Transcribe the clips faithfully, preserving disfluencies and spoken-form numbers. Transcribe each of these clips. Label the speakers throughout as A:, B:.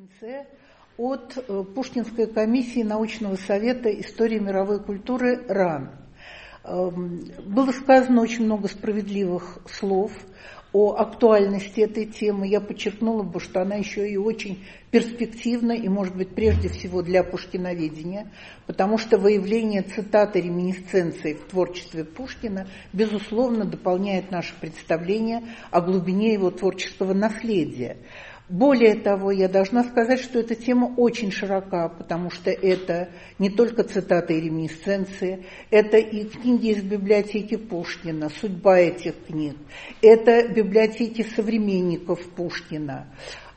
A: конференция от Пушкинской комиссии научного совета истории мировой культуры РАН. Было сказано очень много справедливых слов о актуальности этой темы. Я подчеркнула бы, что она еще и очень перспективна, и, может быть, прежде всего для пушкиноведения, потому что выявление цитаты реминисценции в творчестве Пушкина, безусловно, дополняет наше представление о глубине его творческого наследия. Более того, я должна сказать, что эта тема очень широка, потому что это не только цитаты и реминисценции, это и книги из библиотеки Пушкина, судьба этих книг, это библиотеки современников Пушкина,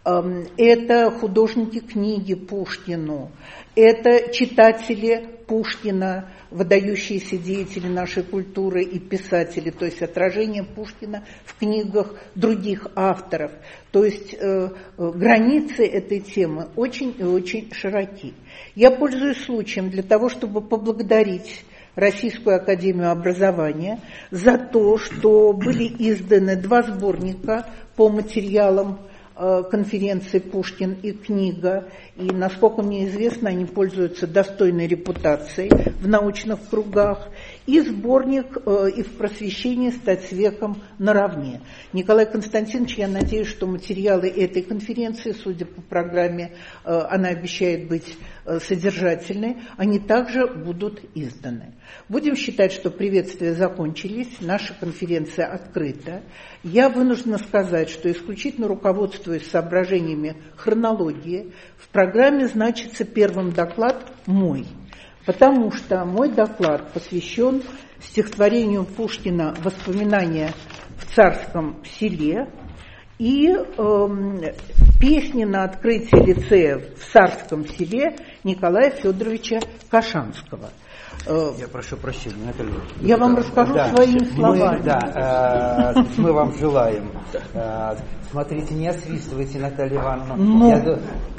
A: это художники книги Пушкину, это читатели Пушкина, выдающиеся деятели нашей культуры и писатели, то есть отражение Пушкина в книгах других авторов. То есть э, границы этой темы очень и очень широки. Я пользуюсь случаем для того, чтобы поблагодарить Российскую академию образования за то, что были изданы два сборника по материалам конференции «Пушкин и книга», и, насколько мне известно, они пользуются достойной репутацией в научных кругах, и сборник «И в просвещении стать веком наравне». Николай Константинович, я надеюсь, что материалы этой конференции, судя по программе, она обещает быть содержательной, они также будут изданы. Будем считать, что приветствия закончились, наша конференция открыта. Я вынуждена сказать, что исключительно руководствуясь соображениями хронологии, в программе значится первым доклад мой, потому что мой доклад посвящен стихотворению Пушкина «Воспоминания в царском селе» и э, песни на открытии лицея в царском селе Николая Федоровича Кашанского.
B: Я прошу прощения, Наталья.
A: Я вам расскажу да, своими словами.
B: Мы, да, э, мы вам желаем. Э, смотрите, не освистывайте, Наталья Ивановна.
A: Но...
B: Я...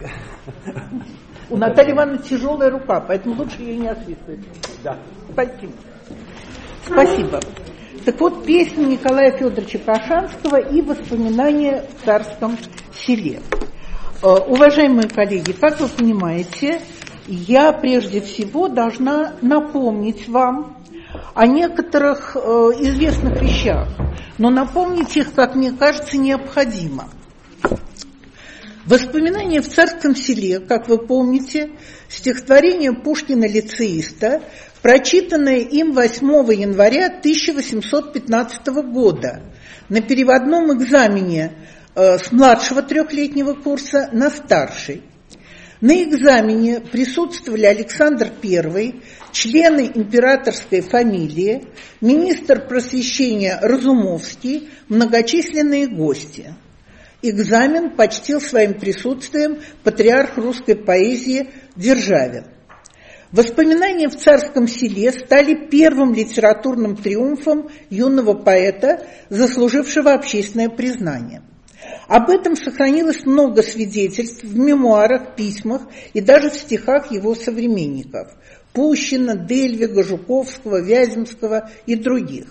A: У Натальи Ивановны тяжелая рука, поэтому лучше ей не освистывать.
B: Да.
A: Спасибо. Спасибо. Так вот, песня Николая Федоровича Кашанского и воспоминания в царском селе. Э, уважаемые коллеги, как вы понимаете, я прежде всего должна напомнить вам о некоторых э, известных вещах, но напомнить их, как мне кажется, необходимо. Воспоминания в царском селе, как вы помните, стихотворение Пушкина-лицеиста, прочитанное им восьмого января тысяча восемьсот пятнадцатого года на переводном экзамене э, с младшего трехлетнего курса на старший. На экзамене присутствовали Александр Первый, члены императорской фамилии, министр просвещения Разумовский, многочисленные гости. Экзамен почтил своим присутствием патриарх русской поэзии Державин. Воспоминания в царском селе стали первым литературным триумфом юного поэта, заслужившего общественное признание. Об этом сохранилось много свидетельств в мемуарах, письмах и даже в стихах его современников – Пущина, Дельвига, Жуковского, Вяземского и других.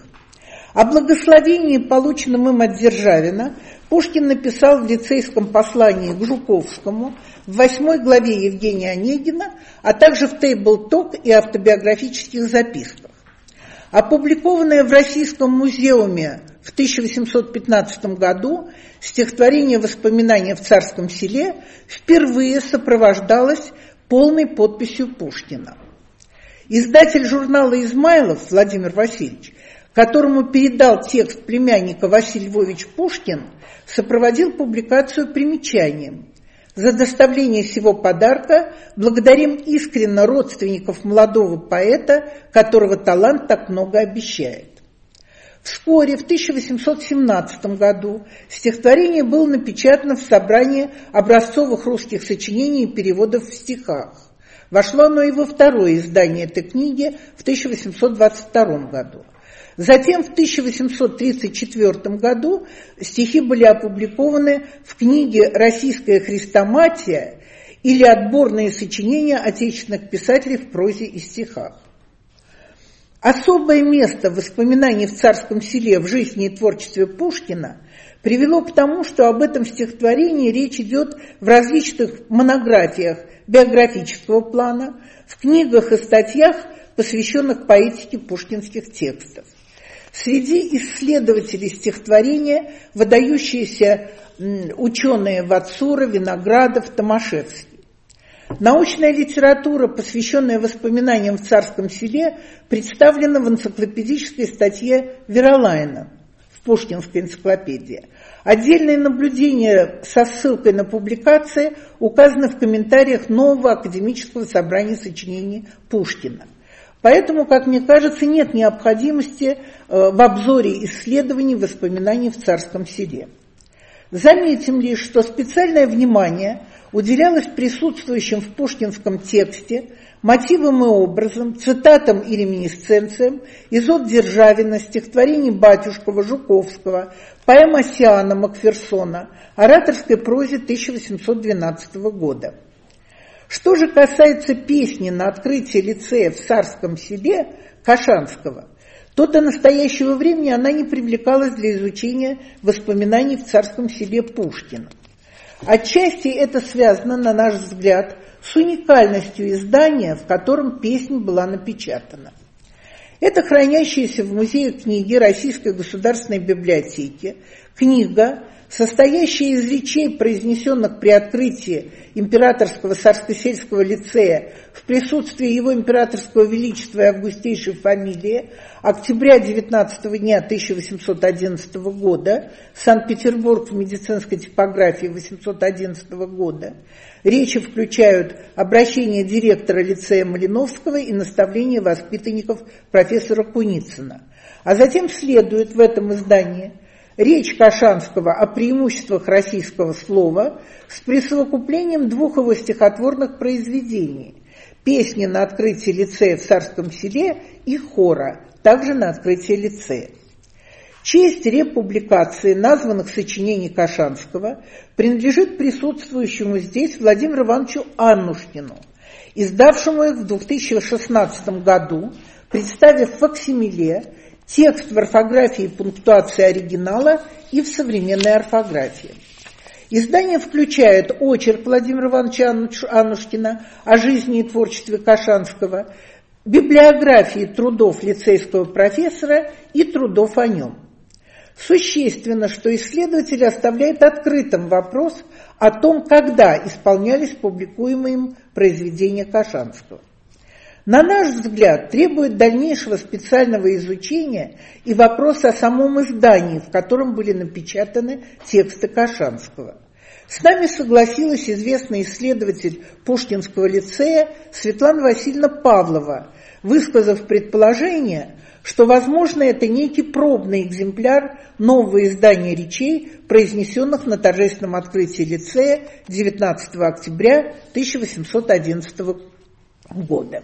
A: О благословении, полученном им от Державина, Пушкин написал в лицейском послании к Жуковскому, в восьмой главе Евгения Онегина, а также в тейбл-ток и автобиографических записках. Опубликованное в Российском музеуме в тысяча восемьсот пятнадцатом году стихотворение «Воспоминания в царском селе» впервые сопровождалось полной подписью Пушкина. Издатель журнала «Измайлов» Владимир Васильевич, которому передал текст племянника Василий Львович Пушкин, сопроводил публикацию примечанием. За доставление сего подарка благодарим искренне родственников молодого поэта, которого талант так много обещает. Вскоре, в тысяча восемьсот семнадцатом году, стихотворение было напечатано в собрании образцовых русских сочинений и переводов в стихах. Вошло оно и во второе издание этой книги в тысяча восемьсот двадцать втором году. Затем в тысяча восемьсот тридцать четвёртом году стихи были опубликованы в книге «Российская хрестоматия» или «Отборные сочинения отечественных писателей в прозе и стихах». Особое место воспоминаний в царском селе в жизни и творчестве Пушкина привело к тому, что об этом стихотворении речь идет в различных монографиях биографического плана, в книгах и статьях, посвященных поэтике пушкинских текстов. Среди исследователей стихотворения выдающиеся ученые Вацура, Виноградов, Томашевский. Научная литература, посвященная воспоминаниям в Царском Селе, представлена в энциклопедической статье Веролайна в Пушкинской энциклопедии. Отдельные наблюдения со ссылкой на публикации указаны в комментариях нового академического собрания сочинений Пушкина. Поэтому, как мне кажется, нет необходимости в обзоре исследований воспоминаний в Царском Селе. Заметим лишь, что специальное внимание уделялось присутствующим в пушкинском тексте мотивам и образом, цитатам и реминисценциям из от Державина, стихотворений Батюшкова, Жуковского, поэм Оссиана, Макферсона, ораторской прозе тысяча восемьсот двенадцатого года. Что же касается песни на открытии лицея в Царском Селе Кашанского, то до настоящего времени она не привлекалась для изучения воспоминаний в Царском Селе Пушкина. Отчасти это связано, на наш взгляд, с уникальностью издания, в котором песня была напечатана. Это хранящаяся в музее книги Российской государственной библиотеки книга, состоящая из речей, произнесенных при открытии Императорского Царскосельского лицея в присутствии его императорского величества и августейшей фамилии, октября девятнадцатого дня тысяча восемьсот одиннадцатого года, Санкт-Петербург, в медицинской типографии восемьсот одиннадцатого года. Речи включают обращение директора лицея Малиновского и наставление воспитанников профессора Куницына. А затем следует в этом издании речь Кашанского о преимуществах российского слова с присовокуплением двух его стихотворных произведений «Песни на открытии лицея в Царском Селе» и «Хора», также на открытии лицея. Честь републикации названных сочинений Кашанского принадлежит присутствующему здесь Владимиру Ивановичу Аннушкину, издавшему их в две тысячи шестнадцатом году, представив в факсимиле текст в орфографии и пунктуации оригинала и в современной орфографии. Издание включает очерк Владимира Ивановича Аннушкина о жизни и творчестве Кашанского, библиографии трудов лицейского профессора и трудов о нем. Существенно, что исследователь оставляет открытым вопрос о том, когда исполнялись публикуемые им произведения Кашанского. На наш взгляд, требует дальнейшего специального изучения и вопрос о самом издании, в котором были напечатаны тексты Кашанского. С нами согласилась известный исследователь Пушкинского лицея Светлана Васильевна Павлова, высказав предположение, что, возможно, это некий пробный экземпляр нового издания речей, произнесенных на торжественном открытии лицея девятнадцатого октября тысяча восемьсот одиннадцатого года.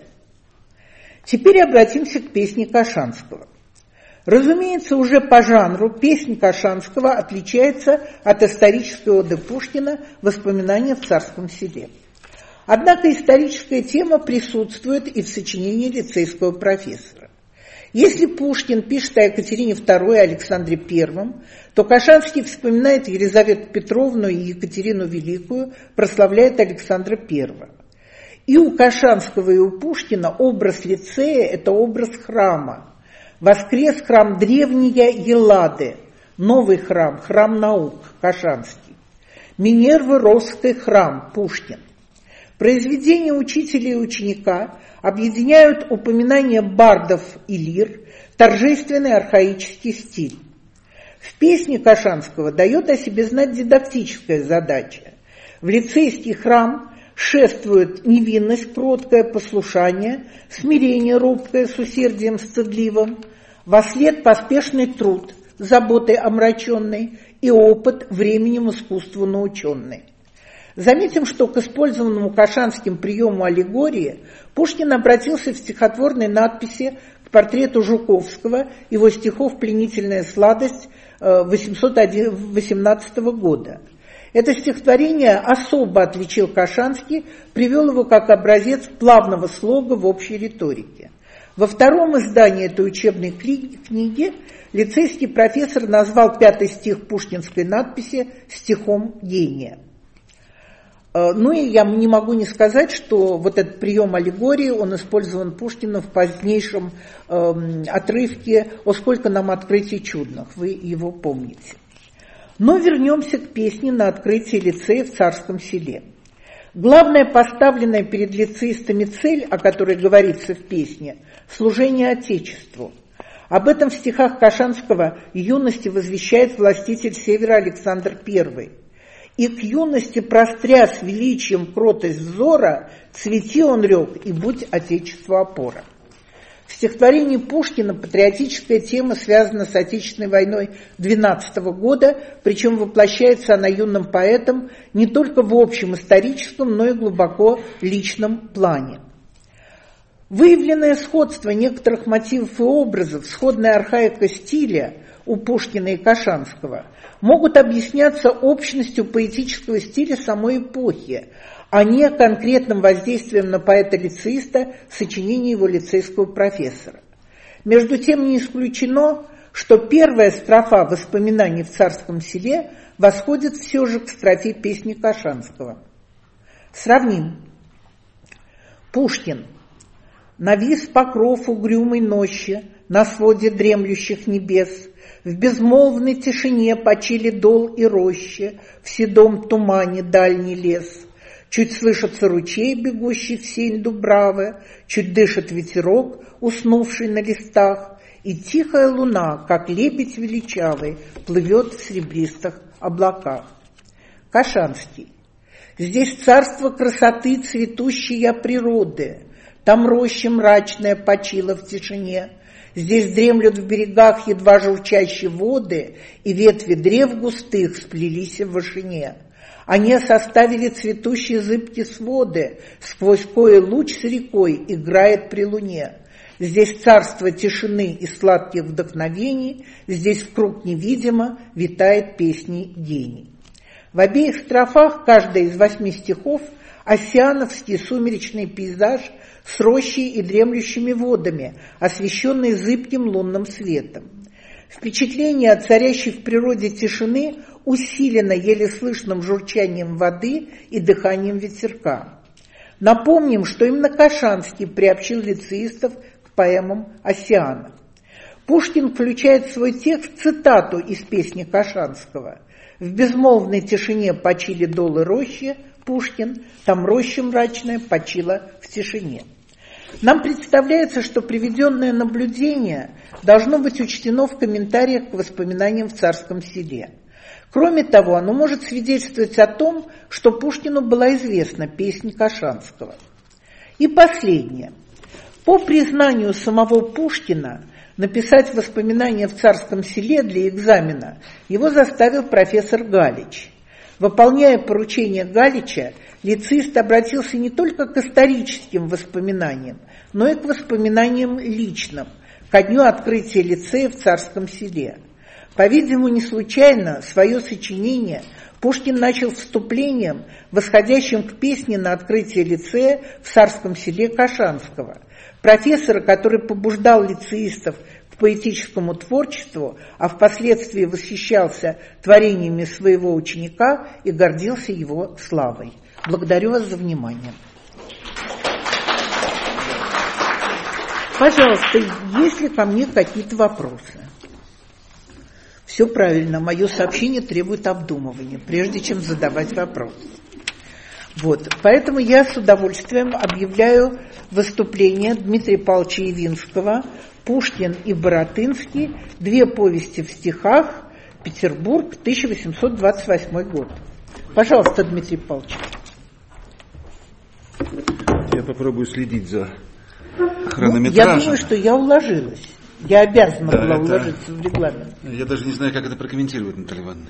A: Теперь обратимся к песне Кашанского. Разумеется, уже по жанру песня Кашанского отличается от исторической оды Пушкина «Воспоминания в Царском Селе». Однако историческая тема присутствует и в сочинении лицейского профессора. Если Пушкин пишет о Екатерине второй и Александре первом, то Кашанский вспоминает Елизавету Петровну и Екатерину Великую, прославляет Александра первого. И у Кашанского, и у Пушкина образ лицея – это образ храма. Воскрес храм древняя Еллады, новый храм, храм наук, Кашанский. Минервы Росский храм, Пушкин. Произведения учителя и ученика объединяют упоминания бардов и лир, торжественный архаический стиль. В песне Кашанского дает о себе знать дидактическая задача. В лицейский храм шествует невинность кроткое, послушание, смирение робкое с усердием стыдливым, вослед поспешный труд, заботой омраченный и опыт временем искусству наученный. Заметим, что к использованному Кашанским приему аллегории Пушкин обратился в стихотворной надписи к портрету Жуковского, его стихов «Пленительная сладость» восемьсот восемнадцатого года. Это стихотворение особо отличил Кашанский, привел его как образец плавного слога в общей риторике. Во втором издании этой учебной книги лицейский профессор назвал пятый стих пушкинской надписи стихом гения. Ну и я не могу не сказать, что вот этот прием аллегории, он использован Пушкиным в позднейшем э, отрывке «О, сколько нам открытий чудных», вы его помните. Но вернемся к песне на открытии лицея в Царском Селе. Главная поставленная перед лицеистами цель, о которой говорится в песне – служение Отечеству. Об этом в стихах Кашанского юности возвещает властитель Севера Александр Первый. И к юности простря с величием кротость взора, цвети он рек, и будь Отечеству опора. В стихотворении Пушкина патриотическая тема связана с Отечественной войной двенадцатого года, причем воплощается она юным поэтом не только в общем историческом, но и глубоко личном плане. Выявленное сходство некоторых мотивов и образов, сходная архаика стиля у Пушкина и Кашанского могут объясняться общностью поэтического стиля самой эпохи, а не конкретным воздействием на поэта-лицеиста сочинения его лицейского профессора. Между тем не исключено, что первая строфа воспоминаний в Царском Селе восходит все же к строфе песни Кашанского. Сравним. Пушкин. Навис покров угрюмой нощи на своде дремлющих небес, в безмолвной тишине почили дол и рощи, в седом тумане дальний лес. Чуть слышится ручей, бегущий в сень дубравы, чуть дышит ветерок, уснувший на листах, и тихая луна, как лебедь величавый, плывет в серебристых облаках. Кашанский. Здесь царство красоты цветущей природы, там роща мрачная почила в тишине. Здесь дремлют в берегах едва журчащие воды, и ветви древ густых сплелись в вышине. Они составили цветущие зыбки своды, сквозь кое луч с рекой играет при луне. Здесь царство тишины и сладких вдохновений, здесь вкруг невидимо витает песней гений. В обеих строфах, каждая из восьми стихов, оссиановский сумеречный пейзаж с рощей и дремлющими водами, освещенный зыбким лунным светом. Впечатление от царящей в природе тишины усилено еле слышным журчанием воды и дыханием ветерка. Напомним, что именно Кашанский приобщил лицеистов к поэмам Оссиана. Пушкин включает в свой текст цитату из песни Кашанского. «В безмолвной тишине почили долы рощи, Пушкин, там роща мрачная почила в тишине». Нам представляется, что приведенное наблюдение должно быть учтено в комментариях к воспоминаниям в Царском Селе. Кроме того, оно может свидетельствовать о том, что Пушкину была известна песня Кашанского. И последнее. По признанию самого Пушкина, написать воспоминания в Царском Селе для экзамена его заставил профессор Галич. Выполняя поручение Галича, лицеист обратился не только к историческим воспоминаниям, но и к воспоминаниям личным, ко дню открытия лицея в Царском Селе. По-видимому, не случайно свое сочинение Пушкин начал вступлением, восходящим к песне на открытие лицея в Царском Селе Кашанского, профессора, который побуждал лицеистов к поэтическому творчеству, а впоследствии восхищался творениями своего ученика и гордился его славой. Благодарю вас за внимание. Пожалуйста, есть ли ко мне какие-то вопросы? Все правильно, мое сообщение требует обдумывания, прежде чем задавать вопрос. Вот, поэтому я с удовольствием объявляю выступление Дмитрия Павловича Явинского «Пушкин и Баратынский. Две повести в стихах. Петербург, тысяча восемьсот двадцать восьмой год». Пожалуйста, Дмитрий Павлович.
C: Я попробую следить за
A: Ну,
C: хронометражем.
A: я думаю, что я уложилась. Я обязана
C: да,
A: была
C: это...
A: уложиться в регламент.
C: Я даже не знаю, как это прокомментировать, Наталья Ивановна.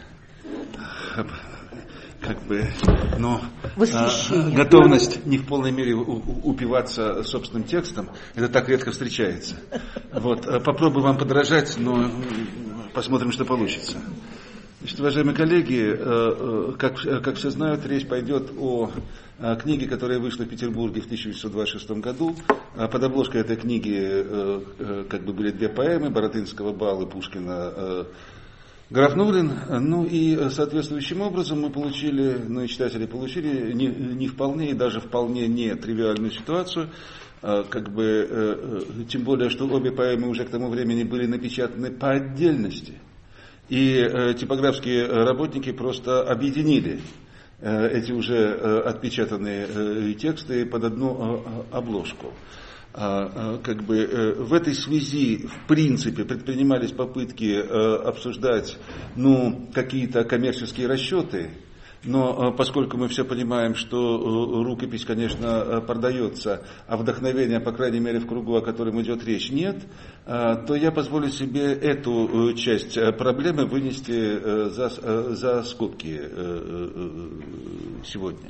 C: Как бы, но а, готовность не в полной мере у, у, упиваться собственным текстом, это так редко встречается. Вот, попробую вам подражать, но посмотрим, что получится. Значит, уважаемые коллеги, как, как все знают, речь пойдет о книге, которая вышла в Петербурге в тысяча восемьсот двадцать шестом году. Под обложкой этой книги как бы были две поэмы Баратынского «Бал» и Пушкина «Граф-Нурлин». Ну и соответствующим образом мы получили, ну и читатели получили не, не вполне и даже вполне не тривиальную ситуацию. Как бы, тем более, что обе поэмы уже к тому времени были напечатаны по отдельности. И э, типографские работники просто объединили э, эти уже э, отпечатанные э, тексты под одну э, обложку. А, э, как бы, э, в этой связи, в принципе, предпринимались попытки э, обсуждать ну, какие-то коммерческие расчеты. Но поскольку мы все понимаем, что рукопись, конечно, продается, а вдохновения, по крайней мере, в кругу, о котором идет речь, нет, то я позволю себе эту часть проблемы вынести за, за скобки сегодня.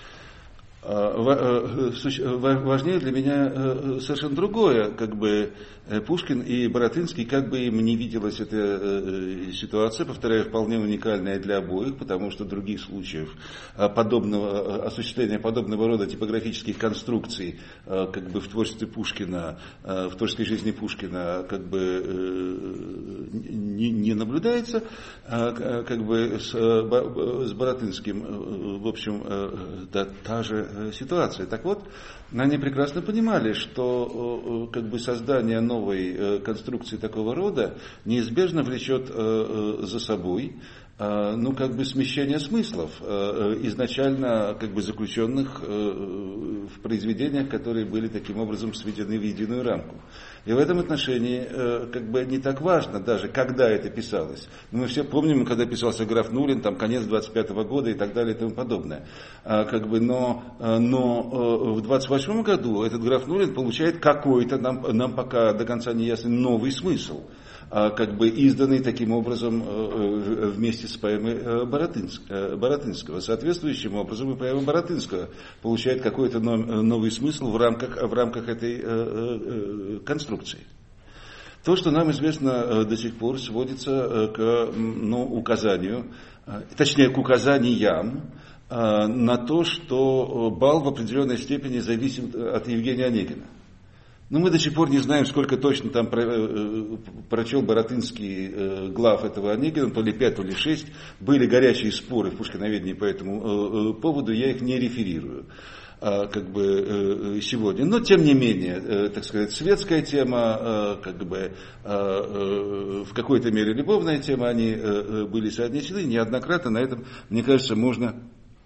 C: Важнее для меня совершенно другое, как бы Пушкин и Баратынский, как бы им не виделась эта ситуация, повторяю, вполне уникальная для обоих, потому что других случаев подобного, осуществления подобного рода типографических конструкций, как бы в творчестве Пушкина, в творческой жизни Пушкина, как бы не, не наблюдается, как бы с, с Баратынским, в общем, та, та же ситуация. Так вот, они прекрасно понимали, что как бы создание новой конструкции такого рода неизбежно влечет за собой ну, как бы смещение смыслов, изначально как бы заключенных в произведениях, которые были таким образом сведены в единую рамку. И в этом отношении как бы не так важно даже, когда это писалось. Мы все помним, когда писался «Граф-Нурлин», там конец двадцать пятого года и так далее и тому подобное. Как бы, но, но в двадцать восьмом году этот «Граф-Нурлин» получает какой-то, нам, нам пока до конца не ясный, новый смысл, как бы изданный таким образом вместе с поэмой Баратынского. Соответствующим образом и поэма Баратынского получает какой-то новый смысл в рамках, в рамках этой конструкции. То, что нам известно до сих пор, сводится к ну, указанию, точнее к указаниям на то, что бал в определенной степени зависит от Евгения Онегина. Но мы до сих пор не знаем, сколько точно там прочел Баратынский глав этого Онегина, то ли пять, то ли шесть. Были горячие споры в пушкиноведении по этому поводу, я их не реферирую как бы сегодня. Но тем не менее, так сказать, светская тема, как бы в какой-то мере любовная тема, они были соотнесены неоднократно. На этом, мне кажется, можно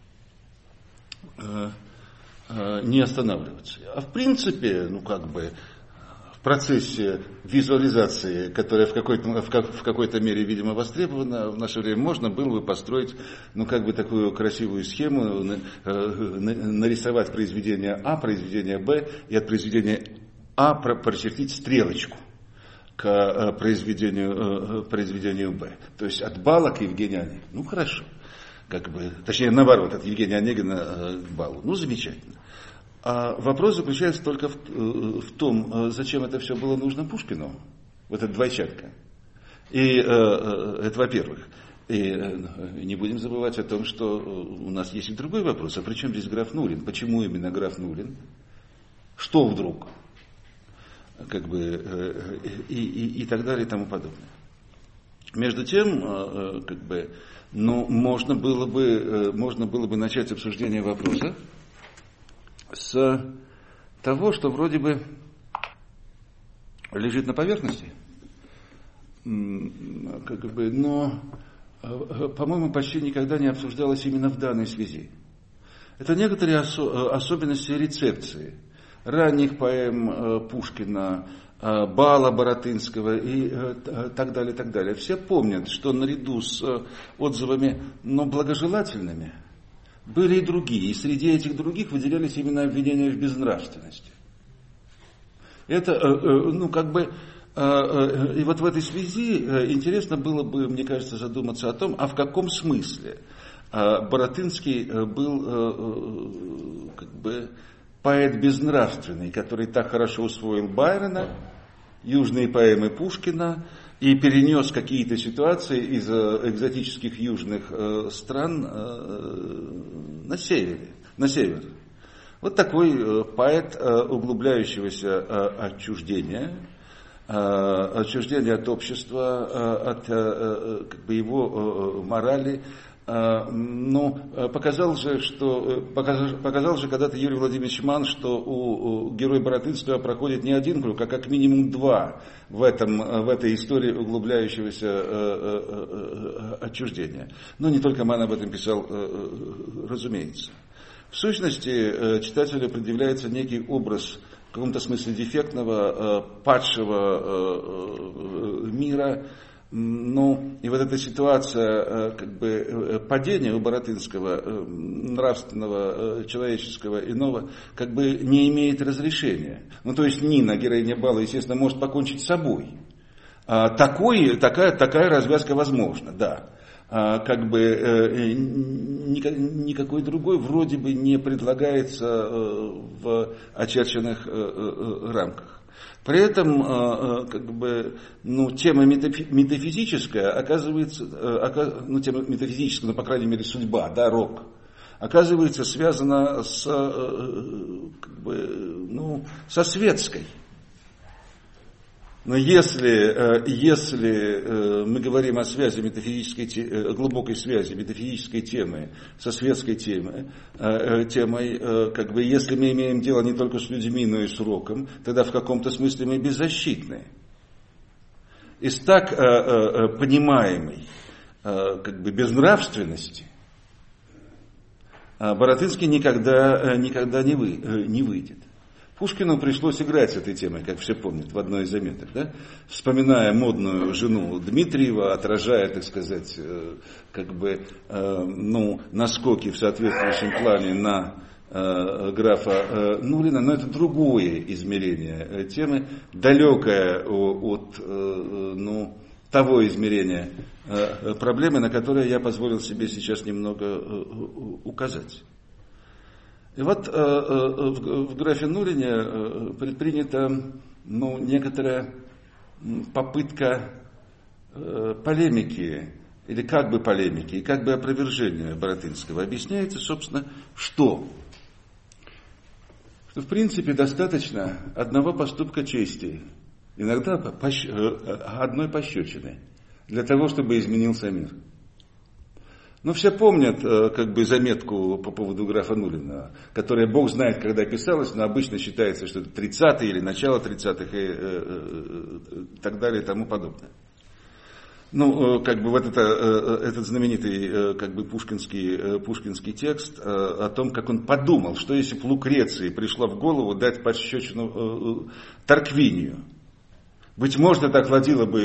C: не останавливаться. А в принципе, ну как бы в процессе визуализации, которая в какой-то, в, как, в какой-то мере, видимо, востребована в наше время, можно было бы построить, ну как бы такую красивую схему, нарисовать произведение А, произведение Б, и от произведения А прочертить стрелочку к произведению, произведению Б. То есть от Бала к Евгению Онегину. Ну хорошо. Как бы, точнее, наоборот, от Евгения Онегина к Балу. Ну, замечательно. А вопрос заключается только в, в том, зачем это все было нужно Пушкину, вот эта двойчатка. И э, это во-первых. И э, не будем забывать о том, что у нас есть и другой вопрос. А при чем здесь Граф-Нурлин? Почему именно Граф-Нурлин? Что вдруг? Как бы, э, и, и, и так далее и тому подобное. Между тем, э, как бы, ну, можно было бы, можно было бы начать обсуждение вопроса с того, что вроде бы лежит на поверхности, как бы, но, по-моему, почти никогда не обсуждалось именно в данной связи. Это некоторые осо- особенности рецепции ранних поэм Пушкина, Бала Баратынского и так далее, так далее. Все помнят, что наряду с отзывами, но благожелательными, были и другие. И среди этих других выделялись именно обвинения в безнравственности. Это, ну, как бы, и вот в этой связи интересно было бы, мне кажется, задуматься о том, а в каком смысле Баратынский был, как бы, поэт безнравственный, который так хорошо усвоил Байрона, южные поэмы Пушкина, и перенес какие-то ситуации из экзотических южных стран на севере, на север. Вот такой поэт углубляющегося отчуждения, отчуждения от общества, от как бы, его морали. Но показал же, что, показал, показал же когда-то Юрий Владимирович Манн, что у, у героя Баратынского проходит не один круг, а как минимум два в, этом, в этой истории углубляющегося э, э, отчуждения. Но не только Манн об этом писал, э, разумеется. В сущности, читателю предъявляется некий образ в каком-то смысле дефектного, э, падшего э, мира. Ну, и вот эта ситуация как бы падения у Баратынского, нравственного, человеческого, иного, как бы не имеет разрешения. Ну, то есть Нина, героиня бала, естественно, может покончить с собой. А такой, такая, такая развязка возможна, да. А как бы никакой другой вроде бы не предлагается в очерченных рамках. При этом как бы, ну, тема метафизическая оказывается, ну, тема метафизическая, ну, по крайней мере, судьба, да, рок, оказывается связана с, как бы, ну, со светской. Но если, если мы говорим о связи метафизической, глубокой связи метафизической темы со светской темой, темой, как бы, если мы имеем дело не только с людьми, но и с роком, тогда в каком-то смысле мы беззащитны. Из так понимаемой, как бы, безнравственности Баратынский никогда, никогда не, вы, не выйдет. Пушкину пришлось играть с этой темой, как все помнят, в одной из заметок, да? Вспоминая модную жену Дмитриева, отражая, так сказать, как бы, ну, наскоки в соответствующем плане на графа Нулина, но это другое измерение темы, далекое от, ну, того измерения проблемы, на которое я позволил себе сейчас немного указать. И вот э, э, в, в графе Нулине э, предпринята, ну, некоторая попытка э, полемики, или как бы полемики, и как бы опровержения Баратынского. Объясняется, собственно, что? Что в принципе достаточно одного поступка чести, иногда пощ... одной пощечины, для того, чтобы изменился мир. Ну, все помнят, как бы, заметку по поводу графа Нулина, которая, бог знает, когда писалась, но обычно считается, что это тридцатые или начало тридцатых и, и так далее и тому подобное. Ну, как бы, вот это, этот знаменитый, как бы, пушкинский, пушкинский текст о том, как он подумал, что если бы Лукреции пришло в голову дать пощечину Тарквинию. Быть может, это охладило бы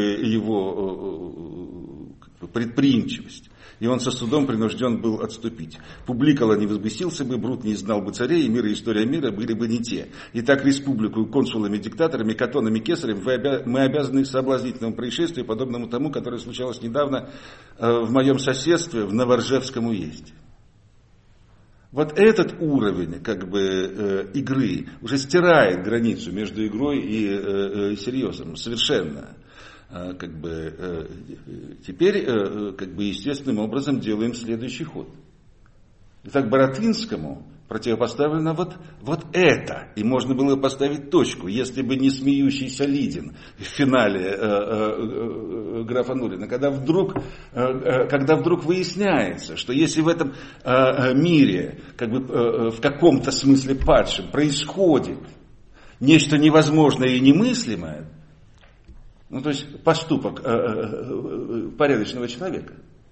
C: его, как бы, предприимчивость. И он со судом принужден был отступить. Публикала не возбесился бы, Брут не знал бы царей, и мир и история мира были бы не те. Итак, республику консулами, диктаторами, катонами, кесарем мы обязаны соблазнительному происшествию, подобному тому, которое случалось недавно в моем соседстве, в Новоржевском уезде. Вот этот уровень, как бы, игры уже стирает границу между игрой и серьезом совершенно. Как бы, теперь, как бы, естественным образом делаем следующий ход. Итак, Баратынскому противопоставлено вот, вот это. И можно было поставить точку, если бы не смеющийся Лидин в финале э, э, графа Нулина. Когда вдруг, э, когда вдруг выясняется, что если в этом э, мире, как бы, э, в каком-то смысле падшем, происходит нечто невозможное и немыслимое, ну, то есть поступок э, э, порядочного человека,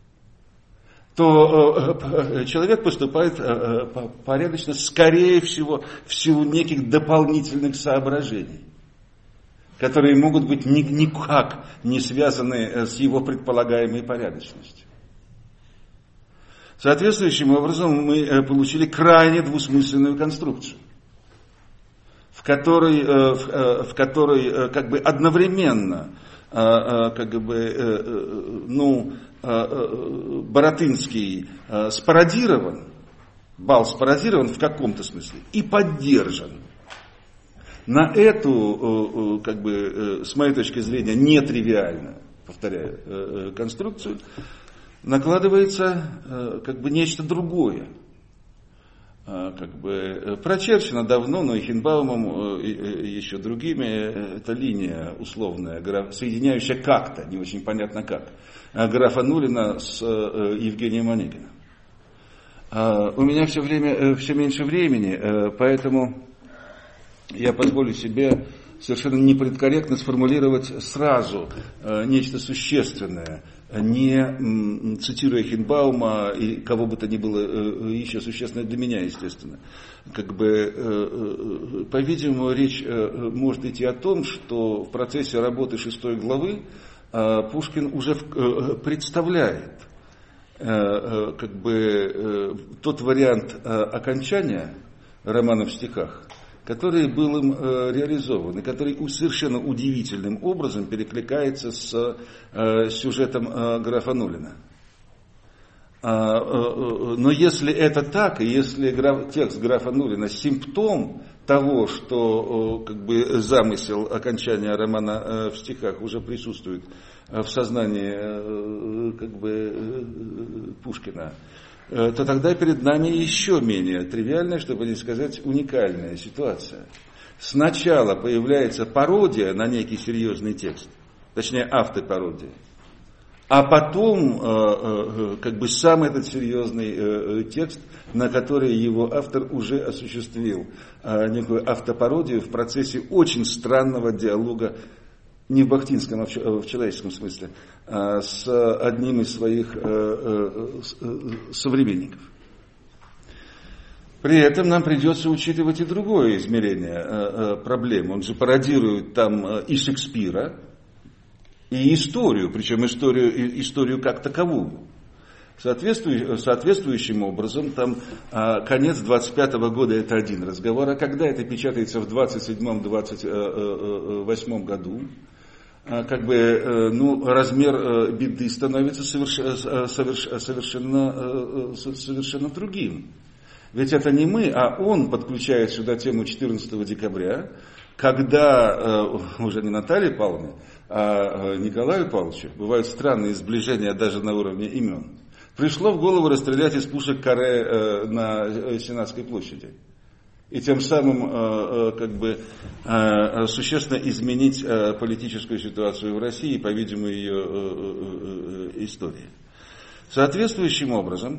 C: то э, человек поступает э, порядочно, скорее всего, в силу неких дополнительных соображений, которые могут быть ни, никак не связаны с его предполагаемой порядочностью. Соответствующим образом мы получили крайне двусмысленную конструкцию, в которой, в которой как бы одновременно как бы, ну, Баратынский спародирован, бал спародирован в каком-то смысле и поддержан. На эту, как бы, с моей точки зрения, нетривиально повторяю, конструкцию, накладывается как бы нечто другое. Как бы прочерчено давно, но и Хинбаумом, и еще другими, это линия условная, соединяющая как-то, не очень понятно как, графа Нулина с Евгением Онегиным. У меня все время, все меньше времени, поэтому я позволю себе совершенно неполиткорректно сформулировать сразу нечто существенное, не цитируя Хинбаума и кого бы то ни было еще существенное для меня, естественно. Как бы, по-видимому, речь может идти о том, что в процессе работы шестой главы Пушкин уже представляет как бы тот вариант окончания романа в стихах, который был им э, реализован, и который совершенно удивительным образом перекликается с э, сюжетом э, графа Нулина. А, э, но если это так, и если граф, текст графа Нулина симптом того, что э, как бы замысел окончания романа э, в стихах уже присутствует э, в сознании э, как бы, э, Пушкина, то тогда перед нами еще менее тривиальная, чтобы не сказать уникальная ситуация. Сначала появляется пародия на некий серьезный текст, точнее автопародия, а потом как бы сам этот серьезный текст, на который его автор уже осуществил некую автопародию в процессе очень странного диалога, не в бахтинском, а в человеческом смысле, с одним из своих современников. При этом нам придется учитывать и другое измерение проблемы. Он же пародирует там и Шекспира, и историю, причем историю, историю как таковую. Соответствующим, соответствующим образом, там конец двадцать пятого года это один разговор, а когда это печатается в двадцать седьмом — двадцать восьмом году, как бы, ну, размер беды становится совершенно, совершенно, совершенно другим. Ведь это не мы, а он подключает сюда тему четырнадцатого декабря, когда уже не Наталье Павловне, а Николаю Павловичу, бывают странные сближения даже на уровне имен, пришло в голову расстрелять из пушек каре на Сенатской площади. И тем самым как бы, существенно изменить политическую ситуацию в России и, по-видимому, ее истории. Соответствующим образом,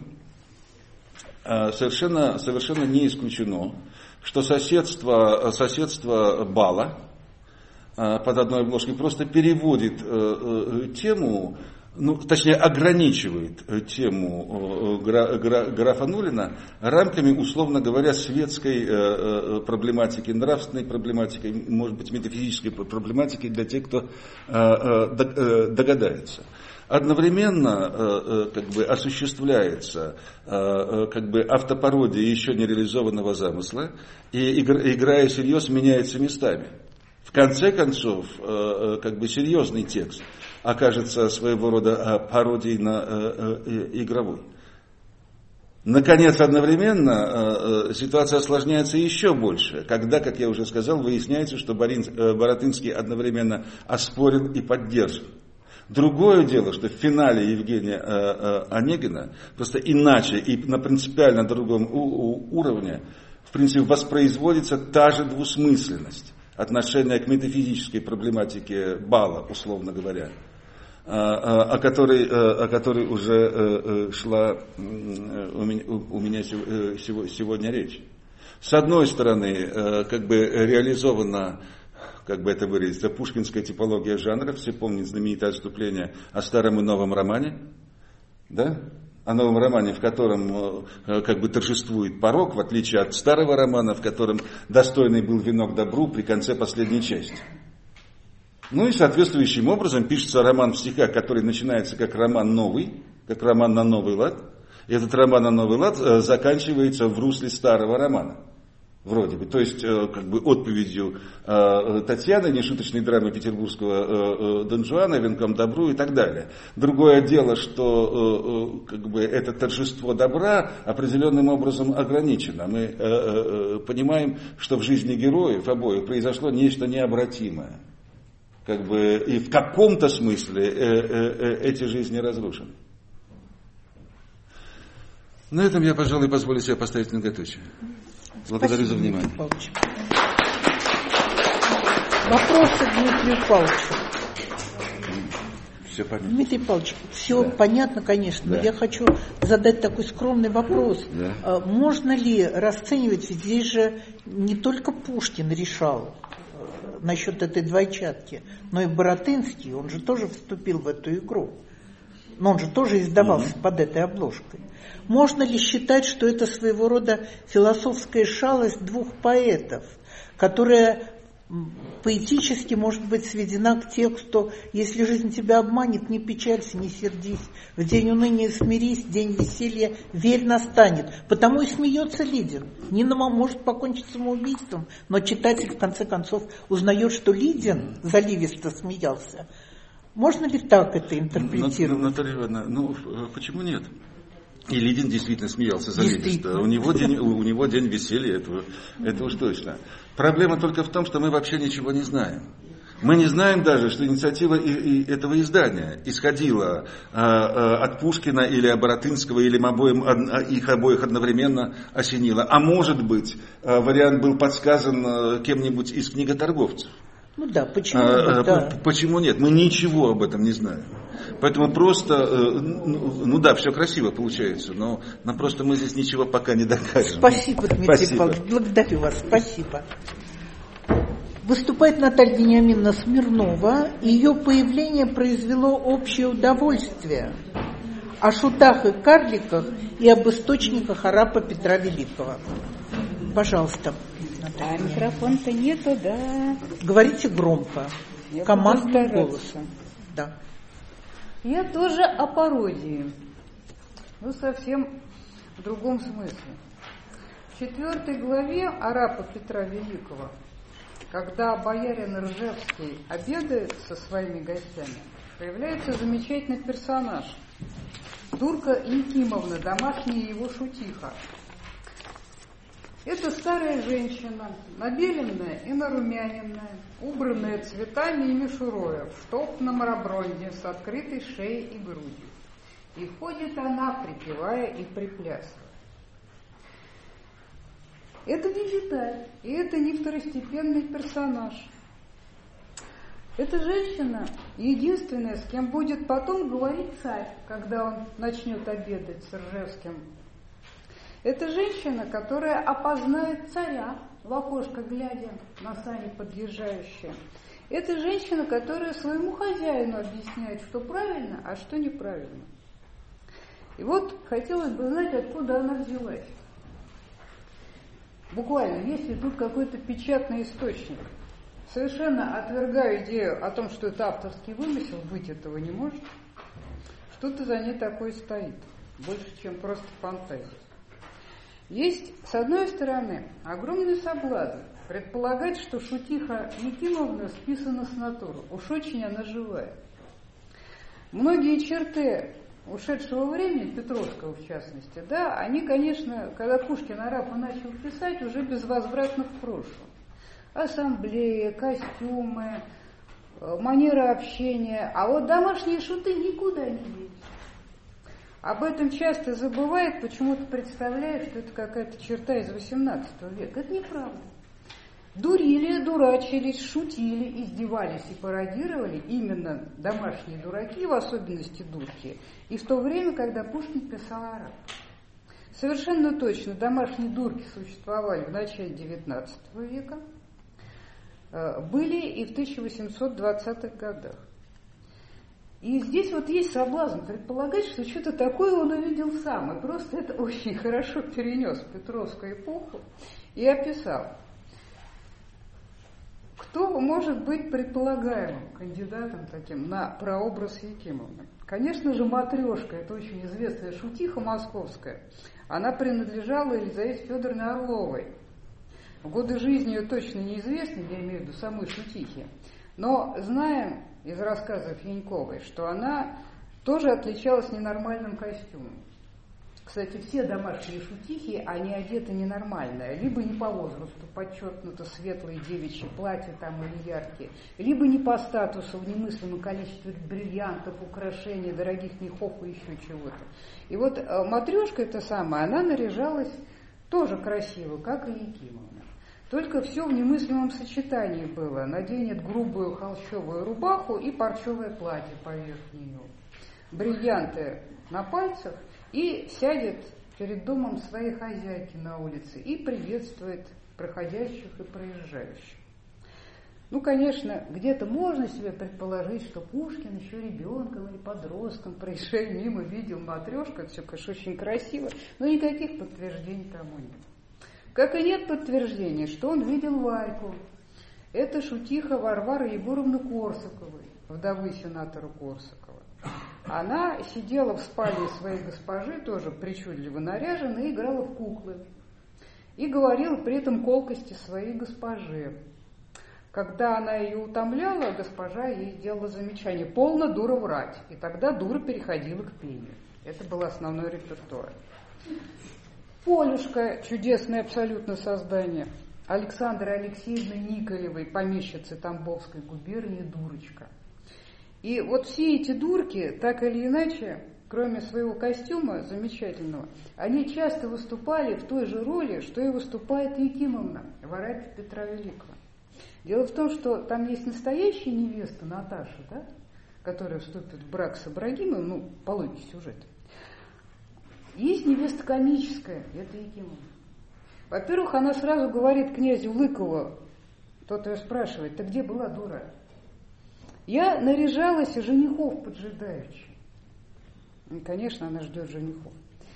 C: совершенно, совершенно не исключено, что соседство, соседство Бала под одной обложкой просто переводит тему, ну, точнее, ограничивает тему гра, гра, графа Нулина рамками, условно говоря, светской э, проблематики, нравственной проблематики, может быть, метафизической проблематики для тех, кто э, э, догадается. Одновременно э, как бы осуществляется э, как бы автопародия еще не реализованного замысла, и игра и серьез меняются местами. В конце концов, э, как бы серьезный текст окажется своего рода пародией на э, э, игровой. Наконец, одновременно э, ситуация осложняется еще больше, когда, как я уже сказал, выясняется, что Борин, э, Баратынский одновременно оспорен и поддержан. Другое дело, что в финале Евгения э, э, Онегина просто иначе и на принципиально другом у, у, уровне, в принципе, воспроизводится та же двусмысленность отношения к метафизической проблематике Бала, условно говоря, о которой, о которой уже шла у меня, у меня сегодня речь. С одной стороны, как бы реализована, как бы это выразиться, пушкинская типология жанра, все помнят знаменитое отступление о старом и новом романе, да? О новом романе, в котором как бы торжествует порок, в отличие от старого романа, в котором достойный был венок добру при конце последней части. Ну и соответствующим образом пишется роман в стихах, который начинается как роман новый, как роман на новый лад. И этот роман на новый лад заканчивается в русле старого романа. Вроде бы, то есть как бы отповедью Татьяны, нешуточной драмы петербургского Дон Жуана, венком добру и так далее. Другое дело, что как бы это торжество добра определенным образом ограничено. Мы понимаем, что в жизни героев обоих произошло нечто необратимое. как бы, и в каком-то смысле э, э, эти жизни разрушены. На этом я, пожалуй, позволю себе поставить многоточие. Благодарю за внимание.
A: Вопросы Дмитрию Павловичу.
C: Все понятно.
A: Дмитрий Павлович, все да. понятно, конечно, да. но я хочу задать такой скромный вопрос. Да. Можно ли расценивать, ведь здесь же не только Пушкин решал насчет этой двойчатки, но и Баратынский, он же тоже вступил в эту игру. Но он же тоже издавался mm-hmm. под этой обложкой. Можно ли считать, что это своего рода философская шалость двух поэтов, которая поэтически может быть сведена к тексту: «Если жизнь тебя обманет, не печалься, не сердись, в день уныния смирись, день веселья верь настанет». Потому и смеется Лидин. Нина может покончить самоубийством, но читатель в конце концов узнает, что Лидин заливисто смеялся. Можно ли так это интерпретировать?
C: Наталья Ивановна, ну почему нет? И Лидин действительно смеялся заливисто. У него день, у него день веселья, это, это уж точно. Проблема только в том, что мы вообще ничего не знаем. Мы не знаем даже, что инициатива и, и этого издания исходила э, э, от Пушкина или Баратынского, или им обоим, э, их обоих одновременно осенило. А может быть, э, вариант был подсказан э, кем-нибудь из книготорговцев.
A: Ну да, почему,
C: а,
A: да.
C: почему нет? Мы ничего об этом не знаем. Поэтому просто, э, ну, ну да, все красиво получается, но, но просто мы здесь ничего пока не докажем.
A: Спасибо, Дмитрий Спасибо. Павлович, благодарю вас, спасибо. Выступает Наталья Вениаминовна Смирнова. Ее появление произвело общее удовольствие о шутах и карликах и об источниках арапа Петра Великого. Пожалуйста.
D: А микрофона-то нету, да.
A: Говорите громко.
D: Я
A: командным голосом. Да.
D: Я тоже о пародии. Ну, совсем в другом смысле. В четвертой главе арапа Петра Великого, когда боярин Ржевский обедает со своими гостями, появляется замечательный персонаж. Дурка Якимовна, домашняя его шутиха. Это старая женщина, набеленная и нарумяненная, убранная цветами и мишурою, в штопном рабронде с открытой шеей и грудью. И ходит она, припевая и приплясывая. Это не деталь, и это не второстепенный персонаж. Эта женщина единственная, с кем будет потом говорить царь, когда он начнет обедать с Ржевским. Это женщина, которая опознает царя, в окошко глядя на сани подъезжающие. Это женщина, которая своему хозяину объясняет, что правильно, а что неправильно. И вот хотелось бы знать, откуда она взялась. Буквально, есть ли тут какой-то печатный источник? Совершенно отвергаю идею о том, что это авторский вымысел, быть этого не может. Что-то за ней такое стоит, больше, чем просто фантазия. Есть, с одной стороны, огромный соблазн предполагать, что шутиха Якимовна списана с натуры. Уж очень она живая. Многие черты ушедшего времени, Петровского в частности, да, они, конечно, когда Пушкин арапа начал писать, уже безвозвратно в прошлом. Ассамблеи, костюмы, манера общения. А вот домашние шуты никуда не делись. Об этом часто забывает, почему-то представляет, что это какая-то черта из восемнадцатого века. Это неправда. Дурили, дурачились, шутили, издевались и пародировали именно домашние дураки, в особенности дурки, и в то время, когда Пушкин писал арап. Совершенно точно, домашние дурки существовали в начале девятнадцатого века, были и в тысяча восемьсот двадцатых годах. И здесь вот есть соблазн предполагать, что что-то такое он увидел сам, и просто это очень хорошо перенес в Петровскую эпоху и описал. Кто может быть предполагаемым кандидатом таким на прообраз Якимовны? Конечно же, Матрешка, это очень известная шутиха московская. Она принадлежала Елизавете Федоровне Орловой. В годы жизни ее точно неизвестны, я имею в виду самой шутихи, но знаем из рассказов Яньковой, что она тоже отличалась ненормальным костюмом. Кстати, все домашние шутихи, они одеты ненормально, либо не по возрасту, подчеркнуто светлые девичьи платья там или яркие, либо не по статусу, в немыслимом количестве бриллиантов, украшений, дорогих мехов и еще чего-то. И вот э, матрешка эта самая, она наряжалась тоже красиво, как и Якимовна. Только все в немыслимом сочетании было. Наденет грубую холщовую рубаху и парчевое платье поверх нее. Бриллианты на пальцах и сядет перед домом своей хозяйки на улице и приветствует проходящих и проезжающих. Ну, конечно, где-то можно себе предположить, что Пушкин еще ребенком или подростком, проезжая мимо, видел матрешку, это все, конечно, очень красиво, но никаких подтверждений тому нет. Как и нет подтверждения, что он видел Варьку. Это шутиха Варвары Егоровны Корсаковой, вдовы сенатора Корсакова. Она сидела в спальне своей госпожи, тоже причудливо наряженной, и играла в куклы. И говорила при этом колкости своей госпоже. Когда она ее утомляла, госпожа ей делала замечание: «Полно, дура, врать». И тогда дура переходила к пению. Это был основной репертуар. Полюшка, чудесное абсолютно создание, Александры Алексеевны Николевой, помещицы Тамбовской губернии, дурочка. И вот все эти дурки, так или иначе, кроме своего костюма замечательного, они часто выступали в той же роли, что и выступает Якимовна в Арапе Петра Великого. Дело в том, что там есть настоящая невеста Наташа, да, которая вступит в брак с Ибрагимом, ну, по логике сюжета. Есть невеста комическая, это Якимовна. Во-первых, она сразу говорит князю Лыкову, тот ее спрашивает: «Ты где была, дура?» «Я наряжалась женихов поджидаючи». И, конечно, она ждет женихов.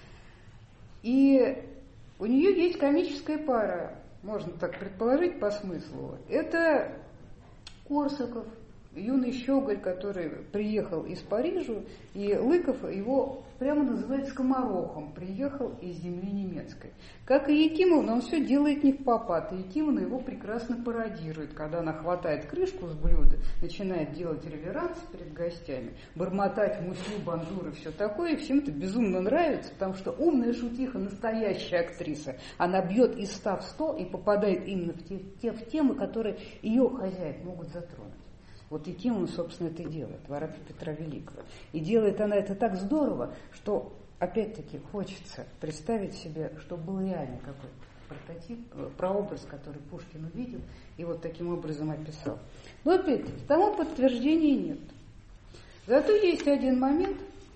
D: И у нее есть комическая пара, можно так предположить по смыслу. Это Корсаков, юный щеголь, который приехал из Парижа, и Лыков его прямо называют скоморохом, приехал из земли немецкой. Как и Якимовна, он все делает не впопад, и Якимовна его прекрасно пародирует, когда она хватает крышку с блюда, начинает делать реверанс перед гостями, бормотать мусью, бонжур и все такое, и всем это безумно нравится, потому что умная шутиха, настоящая актриса, она бьет из ста в сто и попадает именно в те, те в темы, которые ее хозяек могут затронуть. Вот Якимовна, собственно, это и делает в Арапе Петра Великого. И делает она это так здорово, что, опять-таки, хочется представить себе, что был реально какой-то прототип, прообраз, который Пушкин увидел и вот таким образом описал. Но, опять-таки, тому подтверждения нет. Зато есть один момент,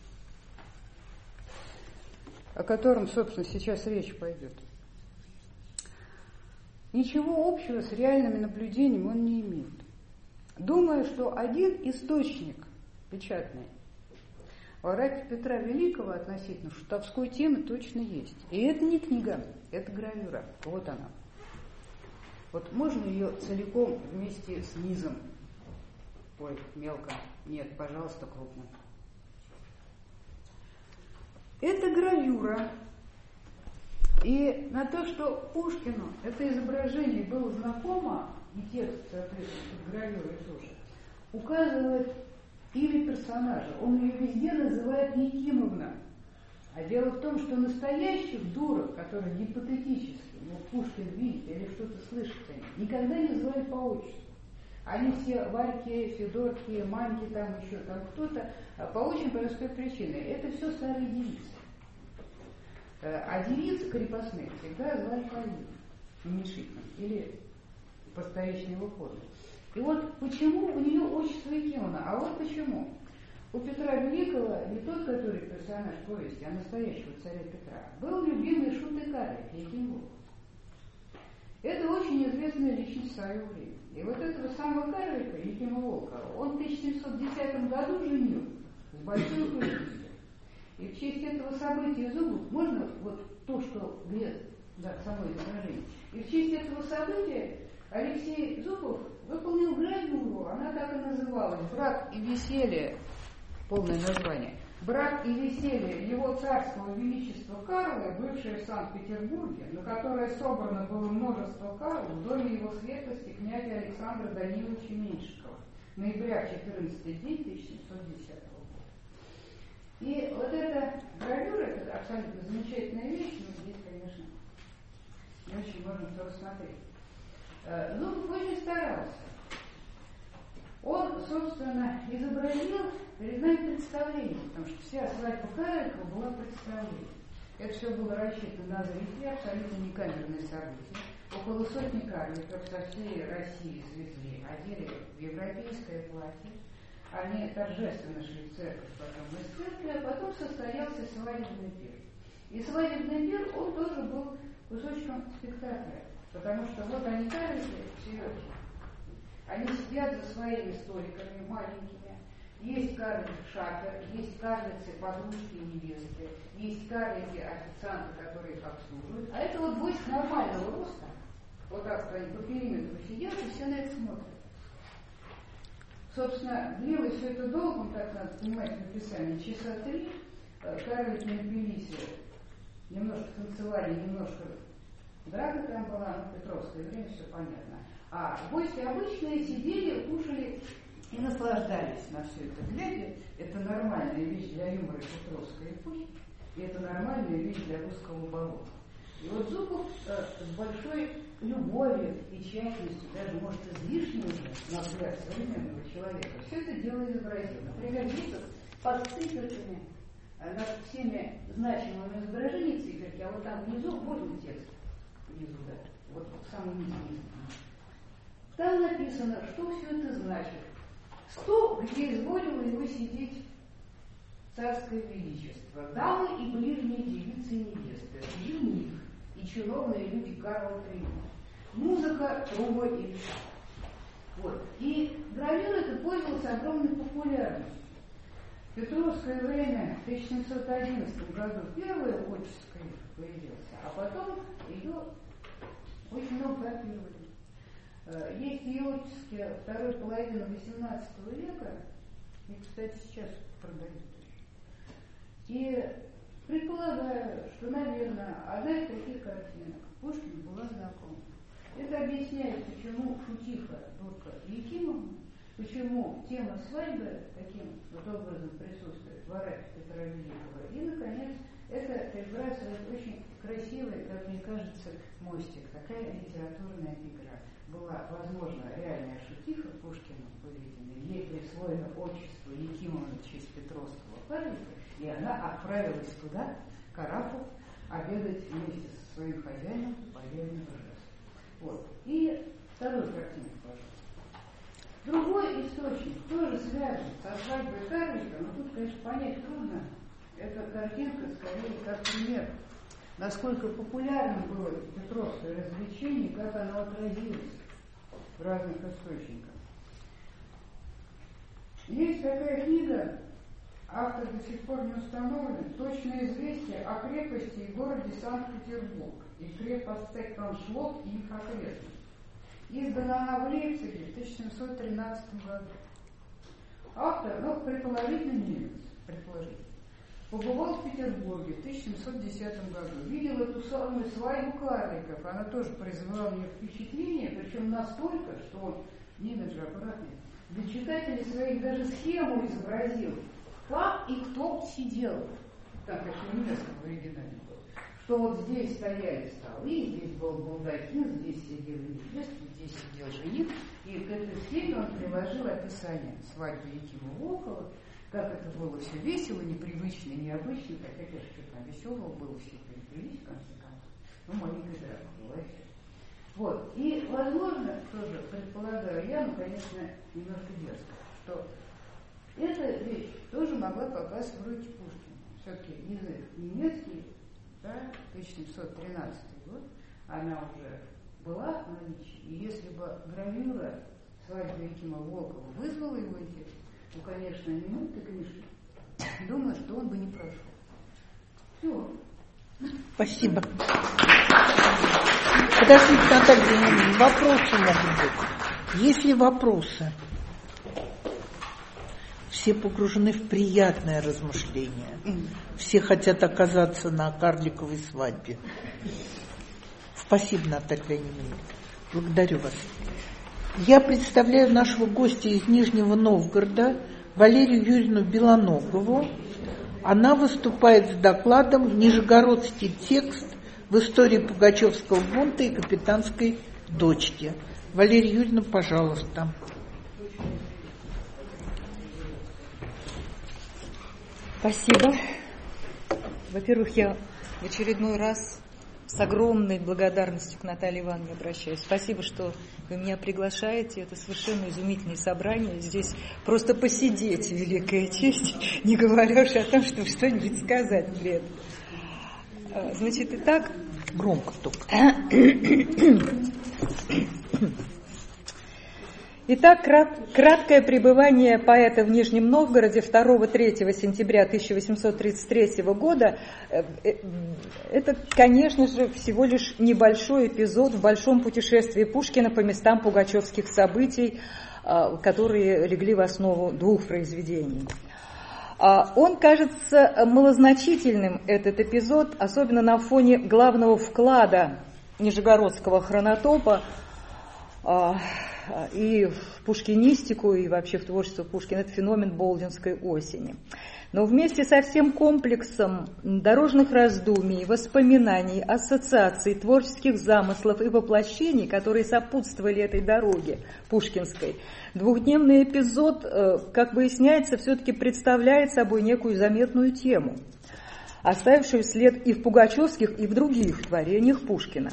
D: о котором, собственно, сейчас речь пойдет. Ничего общего с реальными наблюдениями он не имеет. Думаю, что один источник печатный в Арапе Петра Великого относительно шутовской темы точно есть. И это не книга, это гравюра. Вот она. Вот можно ее целиком вместе с низом? Ой, мелко. Нет, пожалуйста, крупно. Это гравюра. И на то, что Пушкину это изображение было знакомо, и текст, соответственно, под гравюрой тоже, указывает имя персонажа. Он ее везде называет Якимовна. А дело в том, что настоящих дурок, которые гипотетически, ну, Пушкин видит или что-то слышит о них, никогда не называют по отчеству. Они все Варьки, Федорки, Маньки, там еще там кто-то, по очень простой причине. Это все старые девицы. А девиц крепостных всегда звали по имени, уменьшительно, или по старичному ходу. И вот почему у нее отчество Якимовна, а вот почему. У Петра Великого, не тот, который персонаж повести, а настоящего царя Петра, был любимый шут и Карлик Яким Волков. Это очень известная личность своего времени. И вот этого самого Карлика, Якима Волкова, он в тысяча семьсот десятом году женил с большой пышностью. И в честь этого события Зубов, можно вот то, что где, да, само изображение, и в честь этого события Алексей Зубов выполнил гравюру, она так и называлась «Брак и веселье», полное название, «Брак и веселье его царского величества Карла, бывшее в Санкт-Петербурге, на которое собрано было множество Карл в доме его светлости князя Александра Даниловича Меньшикова, ноября четырнадцатый день тысяча семьсот десятого года». И вот эта гравюра, это абсолютно замечательная вещь, но здесь, конечно, не очень можно все рассмотреть. Зубов очень старался. Он, собственно, изобразил перед нами представление, потому что вся свадьба Карликова была представлением. Это все было рассчитано на зрителей, абсолютно некамерные события. Около сотни карликов со всей России свезли, одели в европейское платье. Они торжественно шли в церковь, потом из церкви, а потом состоялся свадебный пир. И свадебный пир, он тоже был кусочком спектакля, потому что вот они карлики, серьезно. Они сидят за своими столиками маленькими. Есть карлик-шатер, есть карлицы-подружки и невесты, есть карлики-официанты, которые их обслуживают. А это вот войск нормального роста. Вот так они по периметру сидят и все на это смотрят. Собственно, длилось все это долго, так надо понимать написание, часа три. Карлики напились, немножко танцевали, немножко драга там была, ну, Петровское время, все понятно. А гости обычные сидели, кушали и наслаждались на все это глядя. Это нормальная вещь для юмора Петровской эпохи, и это нормальная вещь для русского болота. И вот Зубов э, с большой любовью и тщательностью, даже, может, излишне уже, на взгляд современного человека, все это дело изобразил. Например, здесь вот под циферками, э, над всеми значимыми изображениями циферки, а вот там внизу, можно текст? Внизу, да. Вот в самом низу. Там написано, что все это значит. Стол, где изволило его сидеть царское величество, дамы и ближние девицы и невесты, жених и чиновные люди Карла третьего. Музыка, труба и лиша. Вот. И гравюра это пользовался огромной популярностью. В Петровское время, в тысяча семьсот одиннадцатом году, первая отческая появился, а потом ее очень много копировали. Есть иотиски второй половины восемнадцатого века, и, кстати, сейчас продают. И предполагаю, что, наверное, одна из таких картинок Пушкину была знакома. Это объясняет, почему Шутиха Дурка Якимовна, почему тема свадьбы таким вот образом присутствует в Арафе Петра Великого. И, наконец, это перебрасывает очень красивый, как мне кажется, мостик, такая литературная игра. Была, возможно, реальная Шутиха Пушкина выведена, ей присвоено отчество Якимовна в честь Петровского карлика, и она отправилась туда, к Арафу, обедать вместе со своим хозяином Валерием Ржевским. Вот. И вторую картинку, пожалуйста. Другой источник тоже связан со свадьбой карлика, но тут, конечно, понять трудно. Эта картинка скорее как пример, насколько популярно было петровское развлечение, как оно отразилось в разных источниках. Есть такая книга, автор до сих пор не установлен, «Точное известие о крепости и городе Санкт-Петербург и крепостях Кроншлот и их окрестностях». Издана она в Лейпциге в тысяча семьсот тринадцатом году. Автор, ну, предположительно немец, предположительно. Побывал в Петербурге в тысяча семьсот десятом году, видел эту самую свадьбу карликов, она тоже произвела мне впечатление, причем настолько, что он, Нина же аккуратнее, для читателей своих даже схему изобразил, как и кто сидел, там, конечно, немецком в оригинале было, что вот здесь стояли столы, здесь был балдахин, здесь сидел невеста, здесь сидел жених, и к этой схеме он приложил описание свадьбы Якима Волкова, как это было все весело, непривычно, необычно, хотя, конечно, что там веселого было, все перепрились, в конце концов. Ну, маленькая драка была и все. Вот. И, возможно, тоже предполагаю я, ну, конечно, немножко дерзко, что эта вещь тоже могла попасть в руки Пушкина. Все-таки язык немецкий, да, тысяча семьсот тринадцатый год, она уже была в наличии. И если бы гравюра свадьбы Якима Волкова вызвала его интерес, ну, конечно, не мы, так конечно. Думаю, что он бы не прошел. Все.
A: Спасибо. Подождите, Наталья, вопросы могут быть. Есть ли вопросы? Все погружены в приятное размышление. Все хотят оказаться на карликовой свадьбе. Спасибо, Наталья Леонидовна. Благодарю вас. Я представляю нашего гостя из Нижнего Новгорода, Валерию Юрьевну Белоногову. Она выступает с докладом «Нижегородский текст в истории Пугачевского бунта и капитанской дочки». Валерия Юрьевна, пожалуйста.
E: Спасибо. Во-первых, я в очередной раз с огромной благодарностью к Наталье Ивановне обращаюсь. Спасибо, что вы меня приглашаете. Это совершенно изумительное собрание. Здесь просто посидеть великая честь, не говоря уж о том, чтобы что-нибудь сказать при этом. Значит, итак...
A: Громко только.
E: Итак, краткое пребывание поэта в Нижнем Новгороде второго-третьего сентября тысяча восемьсот тридцать третьего года – это, конечно же, всего лишь небольшой эпизод в большом путешествии Пушкина по местам пугачевских событий, которые легли в основу двух произведений. Он кажется малозначительным, этот эпизод, особенно на фоне главного вклада нижегородского хронотопа и в пушкинистику, и вообще в творчество Пушкина. Это феномен Болдинской осени. Но вместе со всем комплексом дорожных раздумий, воспоминаний, ассоциаций, творческих замыслов и воплощений, которые сопутствовали этой дороге пушкинской, двухдневный эпизод, как выясняется, все-таки представляет собой некую заметную тему, оставившую след и в пугачевских, и в других творениях Пушкина.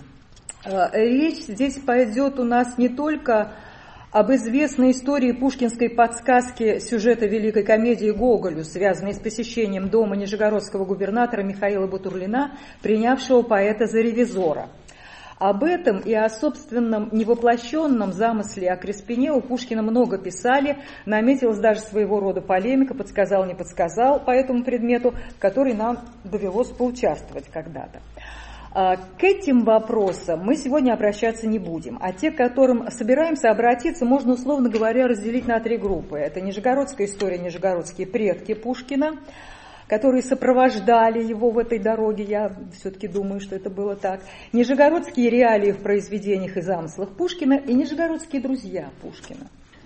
E: Речь здесь пойдет у нас не только об известной истории пушкинской подсказки сюжета великой комедии Гоголю, связанной с посещением дома нижегородского губернатора Михаила Батурлина, принявшего поэта за ревизора. Об этом и о собственном невоплощенном замысле о Креспине у Пушкина много писали, наметилась даже своего рода полемика, подсказал, не подсказал по этому предмету, в которой нам довелось поучаствовать когда-то. К этим вопросам мы сегодня обращаться не будем, а те, к которым собираемся обратиться, можно, условно говоря, разделить на три группы. Это нижегородская история, нижегородские предки Пушкина, которые сопровождали его в этой дороге, я все-таки думаю, что это было так. Нижегородские реалии в произведениях и замыслах Пушкина и нижегородские друзья Пушкина.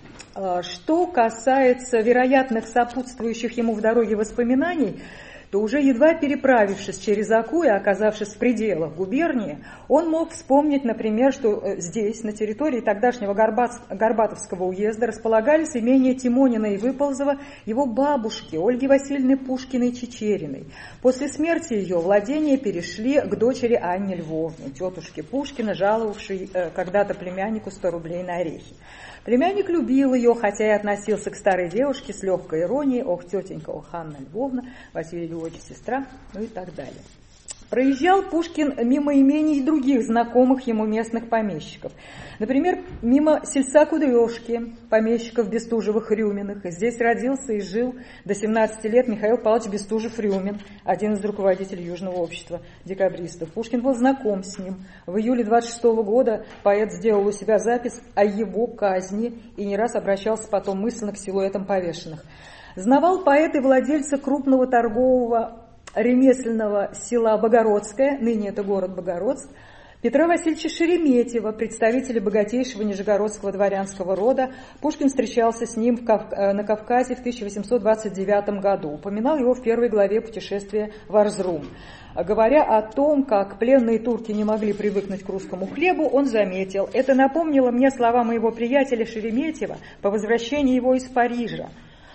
E: Что касается вероятных сопутствующих ему в дороге воспоминаний, то уже едва переправившись через Оку и оказавшись в пределах губернии, он мог вспомнить, например, что здесь, на территории тогдашнего Горбатовского уезда, располагались имения Тимонина и Выползова его бабушки Ольги Васильевны Пушкиной-Чичериной. После смерти ее владения перешли к дочери Анне Львовне, тетушке Пушкина, жаловавшей когда-то племяннику сто рублей на орехи. Племянник любил ее, хотя и относился к старой девушке с легкой иронией: «Ох, тетенька, ох, Анна Львовна, Василий Львович, сестра», ну и так далее. Проезжал Пушкин мимо имений других знакомых ему местных помещиков. Например, мимо сельца Кудрёшки, помещиков Бестужевых-Рюминых. Здесь родился и жил до семнадцати лет Михаил Павлович Бестужев-Рюмин, один из руководителей Южного общества декабристов. Пушкин был знаком с ним. В июле двадцать шестого года поэт сделал у себя запись о его казни и не раз обращался потом мысленно к силуэтам повешенных. Знавал поэт и владельца крупного торгового ремесленного села Богородское, ныне это город Богородск, Петра Васильевича Шереметьева, представителя богатейшего нижегородского дворянского рода. Пушкин встречался с ним в Кав... на Кавказе в тысяча восемьсот двадцать девятом году. Упоминал его в первой главе «Путешествия в Арзрум». Говоря о том, как пленные турки не могли привыкнуть к русскому хлебу, он заметил: «Это напомнило мне слова моего приятеля Шереметьева по возвращении его из Парижа.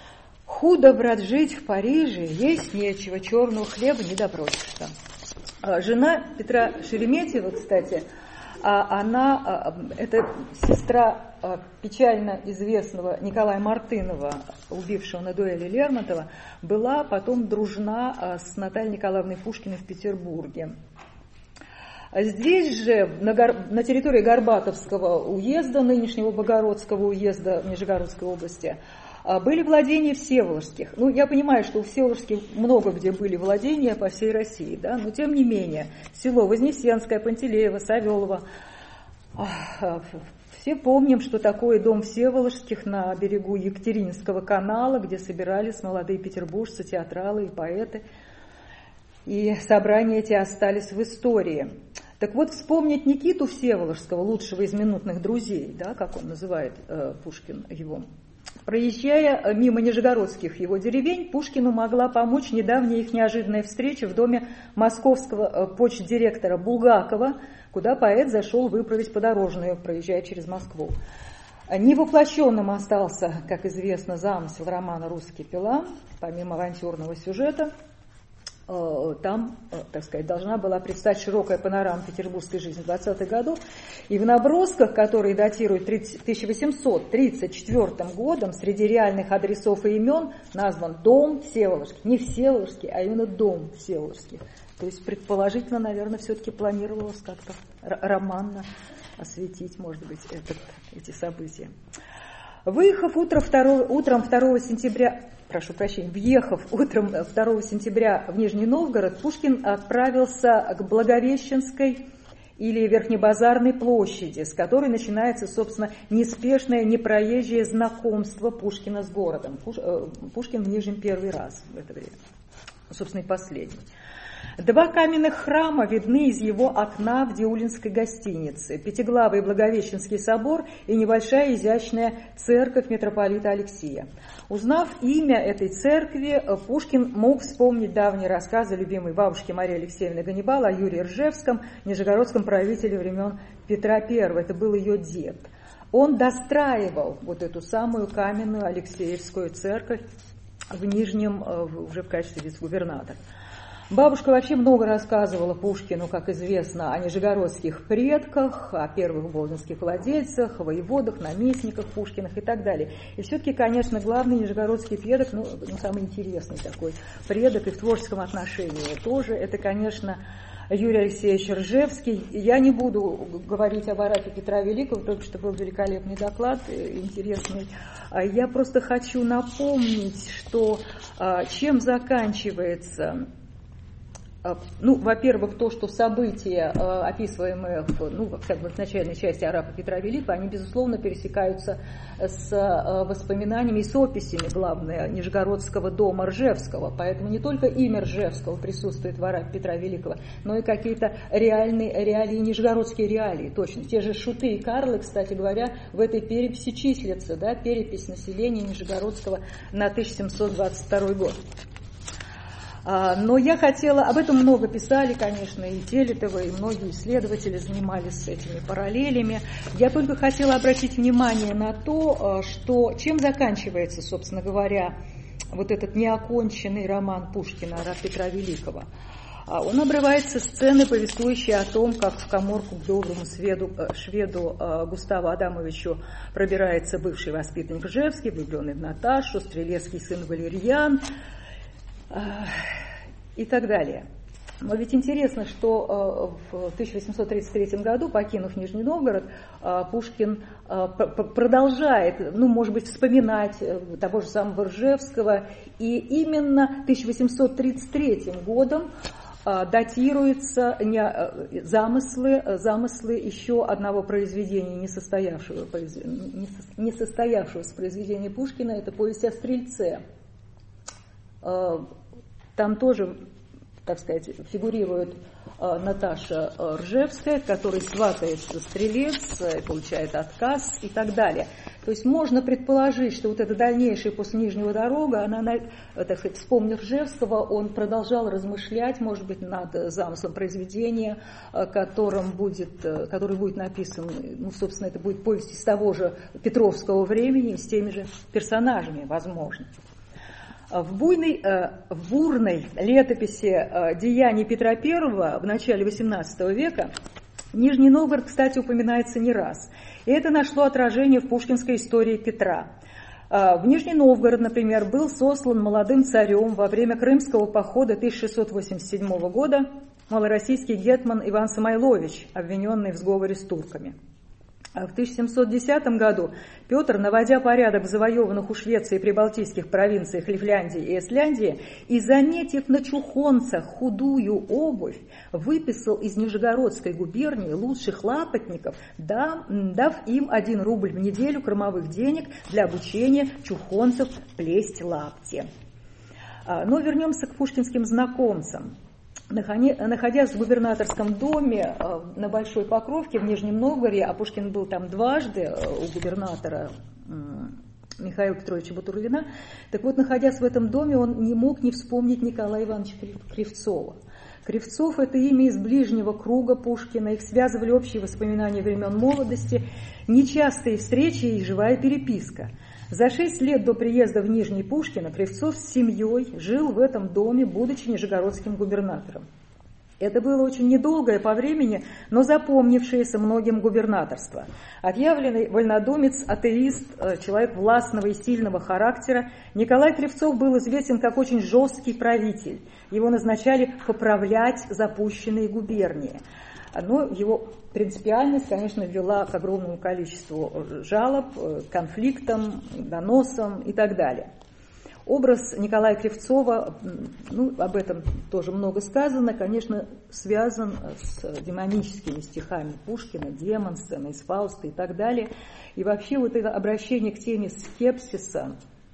E: Худо, брат, жить в Париже, есть нечего, черного хлеба не допросишься». Жена Петра Шереметьева, кстати, она, это сестра печально известного Николая Мартынова, убившего на дуэли Лермонтова, была потом дружна с Натальей Николаевной Пушкиной в Петербурге. Здесь же, на, Гор... на территории Горбатовского уезда, нынешнего Богородского уезда в Нижегородской области, были владения Всеволожских. Ну, я понимаю, что у Всеволожских много где были владения по всей России, да, но тем не менее, село Вознесенское, Пантелеево, Савелово. Все помним, что такое дом Всеволожских на берегу Екатерининского канала, где собирались молодые петербуржцы, театралы и поэты. И собрания эти остались в истории. Так вот, вспомнить Никиту Всеволожского, лучшего из минутных друзей, да, как он называет э, Пушкин его, Проезжая мимо нижегородских его деревень, Пушкину могла помочь недавняя их неожиданная встреча в доме московского почтдиректора Булгакова, куда поэт зашел выправить подорожную, проезжая через Москву. Невоплощенным остался, как известно, замысел романа «Русский пила». Помимо авантюрного сюжета, там, так сказать, должна была предстать широкая панорама петербургской жизни двадцатых годов. И в набросках, которые датируют тысяча восемьсот тридцать четвёртым годом, среди реальных адресов и имен назван дом Всеволожский. Не Всеволожский, а именно дом Всеволожский. То есть, предположительно, наверное, все-таки планировалось как-то романно осветить, может быть, этот, эти события. Выехав утром второго, утром второго сентября, прошу прощения, въехав утром второго сентября в Нижний Новгород, Пушкин отправился к Благовещенской или Верхнебазарной площади, с которой начинается, собственно, неспешное, непроезжее знакомство Пушкина с городом. Пушкин в Нижнем первый раз в это время, собственно, и последний. Два каменных храма видны из его окна в Диулинской гостинице. Пятиглавый Благовещенский собор и небольшая изящная церковь митрополита Алексия. Узнав имя этой церкви, Пушкин мог вспомнить давние рассказы любимой бабушки Марии Алексеевны Ганнибал о Юрии Ржевском, нижегородском правителе времен Петра Первого. Это был ее дед. Он достраивал вот эту самую каменную Алексеевскую церковь в Нижнем, уже в качестве вице-губернатора. Бабушка вообще много рассказывала Пушкину, как известно, о нижегородских предках, о первых болдинских владельцах, воеводах, наместниках Пушкиных и так далее. И все-таки, конечно, главный нижегородский предок, ну, самый интересный такой предок и в творческом отношении тоже, это, конечно, Юрий Алексеевич Ржевский. Я не буду говорить об арапе Петра Великого, только что был великолепный доклад, интересный. Я просто хочу напомнить, что чем заканчивается... Ну, во-первых, то, что события, описываемые в, ну, как бы в начальной части арапа Петра Великого, они, безусловно, пересекаются с воспоминаниями и с описями, главное, Нижегородского дома Ржевского. Поэтому не только имя Ржевского присутствует в арапе Петра Великого, но и какие-то реальные реалии, нижегородские реалии, точно. Те же шуты и карлы, кстати говоря, в этой переписи числятся, да, перепись населения Нижегородского на тысяча семьсот двадцать второй год. Но я хотела, об этом много писали, конечно, и Телетова, и многие исследователи занимались этими параллелями. Я только хотела обратить внимание на то, что чем заканчивается, собственно говоря, вот этот неоконченный роман Пушкина «Арап Петра Великого». Он обрывается сцены, повествующие о том, как в каморку к доброму сведу, шведу Густаву Адамовичу пробирается бывший воспитанник Ржевский, влюбленный в Наташу, стрелецкий сын Валерьян, и так далее. Но ведь интересно, что в тысяча восемьсот тридцать третьем году, покинув Нижний Новгород, Пушкин продолжает, ну, может быть, вспоминать того же самого Ржевского, и именно тысяча восемьсот тридцать третьим годом датируются замыслы, замыслы еще одного произведения, несостоявшегося, несостоявшегося произведения Пушкина, это повесть о Стрельце. Там тоже, так сказать, фигурирует Наташа Ржевская, которой сватается Стрелец, получает отказ и так далее. То есть можно предположить, что вот эта дальнейшая после Нижнего дорога, она, так сказать, вспомнив Ржевского, он продолжал размышлять, может быть, над замыслом произведения, которым будет, который будет написан, ну, собственно, это будет повесть из того же Петровского времени, с теми же персонажами, возможно. В, буйной, в бурной летописи деяний Петра Первого в начале восемнадцатого века Нижний Новгород, кстати, упоминается не раз. И это нашло отражение в пушкинской истории Петра. В Нижний Новгород, например, был сослан молодым царем во время Крымского похода тысяча шестьсот восемьдесят седьмого года малороссийский гетман Иван Самойлович, обвиненный в сговоре с турками. В тысяча семьсот десятом году Петр, наводя порядок в завоеванных у Швеции и прибалтийских провинциях Лифляндии и Эстляндии, и, заметив на чухонцах худую обувь, выписал из Нижегородской губернии лучших лапотников, дав, дав им один рубль в неделю кормовых денег для обучения чухонцев плесть лапти. Но вернемся к пушкинским знакомцам. Находясь в губернаторском доме на Большой Покровке в Нижнем Новгороде, а Пушкин был там дважды у губернатора Михаила Петровича Батурлина. Так вот, находясь в этом доме, он не мог не вспомнить Николая Ивановича Кривцова. Кривцов – это имя из ближнего круга Пушкина, их связывали общие воспоминания времен молодости, нечастые встречи и живая переписка. За шесть лет до приезда в Нижний Пушкино Кривцов с семьей жил в этом доме, будучи нижегородским губернатором. Это было очень недолгое по времени, но запомнившееся многим губернаторство. Отъявленный вольнодумец, атеист, человек властного и сильного характера, Николай Кривцов был известен как очень жесткий правитель. Его назначали поправлять запущенные губернии. Но его принципиальность, конечно, вела к огромному количеству жалоб, конфликтам, доносам и так далее. Образ Николая Кривцова, ну, об этом тоже много сказано, конечно, связан с демоническими стихами Пушкина, демон, сцена из Фауста и так далее. И вообще вот это обращение к теме скепсиса,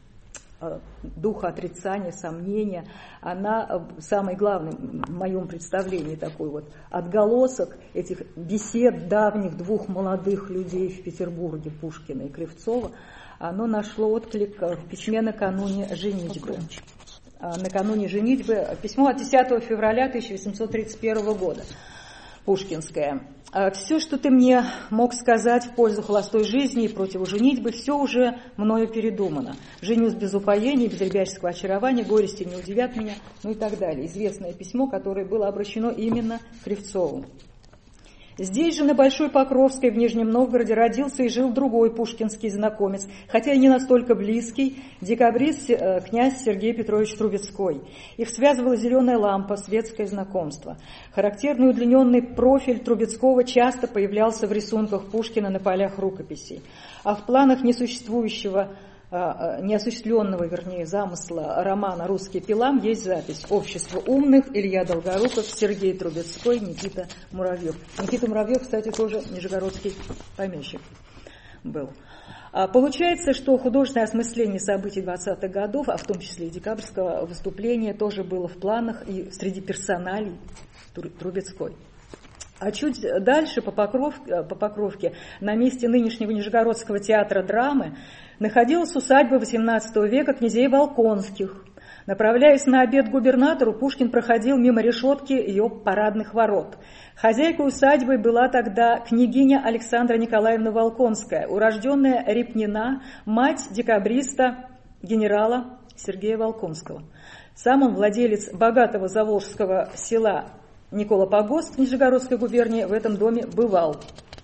E: духа отрицания, сомнения, она самый главный в моем представлении такой вот отголосок этих бесед давних двух молодых людей в Петербурге, Пушкина и Кривцова. Оно нашло отклик в письме накануне женитьбы. Накануне женитьбы, письмо от десятого февраля тысяча восемьсот тридцать первого года, пушкинское. «Все, что ты мне мог сказать в пользу холостой жизни и против женитьбы, все уже мною передумано. Женюсь без упоения, без ребяческого очарования, горести не удивят меня», ну и так далее. Известное письмо, которое было обращено именно Кривцову. Здесь же, на Большой Покровской, в Нижнем Новгороде, родился и жил другой пушкинский знакомец, хотя и не настолько близкий, декабрист князь Сергей Петрович Трубецкой. Их связывала зеленая лампа, светское знакомство. Характерный удлиненный профиль Трубецкого часто появлялся в рисунках Пушкина на полях рукописей. А в планах несуществующего, неосуществленного, вернее, замысла романа «Русский пилам» есть запись: «Общество умных», Илья Долгоруков, Сергей Трубецкой, Никита Муравьев. Никита Муравьев, кстати, тоже нижегородский помещик был. Получается, что художественное осмысление событий двадцатых годов, а в том числе и декабрьского выступления, тоже было в планах и среди персоналей Трубецкой. А чуть дальше, по Покровке, по Покровке, на месте нынешнего Нижегородского театра драмы, находилась усадьба восемнадцатого века князей Волконских. Направляясь на обед к губернатору, Пушкин проходил мимо решетки ее парадных ворот. Хозяйкой усадьбы была тогда княгиня Александра Николаевна Волконская, урожденная Репнина, мать декабриста генерала Сергея Волконского. Сам он владелец богатого заволжского села Никола Погост в Нижегородской губернии, в этом доме бывал.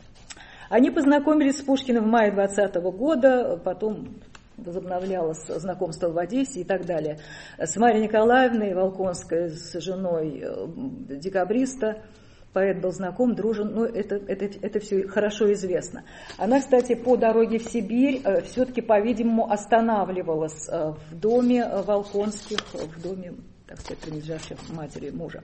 E: Они познакомились с Пушкиным в мае двадцатого года, потом возобновлялось знакомство в Одессе и так далее. С Марьей Николаевной Волконской, с женой декабриста, поэт был знаком, дружен, но это, это, это все хорошо известно. Она, кстати, по дороге в Сибирь все-таки, по-видимому, останавливалась в доме Волконских, в доме, так сказать, принадлежавших матери мужа.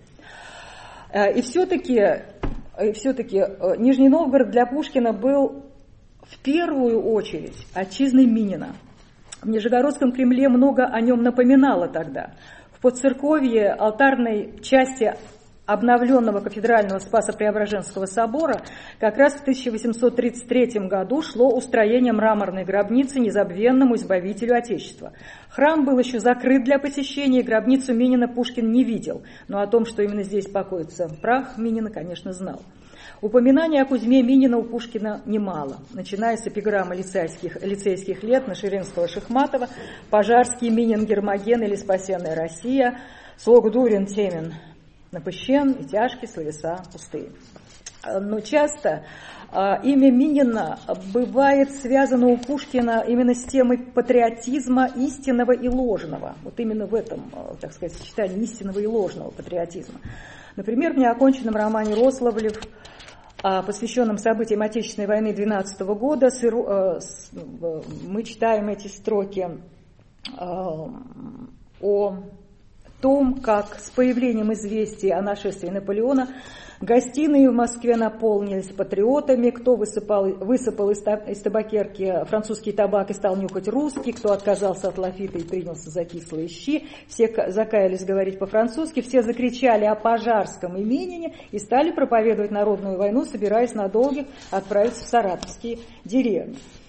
E: И все-таки, и все-таки Нижний Новгород для Пушкина был в первую очередь отчизной Минина. В Нижегородском Кремле много о нем напоминало тогда. В подцерковье алтарной части обновленного кафедрального Спасо-Преображенского собора как раз в тысяча восемьсот тридцать третьем году шло устроение мраморной гробницы незабвенному избавителю Отечества. Храм был еще закрыт для посещения, гробницу Минина Пушкин не видел, но о том, что именно здесь покоится прах Минина, конечно, знал. Упоминаний о Кузьме Минина у Пушкина немало, начиная с эпиграммы лицейских, лицейских лет Наширинского-Шихматова, Пожарский, Минин, Гермоген или Спасенная Россия, Слог Дурин, Темен, Напыщен и тяжкие словеса пустые. Но часто а, имя Минина бывает связано у Пушкина именно с темой патриотизма истинного и ложного. Вот именно в этом, так сказать, сочетании истинного и ложного патриотизма. Например, в неоконченном романе Рославлев, а, посвященном событиям Отечественной войны двенадцатого года, с, а, с, мы читаем эти строки а, о том, как с появлением известия о нашествии Наполеона гостиные в Москве наполнились патриотами, кто высыпал, высыпал из, из табакерки французский табак и стал нюхать русский, кто отказался от лафита и принялся за кислые щи, все закаялись говорить по-французски, все закричали о Пожарском и Минине и стали проповедовать народную войну, собираясь надолго отправиться в саратовские деревни.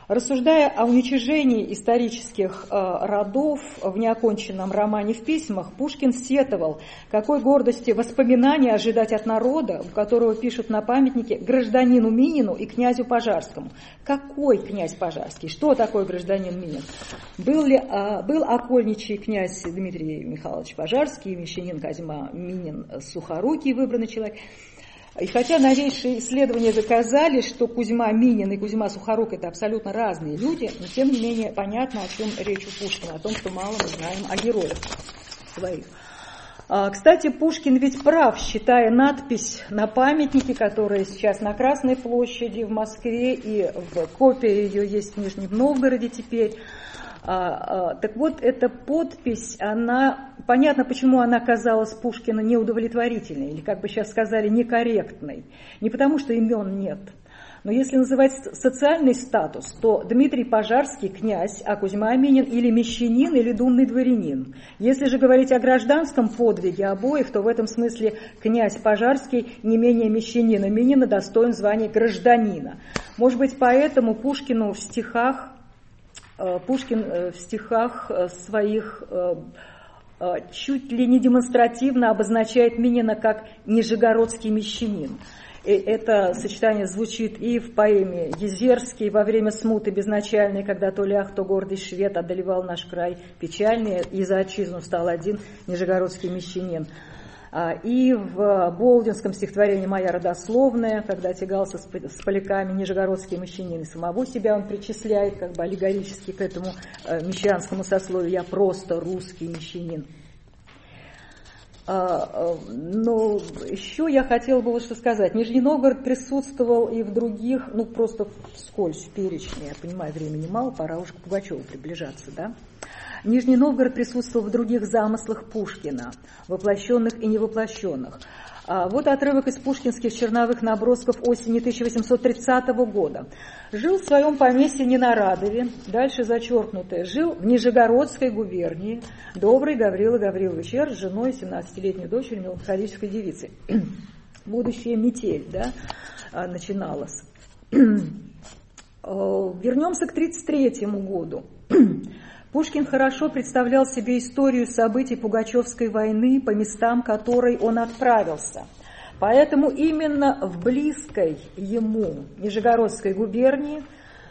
E: Рассуждая о уничижении исторических э, родов в неоконченном романе «В письмах», Пушкин сетовал, какой гордости воспоминания ожидать от народа, у которого пишут на памятнике гражданину Минину и князю Пожарскому. Какой князь Пожарский? Что такое гражданин Минин? Был ли э, был окольничий князь Дмитрий Михайлович Пожарский, мещанин Козьма Минин Сухорукий, выбранный человек? И хотя новейшие исследования доказали, что Кузьма Минин и Кузьма Сухорук – это абсолютно разные люди, но тем не менее понятно, о чем речь у Пушкина, о том, что мало мы знаем о героях своих. Кстати, Пушкин ведь прав, считая надпись на памятнике, которая сейчас на Красной площади в Москве, и в копии ее есть в Нижнем Новгороде теперь. А, а, так вот, эта подпись, она, понятно, почему она казалась Пушкину неудовлетворительной, или, как бы сейчас сказали, некорректной. Не потому, что имен нет. Но если называть социальный статус, то Дмитрий Пожарский князь, а Кузьма Минин или мещанин, или думный дворянин. Если же говорить о гражданском подвиге обоих, то в этом смысле князь Пожарский не менее мещанина Минина достоин звания гражданина. Может быть, поэтому Пушкину в стихах Пушкин в стихах своих чуть ли не демонстративно обозначает Минина как нижегородский мещанин. И это сочетание звучит и в поэме «Езерский» во время смуты безначальной, когда то лях, то гордый швед одолевал наш край печальный, и за отчизну стал один нижегородский мещанин. И в болдинском стихотворении «Моя родословная», когда тягался с поляками нижегородский мещанин, и самого себя он причисляет как бы аллегорически к этому мещанскому сословию: «Я просто русский мещанин». Но еще я хотела бы вот что сказать. Нижний Новгород присутствовал и в других, ну просто вскользь в перечне, я понимаю, времени мало, пора уж к Пугачеву приближаться, да? Нижний Новгород присутствовал в других замыслах Пушкина, воплощенных и невоплощенных. Вот отрывок из пушкинских черновых набросков осени тысяча восемьсот тридцатого года. Жил в своем поместье Ненарадове, дальше зачеркнутое, жил в Нижегородской губернии добрый Гаврила Гаврилович Р. с женой, семнадцатилетней дочерью, меланхолической девицей. Будущая метель, да, начиналась. Вернемся к тридцать третьему году. Пушкин хорошо представлял себе историю событий Пугачевской войны, по местам которой он отправился. Поэтому именно в близкой ему Нижегородской губернии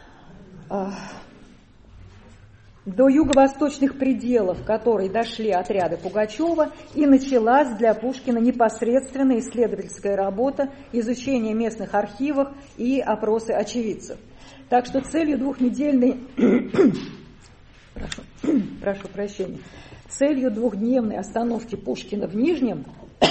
E: до юго-восточных пределов, которой дошли отряды Пугачева, и началась для Пушкина непосредственная исследовательская работа, изучение местных архивов и опросы очевидцев. Так что целью двухнедельной... Прошу, прошу прощения. Целью двухдневной остановки Пушкина в Нижнем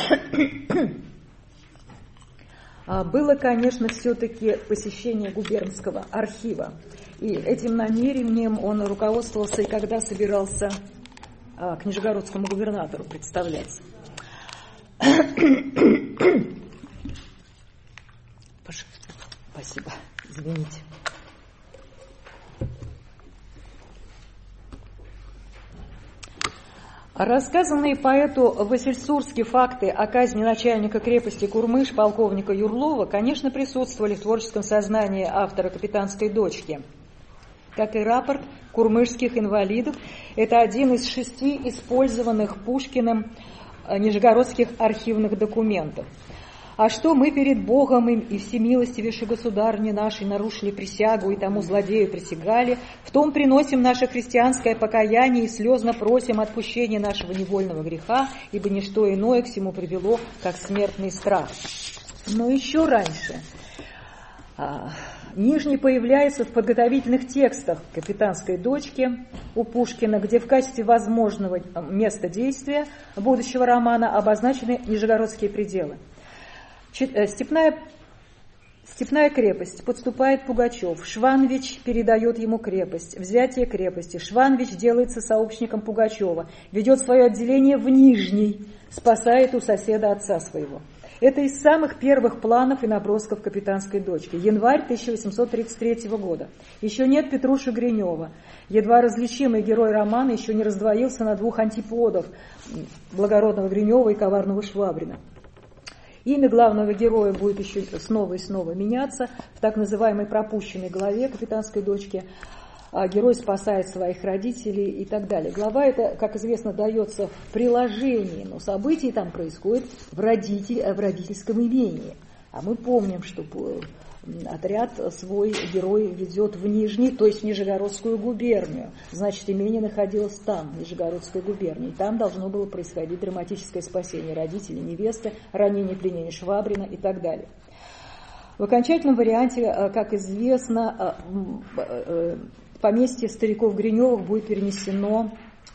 E: было, конечно, все-таки посещение губернского архива. И этим намерением он руководствовался и когда собирался к нижегородскому губернатору представляться. Спасибо, извините. Рассказанные поэту Васильсурски факты о казни начальника крепости Курмыш, полковника Юрлова, конечно, присутствовали в творческом сознании автора «Капитанской дочки». Как и рапорт курмышских инвалидов, это один из шести использованных Пушкиным нижегородских архивных документов. А что мы перед Богом им и всемилостивейшей государни нашей нарушили присягу и тому злодею присягали, в том приносим наше христианское покаяние и слезно просим отпущения нашего невольного греха, ибо ничто иное к всему привело, как смертный страх. Но еще раньше а, Нижний появляется в подготовительных текстах «Капитанской дочки» у Пушкина, где в качестве возможного места действия будущего романа обозначены нижегородские пределы. Степная, степная крепость, подступает Пугачев, Шванвич передает ему крепость, взятие крепости, Шванвич делается сообщником Пугачева, ведет свое отделение в Нижний, спасает у соседа отца своего. Это из самых первых планов и набросков «Капитанской дочки». Январь тысяча восемьсот тридцать третьего года. Еще нет Петруши Гринева. Едва различимый герой романа еще не раздвоился на двух антиподов, благородного Гринева и коварного Швабрина. Имя главного героя будет еще снова и снова меняться. В так называемой пропущенной главе «Капитанской дочке» герой спасает своих родителей и так далее. Глава эта, как известно, дается в приложении, но события там происходят в, родитель, в родительском имении. А мы помним, что отряд свой герой ведет в Нижний, то есть в Нижегородскую губернию. Значит, имение находилось там, в Нижегородской губернии. Там должно было происходить драматическое спасение родителей, невесты, ранение, пленение Швабрина и так далее. В окончательном варианте, как известно, поместье стариков Гриневых будет перенесено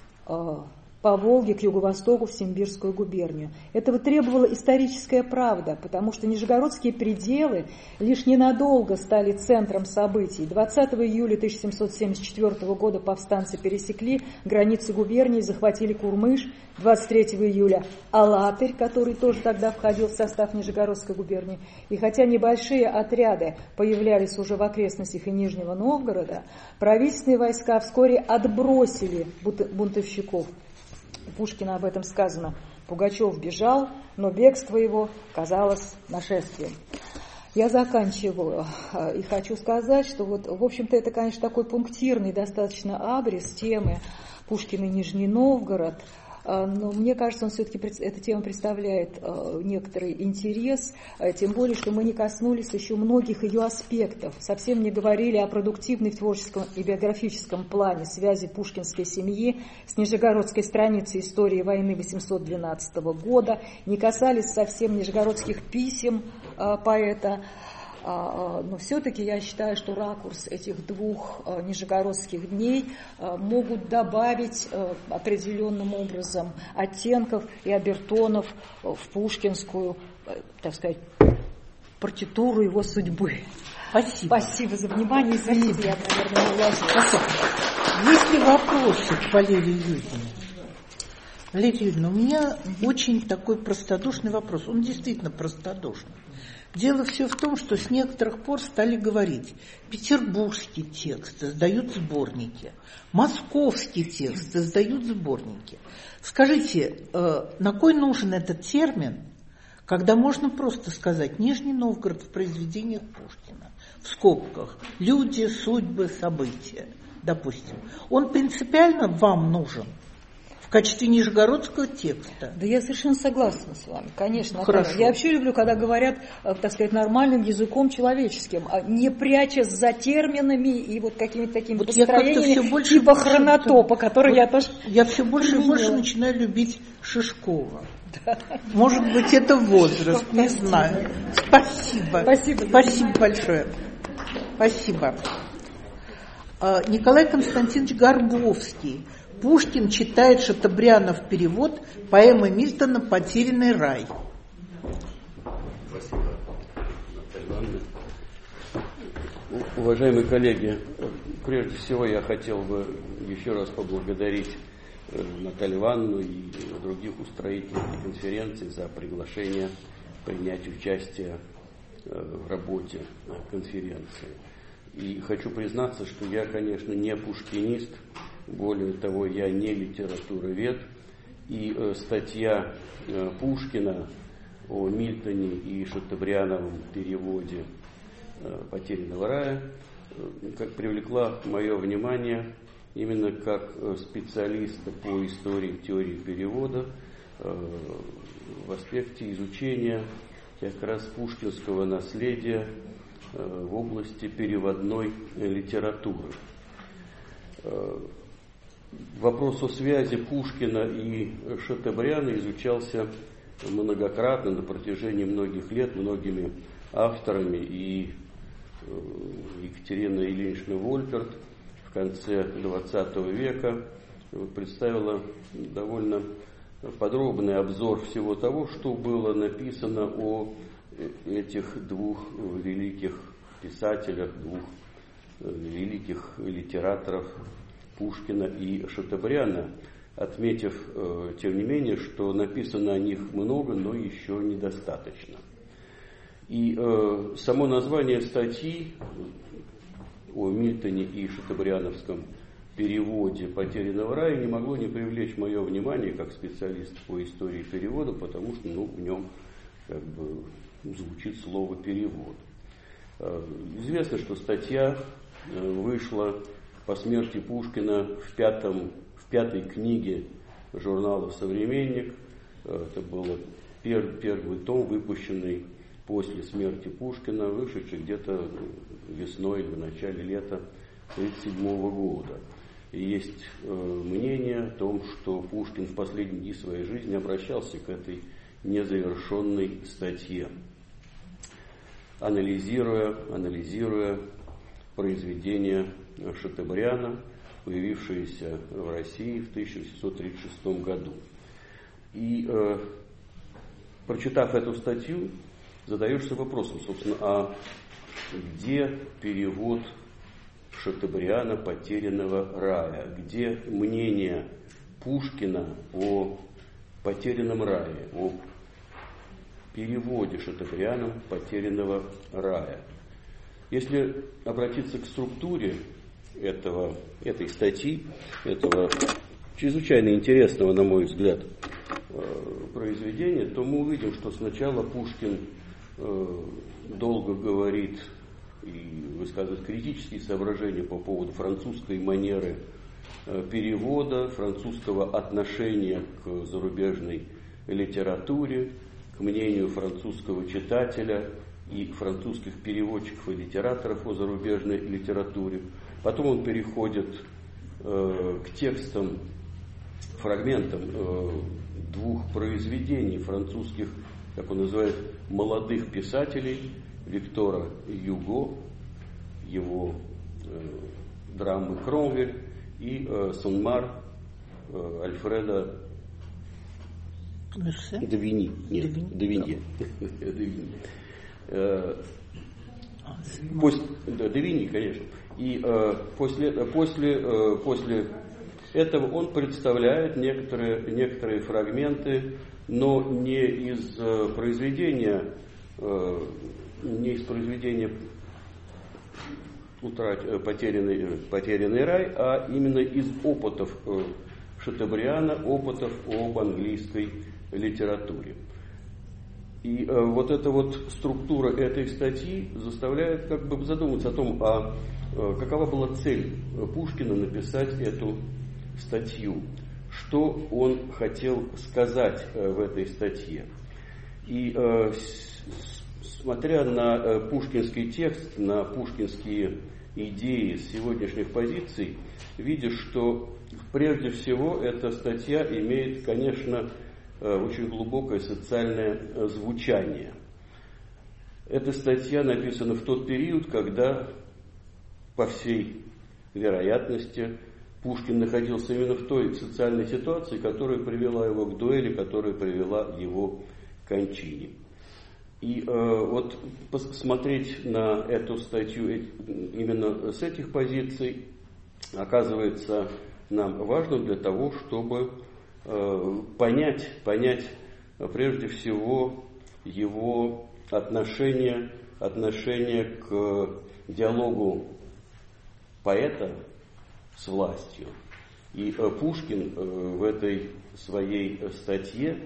E: по Волге к юго-востоку в Симбирскую губернию. Этого требовала историческая правда, потому что нижегородские пределы лишь ненадолго стали центром событий. двадцатого июля тысяча семьсот семьдесят четвёртого года повстанцы пересекли границы губернии, захватили Курмыш. двадцать третьего июля Алатырь, который тоже тогда входил в состав Нижегородской губернии. И хотя небольшие отряды появлялись уже в окрестностях и Нижнего Новгорода, правительственные войска вскоре отбросили бунтовщиков. У Пушкина об этом сказано. Пугачев бежал, но бегство его казалось нашествием. Я заканчиваю и хочу сказать, что вот, в общем-то, это, конечно, такой пунктирный достаточно абрис темы Пушкин и Нижний Новгород. Но мне кажется, он все-таки, эта тема представляет некоторый интерес, тем более, что мы не коснулись еще многих ее аспектов. Совсем не говорили о продуктивной в творческом и биографическом плане связи пушкинской семьи с нижегородской страницей истории войны восемьсот двенадцатого года, не касались совсем нижегородских писем поэта. Но все-таки я считаю, что ракурс этих двух нижегородских дней могут добавить определенным образом оттенков и обертонов в пушкинскую, так сказать, партитуру его судьбы.
A: Спасибо.
E: Спасибо за внимание. Извините, я, наверное, не уложила.
A: Есть ли вопросы к Валерии Юрьевне? Валерия Юрьевна, у меня очень такой простодушный вопрос. Он действительно простодушный. Дело все в том, что с некоторых пор стали говорить, петербургский текст создают сборники, московский текст создают сборники. Скажите, на кой нужен этот термин, когда можно просто сказать Нижний Новгород в произведениях Пушкина, в скобках, люди, судьбы, события, допустим. Он принципиально вам нужен? В качестве нижегородского текста.
E: Да я совершенно согласна с вами, конечно.
A: Хорошо.
E: Конечно. Я вообще люблю, когда говорят, так сказать, нормальным языком человеческим, не прячась за терминами и вот какими-то такими вот построениями больше, типа хронотопа, который вот я тоже...
A: Я все больше применила. и больше начинаю любить Шишкова. Да. Может быть, это возраст, не знаю. Спасибо.
E: Спасибо.
A: Спасибо большое. Спасибо. Николай Константинович Горбовский. Пушкин читает Шатобрианов перевод поэмы Мильтона «Потерянный рай».
F: Спасибо, Наталья. Уважаемые коллеги, прежде всего я хотел бы еще раз поблагодарить Наталью Ивановну и других устроителей конференции за приглашение принять участие в работе конференции. И хочу признаться, что я, конечно, не пушкинист. Более того, я не литературовед, и э, статья э, Пушкина о Мильтоне и Шатобриановом переводе э, «Потерянного рая» э, как привлекла мое внимание именно как э, специалиста по истории теории перевода э, в аспекте изучения как раз пушкинского наследия э, в области переводной литературы. Э, Вопрос о связи Пушкина и Шатобриана изучался многократно на протяжении многих лет многими авторами, и Екатерина Ильинична Вольперт в конце двадцатого века представила довольно подробный обзор всего того, что было написано о этих двух великих писателях, двух великих литераторах Пушкина и Шатобриана, отметив, э, тем не менее, что написано о них много, но еще недостаточно. И э, само название статьи о Мильтоне и Шатобриановском переводе «Потерянного рая» не могло не привлечь мое внимание как специалист по истории перевода, потому что ну, в нем как бы звучит слово «перевод». Известно, что статья вышла по смерти Пушкина в, пятом, в пятой книге журнала «Современник». Это был пер, первый том, выпущенный после смерти Пушкина, вышедший где-то весной или в начале лета тысяча девятьсот тридцать седьмого года. И есть э, мнение о том, что Пушкин в последние дни своей жизни обращался к этой незавершенной статье, анализируя, анализируя произведения Шатобриана, появившиеся в России в тысяча восемьсот тридцать шестом году. И э, прочитав эту статью, задаешься вопросом, собственно, а где перевод Шатобриана «Потерянного рая», где мнение Пушкина о потерянном рае, о переводе Шатобрианом «Потерянного рая». Если обратиться к структуре этого, этой статьи, этого чрезвычайно интересного, на мой взгляд, произведения, то мы увидим, что сначала Пушкин долго говорит и высказывает критические соображения по поводу французской манеры перевода, французского отношения к зарубежной литературе, к мнению французского читателя и французских переводчиков и литераторов о зарубежной литературе. Потом он переходит э, к текстам, фрагментам э, двух произведений французских, как он называет, молодых писателей, Виктора Юго, его э, драмы «Кромвель» и э, «Сон-Мар» э, Альфреда Давини. Нет, Давинье. Давинье. После, да, Давини, конечно. И э, после, после, э, после этого он представляет некоторые, некоторые фрагменты, но не из э, произведения, э, не из произведения утрат, э, потерянный, потерянный рай, а именно из опытов э, Шатобриана, опытов об английской литературе. И э, вот эта вот структура этой статьи заставляет как бы задуматься о том, а э, какова была цель Пушкина написать эту статью, что он хотел сказать э, в этой статье. И э, с, смотря на э, пушкинский текст, на пушкинские идеи с сегодняшних позиций, видишь, что прежде всего эта статья имеет, конечно, очень глубокое социальное звучание. Эта статья написана в тот период, когда, по всей вероятности, Пушкин находился именно в той социальной ситуации, которая привела его к дуэли, которая привела его к кончине. И э, вот посмотреть на эту статью именно с этих позиций оказывается нам важным для того, чтобы понять, понять прежде всего его отношение, отношение к диалогу поэта с властью. И Пушкин в этой своей статье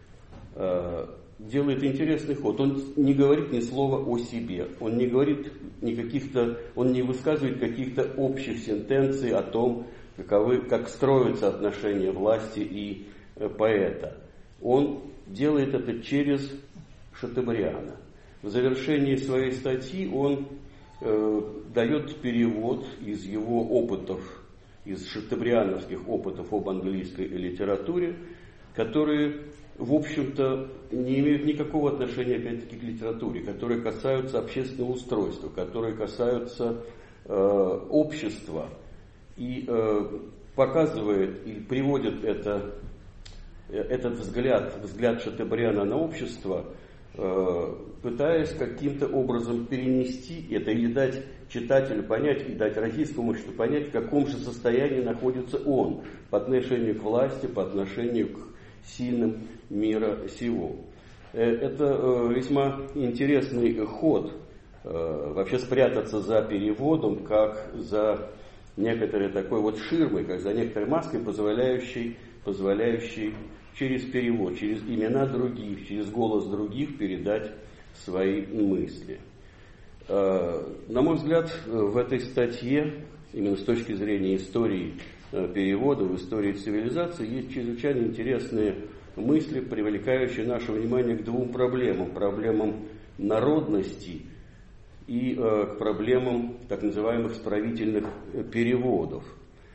F: делает интересный ход. Он не говорит ни слова о себе, он не говорит никаких-то, он не высказывает каких-то общих сентенций о том, каковы, как строятся отношения власти и э, поэта. Он делает это через Шатобриана. В завершении своей статьи он э, дает перевод из его опытов, из шатобриановских опытов об английской литературе, которые, в общем-то, не имеют никакого отношения, опять-таки, к литературе, которые касаются общественного устройства, которые касаются э, общества. И э, показывает и приводит это, этот взгляд, взгляд Шатобриана на общество, э, пытаясь каким-то образом перенести это или дать читателю понять, и дать российскому обществу понять, в каком же состоянии находится он по отношению к власти, по отношению к сильным мира сего. Это э, весьма интересный ход, э, вообще спрятаться за переводом, как за некоторой такой вот ширмой, как за некоторой маской, позволяющей, позволяющей через перевод, через имена других, через голос других передать свои мысли. На мой взгляд, в этой статье, именно с точки зрения истории перевода, в истории цивилизации, есть чрезвычайно интересные мысли, привлекающие наше внимание к двум проблемам. Проблемам народности и к проблемам так называемых исправительных переводов.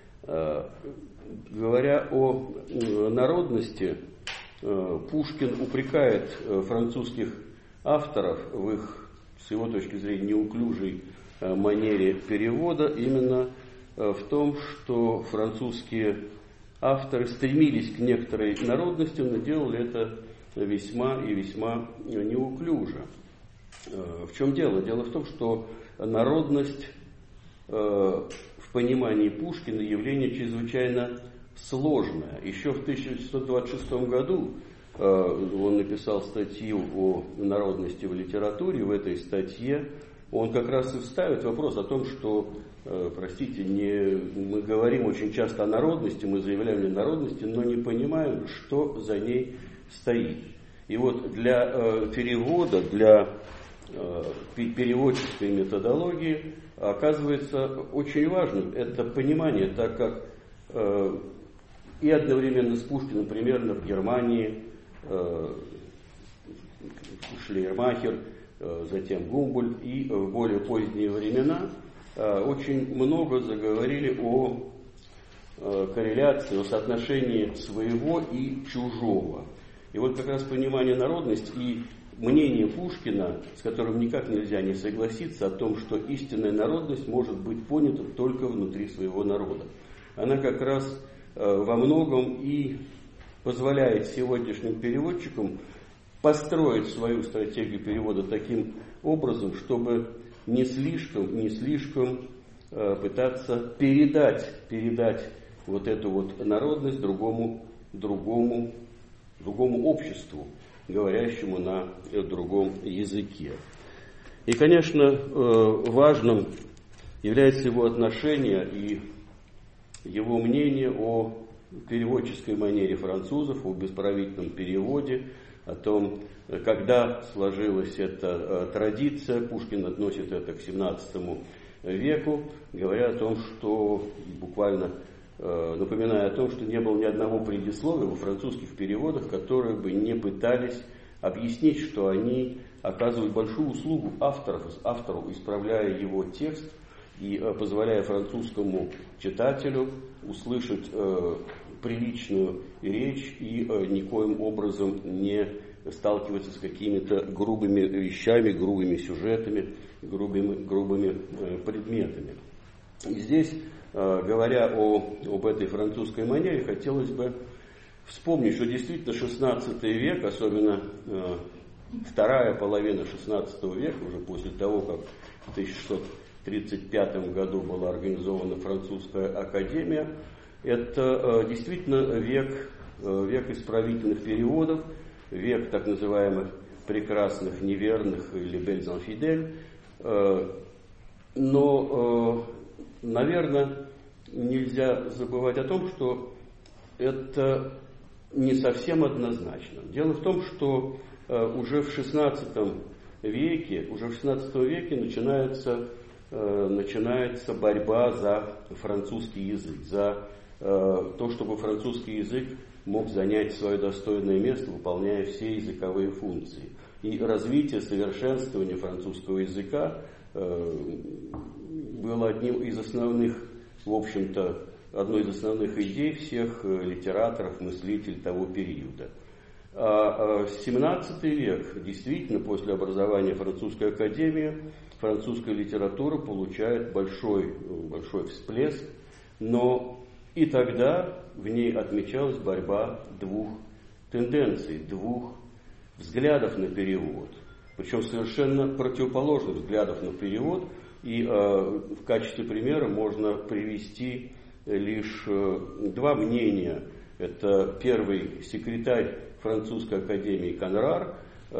F: Говоря о народности, Пушкин упрекает французских авторов в их, с его точки зрения, неуклюжей манере перевода именно в том, что французские авторы стремились к некоторой народности, но делали это весьма и весьма неуклюже. В чем дело? Дело в том, что народность в понимании Пушкина явление чрезвычайно сложное. Еще в тысяча восемьсот двадцать шестом году он написал статью о народности в литературе. В этой статье он как раз и ставит вопрос о том, что, простите, не, мы говорим очень часто о народности, мы заявляем о народности, но не понимаем, что за ней стоит. И вот для э, перевода, для э, переводческой методологии оказывается очень важным это понимание, так как э, и одновременно с Пушкиным примерно в Германии Шлейермахер, затем Гумбольдт, и в более поздние времена очень много заговорили о корреляции, о соотношении своего и чужого. И вот как раз понимание народности и мнение Пушкина, с которым никак нельзя не согласиться, о том, что истинная народность может быть понята только внутри своего народа. Она как раз во многом и позволяет сегодняшним переводчикам построить свою стратегию перевода таким образом, чтобы не слишком, не слишком э, пытаться передать, передать вот эту вот народность другому, другому, другому обществу, говорящему на э, другом языке. И, конечно, э, важным является его отношение и его мнение о переводческой манере французов, о бесправительном переводе, о том, когда сложилась эта традиция. Пушкин относит это к семнадцатому веку, говоря о том, что буквально напоминая о том, что не было ни одного предисловия во французских переводах, которые бы не пытались объяснить, что они оказывают большую услугу авторов, автору, исправляя его текст и позволяя французскому читателю услышать э, приличную речь и э, никоим образом не сталкиваться с какими-то грубыми вещами, грубыми сюжетами, грубыми, грубыми э, предметами. И здесь, э, говоря о, об этой французской манере, хотелось бы вспомнить, что действительно шестнадцатый век, особенно э, вторая половина шестнадцатого века, уже после того, как в тысяча шестьсот тридцать пятом году была организована французская академия, это э, действительно век, э, век исправительных переводов, век так называемых прекрасных неверных или belles infidèles. Э, но, э, наверное, нельзя забывать о том, что это не совсем однозначно. Дело в том, что э, уже в шестнадцатом веке, уже в шестнадцатом веке начинается начинается борьба за французский язык, за э, то, чтобы французский язык мог занять свое достойное место, выполняя все языковые функции. И развитие, совершенствование французского языка э, было одним из основных, в общем-то, одной из основных идей всех литераторов, мыслителей того периода. А семнадцатый век, действительно, после образования французской академии, французская литература получает большой, большой всплеск, но и тогда в ней отмечалась борьба двух тенденций, двух взглядов на перевод. Причем совершенно противоположных взглядов на перевод. И э, в качестве примера можно привести лишь э, два мнения. Это первый секретарь французской академии Конрар.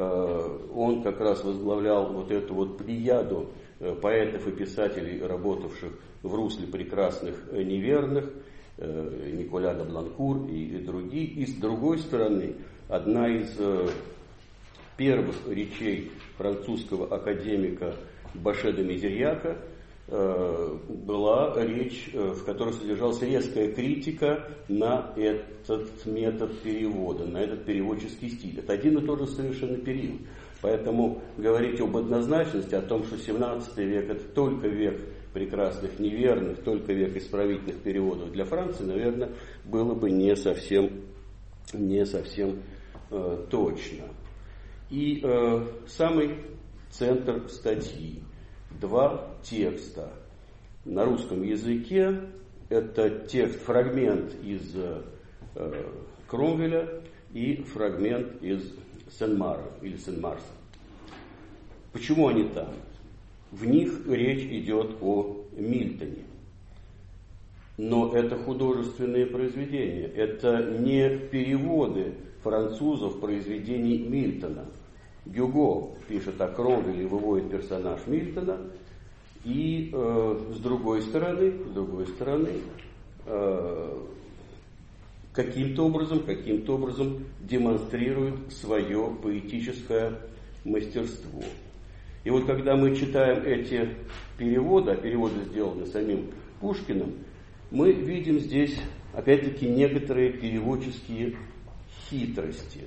F: Он как раз возглавлял вот эту вот плеяду поэтов и писателей, работавших в русле прекрасных неверных. Николя де Бланкур и, и другие. И с другой стороны, одна из первых речей французского академика Баше де Мизерьяка была речь, в которой содержалась резкая критика на этот метод перевода, на этот переводческий стиль. Это один и тот же совершенно период. Поэтому говорить об однозначности, о том, что семнадцатый век это только век прекрасных неверных, только век исправительных переводов для Франции, наверное, было бы не совсем, не совсем э, точно. И э, самый центр статьи. Два текста на русском языке. Это текст, фрагмент из э, Кромвеля и фрагмент из Сен-Мара или Сен-Марса. Почему они там? В них речь идет о Мильтоне. Но это художественные произведения. Это не переводы французов произведений Мильтона. Гюго пишет о Кромвеле и выводит персонаж Мильтона. И э, с другой стороны, с другой стороны э, каким-то образом, каким-то образом демонстрирует свое поэтическое мастерство. И вот когда мы читаем эти переводы, а переводы сделаны самим Пушкиным, мы видим здесь, опять-таки, некоторые переводческие хитрости.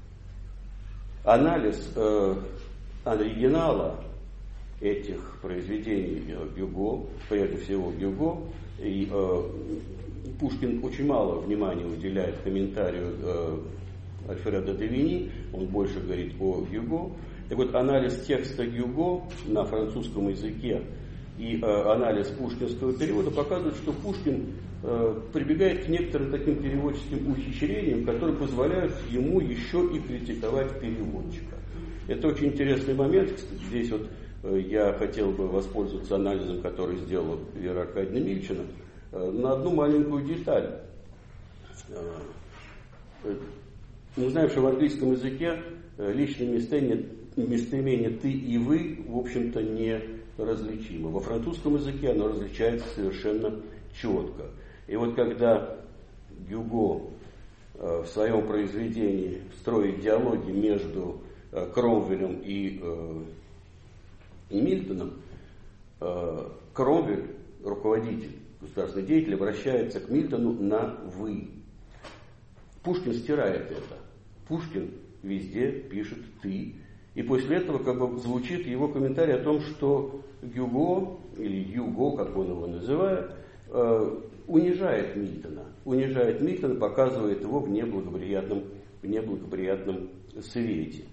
F: Анализ э, оригинала этих произведений Гюго, прежде всего Гюго, и э, Пушкин очень мало внимания уделяет комментарию э, Альфреда де Виньи, он больше говорит о Гюго. Так вот, анализ текста Гюго на французском языке и э, анализ пушкинского перевода показывают, что Пушкин э, прибегает к некоторым таким переводческим ухищрениям, которые позволяют ему еще и критиковать переводчика. Это очень интересный момент. Здесь вот э, я хотел бы воспользоваться анализом, который сделала Вера Аркадьевна Мильчина, э, на одну маленькую деталь. Э, мы знаем, что в английском языке э, личное местоимение, местоимение «ты» и «вы» в общем-то не различимо. Во французском языке оно различается совершенно четко. И вот когда Гюго э, в своем произведении строит диалоги между э, Кромвелем и, э, и Мильтоном, э, Кромвель, руководитель, государственный деятель, обращается к Мильтону на «вы». Пушкин стирает это. Пушкин везде пишет «ты». И после этого как бы звучит его комментарий о том, что Гюго, или Юго, как он его называет, э, унижает Мильтона. Унижает Мильтона, показывает его в неблагоприятном, в неблагоприятном свете.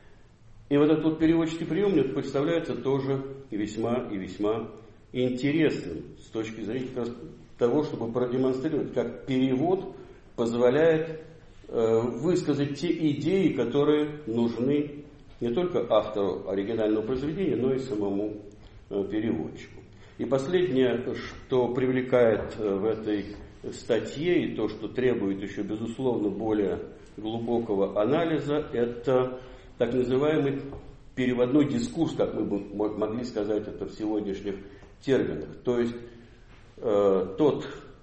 F: И вот этот вот переводческий приемник представляется тоже весьма и весьма интересным с точки зрения как раз того, чтобы продемонстрировать, как перевод позволяет э, высказать те идеи, которые нужны не только автору оригинального произведения, но и самому э, переводчику. И последнее, что привлекает э, в этой статье, и то, что требует еще, безусловно, более глубокого анализа, это так называемый переводной дискурс, как мы бы могли сказать это в сегодняшних терминах. То есть э, тот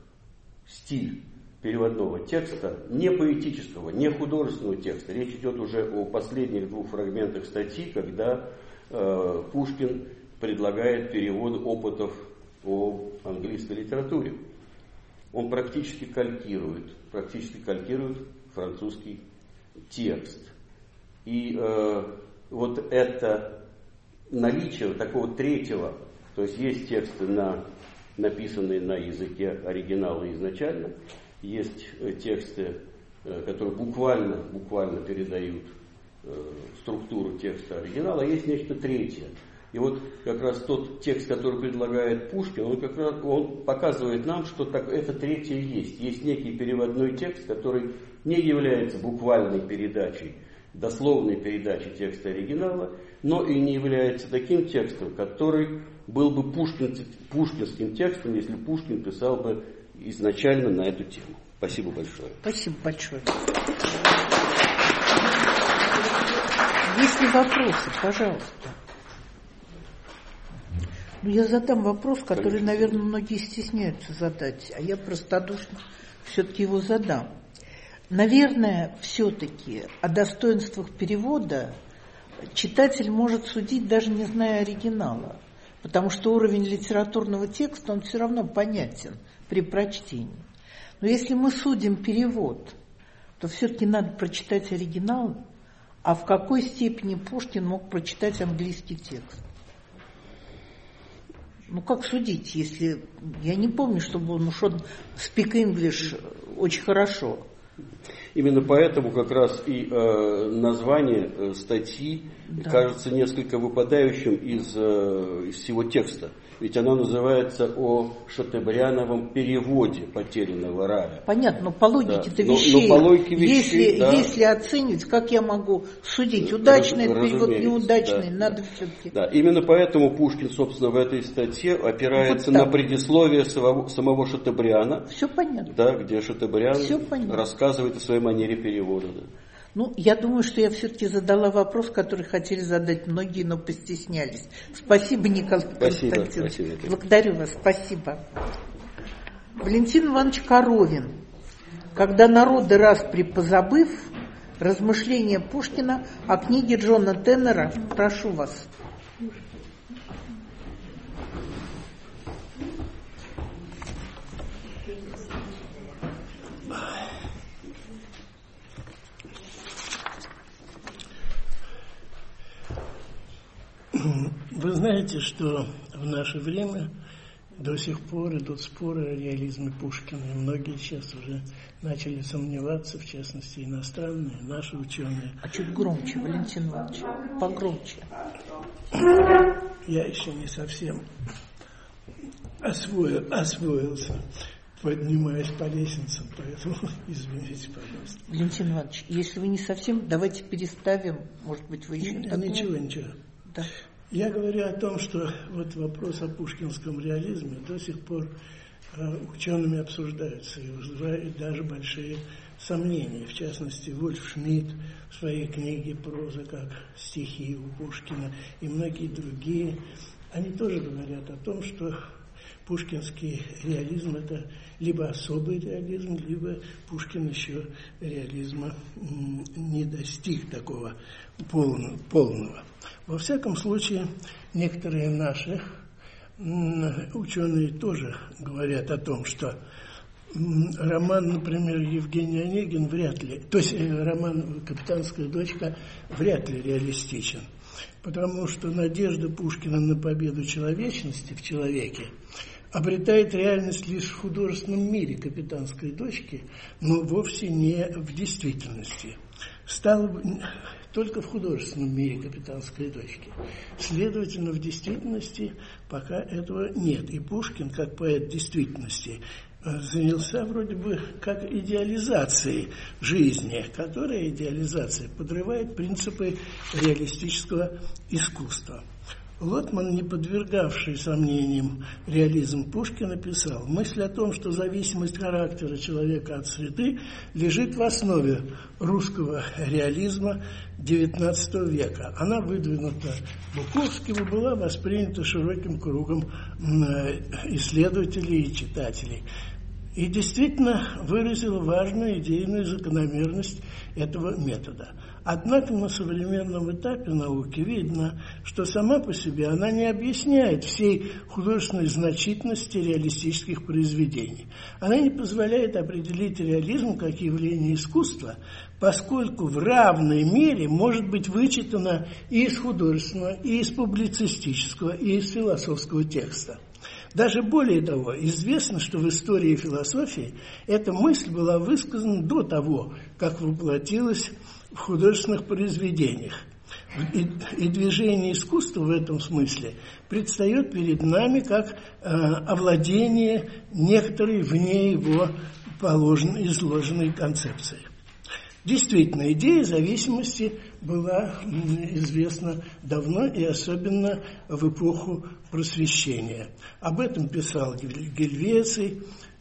F: стиль переводного текста, не поэтического, не художественного текста. Речь идет уже о последних двух фрагментах статьи, когда э, Пушкин предлагает перевод опытов о английской литературе. Он практически калькирует, практически калькирует французский текст. И э, вот это наличие такого третьего, то есть есть тексты, на, написанные на языке оригинала изначально, есть тексты, которые буквально, буквально передают структуру текста оригинала, а есть нечто третье. И вот как раз тот текст, который предлагает Пушкин, он как раз он показывает нам, что так, это третье есть. Есть некий переводной текст, который не является буквальной передачей, дословной передачей текста оригинала, но и не является таким текстом, который был бы пушкин, пушкинским текстом, если Пушкин писал бы изначально на эту тему. Спасибо большое.
A: Спасибо большое. Есть ли вопросы, пожалуйста? Ну, я задам вопрос, который, наверное, многие стесняются задать, а я простодушно все-таки его задам. Наверное, все-таки о достоинствах перевода читатель может судить, даже не зная оригинала, потому что уровень литературного текста, он все равно понятен при прочтении. Но если мы судим перевод, то все-таки надо прочитать оригинал, а в какой степени Пушкин мог прочитать английский текст? Ну, как судить, если... Я не помню, чтобы он ушел speak English очень хорошо.
F: Именно поэтому как раз и э, название э, статьи да. кажется несколько выпадающим из, э, из всего текста. Ведь она называется о шатобриановом переводе «Потерянного рая».
A: Понятно, но по логике-то
F: да.
A: вещей,
F: но, но по логике вещей
A: если,
F: да.
A: если оценивать, как я могу судить, удачный
F: Раз,
A: перевод, неудачный,
F: да,
A: надо
F: да.
A: все-таки...
F: Да, именно поэтому Пушкин, собственно, в этой статье опирается вот на предисловие самого, самого Шатобриана.
A: Все понятно.
F: Да, где Шатобриан
A: понятно.
F: рассказывает о своей манере перевода. Да.
A: Ну, я думаю, что я все-таки задала вопрос, который хотели задать многие, но постеснялись. Спасибо, Николай
F: спасибо,
A: Константинович.
F: Спасибо.
A: Благодарю вас, спасибо. Валентин Иванович Коровин. Когда народы распри позабыв, размышления Пушкина о книге Джона Теннера. Прошу вас.
G: Вы знаете, что в наше время до сих пор идут споры о реализме Пушкина, и многие сейчас уже начали сомневаться, в частности, иностранные, наши ученые.
A: А чуть громче, Валентин Иванович, погромче.
G: Я еще не совсем освоил, освоился, поднимаясь по лестницам, поэтому извините, пожалуйста.
A: Валентин Иванович, если вы не совсем, давайте переставим, может быть, вы еще...
G: Ничего, ничего.
A: Да.
G: Я говорю о том, что вот вопрос о пушкинском реализме до сих пор э, учеными обсуждается и вызывает даже большие сомнения. В частности, Вольф Шмидт в своей книге «Проза как стихи» у Пушкина и многие другие, они тоже говорят о том, что пушкинский реализм – это либо особый реализм, либо Пушкин еще реализма не достиг такого полного. полного. Во всяком случае, некоторые наши ученые тоже говорят о том, что роман, например, Евгений Онегин вряд ли, то есть роман «Капитанская дочка» вряд ли реалистичен, потому что надежда Пушкина на победу человечности в человеке обретает реальность лишь в художественном мире «Капитанской дочки», но вовсе не в действительности. Стало только в художественном мире «Капитанской дочки». Следовательно, в действительности пока этого нет. И Пушкин, как поэт действительности, занялся вроде бы как идеализацией жизни, которая идеализация подрывает принципы реалистического искусства. Лотман, не подвергавший сомнениям реализм Пушкина, писал: «Мысль о том, что зависимость характера человека от среды лежит в основе русского реализма девятнадцатого века. Она выдвинута Буковским и была воспринята широким кругом исследователей и читателей. И действительно выразила важную идейную закономерность этого метода. Однако на современном этапе науки видно, что сама по себе она не объясняет всей художественной значительности реалистических произведений. Она не позволяет определить реализм как явление искусства, поскольку в равной мере может быть вычитано и из художественного, и из публицистического, и из философского текста. Даже более того, известно, что в истории философии эта мысль была высказана до того, как воплотилась в художественных произведениях. И, и движение искусства в этом смысле предстает перед нами как э, овладение некоторой вне его положенной, изложенной концепции. Действительно, идея зависимости была известна давно и особенно в эпоху Просвещения. Об этом писал Гельвеций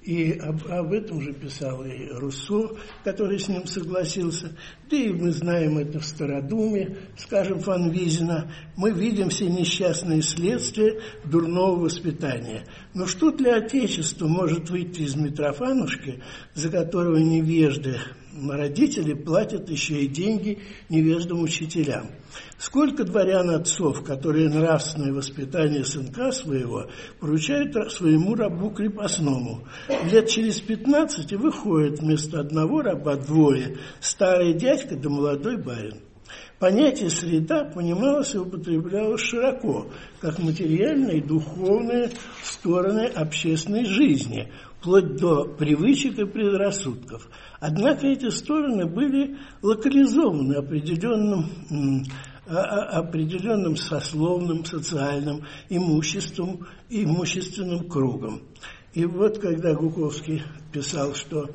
G: И об, об этом же писал и Руссо, который с ним согласился. Да и мы знаем это в Стародуме, скажем, фон Визина. Мы видим все несчастные следствия дурного воспитания. Но что для Отечества может выйти из Митрофанушки, за которого невежды родители платят еще и деньги невеждам учителям? Сколько дворян-отцов, которые нравственное воспитание сынка своего поручают своему рабу крепостному, лет через пятнадцать и выходит вместо одного раба двое, старый дядька да молодой барин. Понятие «среда» понималось и употреблялось широко, как материальные и духовные стороны общественной жизни, вплоть до привычек и предрассудков. Однако эти стороны были локализованы определенным, определенным сословным, социальным имуществом, имущественным кругом. И вот когда Гуковский писал, что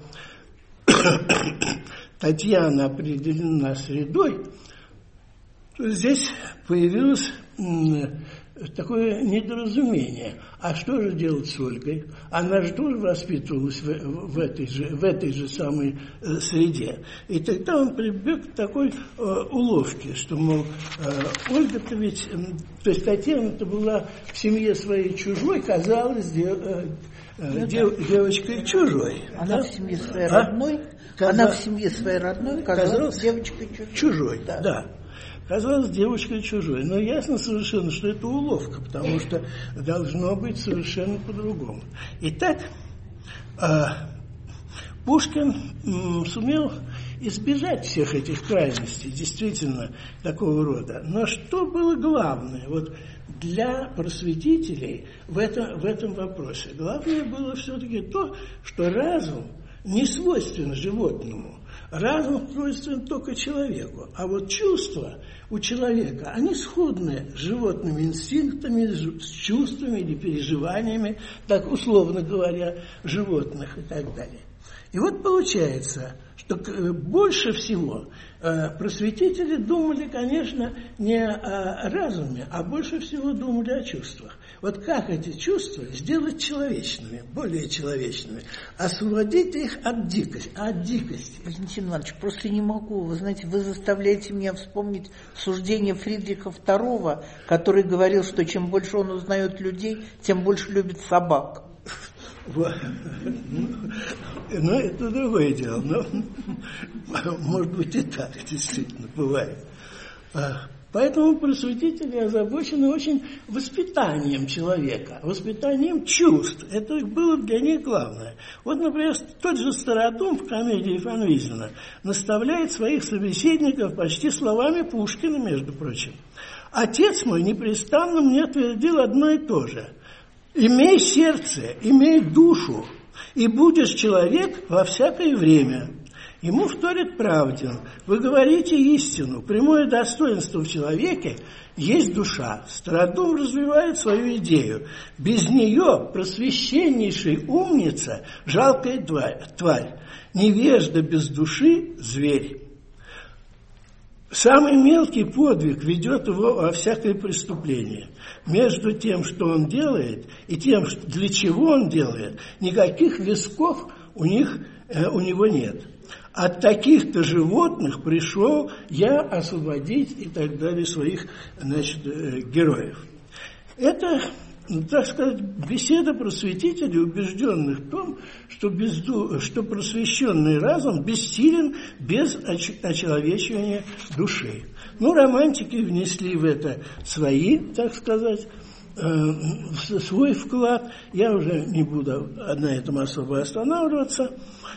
G: Татьяна определена средой, то здесь появилось такое недоразумение. А что же делать с Ольгой? Она же тоже воспитывалась в, в, этой, же, в этой же самой э, среде. И тогда он прибег к такой э, уловке, что, мол, э, Ольга-то ведь, э, то есть Татьяна-то была в семье своей чужой, казалась де, э, э, дев, девочкой чужой.
A: Она
G: да?
A: в семье своей
G: а?
A: родной,
G: Каза...
A: она в семье своей родной казалась, казалась девочкой чужой.
G: Чужой, да.
A: да.
G: Казалось девочкой чужой. Но ясно совершенно, что это уловка, потому что должно быть совершенно по-другому. Итак, Пушкин сумел избежать всех этих крайностей, действительно, такого рода. Но что было главное вот для просветителей в этом, в этом вопросе? Главное было все-таки то, что разум не свойствен животному. Разум свойствен только человеку, а вот чувства у человека, они сходны с животными инстинктами, с чувствами или переживаниями, так условно говоря, животных и так далее. И вот получается, что больше всего просветители думали, конечно, не о разуме, а больше всего думали о чувствах. Вот как эти чувства сделать человечными, более человечными, освободить их от дикости. От дикости.
A: Валентин Иванович, просто не могу. Вы знаете, вы заставляете меня вспомнить суждение Фридриха второго, который говорил, что чем больше он узнает людей, тем больше любит собак.
G: Вот. Ну, это другое дело. Но, может быть, и так действительно бывает. Поэтому просветители озабочены очень воспитанием человека, воспитанием чувств. Это было для них главное. Вот, например, тот же Стародум в комедии фон Визина наставляет своих собеседников почти словами Пушкина, между прочим. «Отец мой непрестанно мне твердил одно и то же. Имей сердце, имей душу, и будешь человек во всякое время». Ему вторит Правдин: вы говорите истину, прямое достоинство в человеке есть душа. Стародум развивает свою идею. Без нее просвещеннейшая умница – жалкая тварь, невежда без души – зверь. Самый мелкий подвиг ведет его во всякое преступление. Между тем, что он делает, и тем, для чего он делает, никаких весков у них, э, у него нет. От таких-то животных пришел я освободить и так далее своих, значит, героев. Это, так сказать, беседа просветителей, убежденных в том, что, безду... что просвещенный разум бессилен без очеловечивания души. Ну, романтики внесли в это свои, так сказать, э, свой вклад. Я уже не буду на этом особо останавливаться.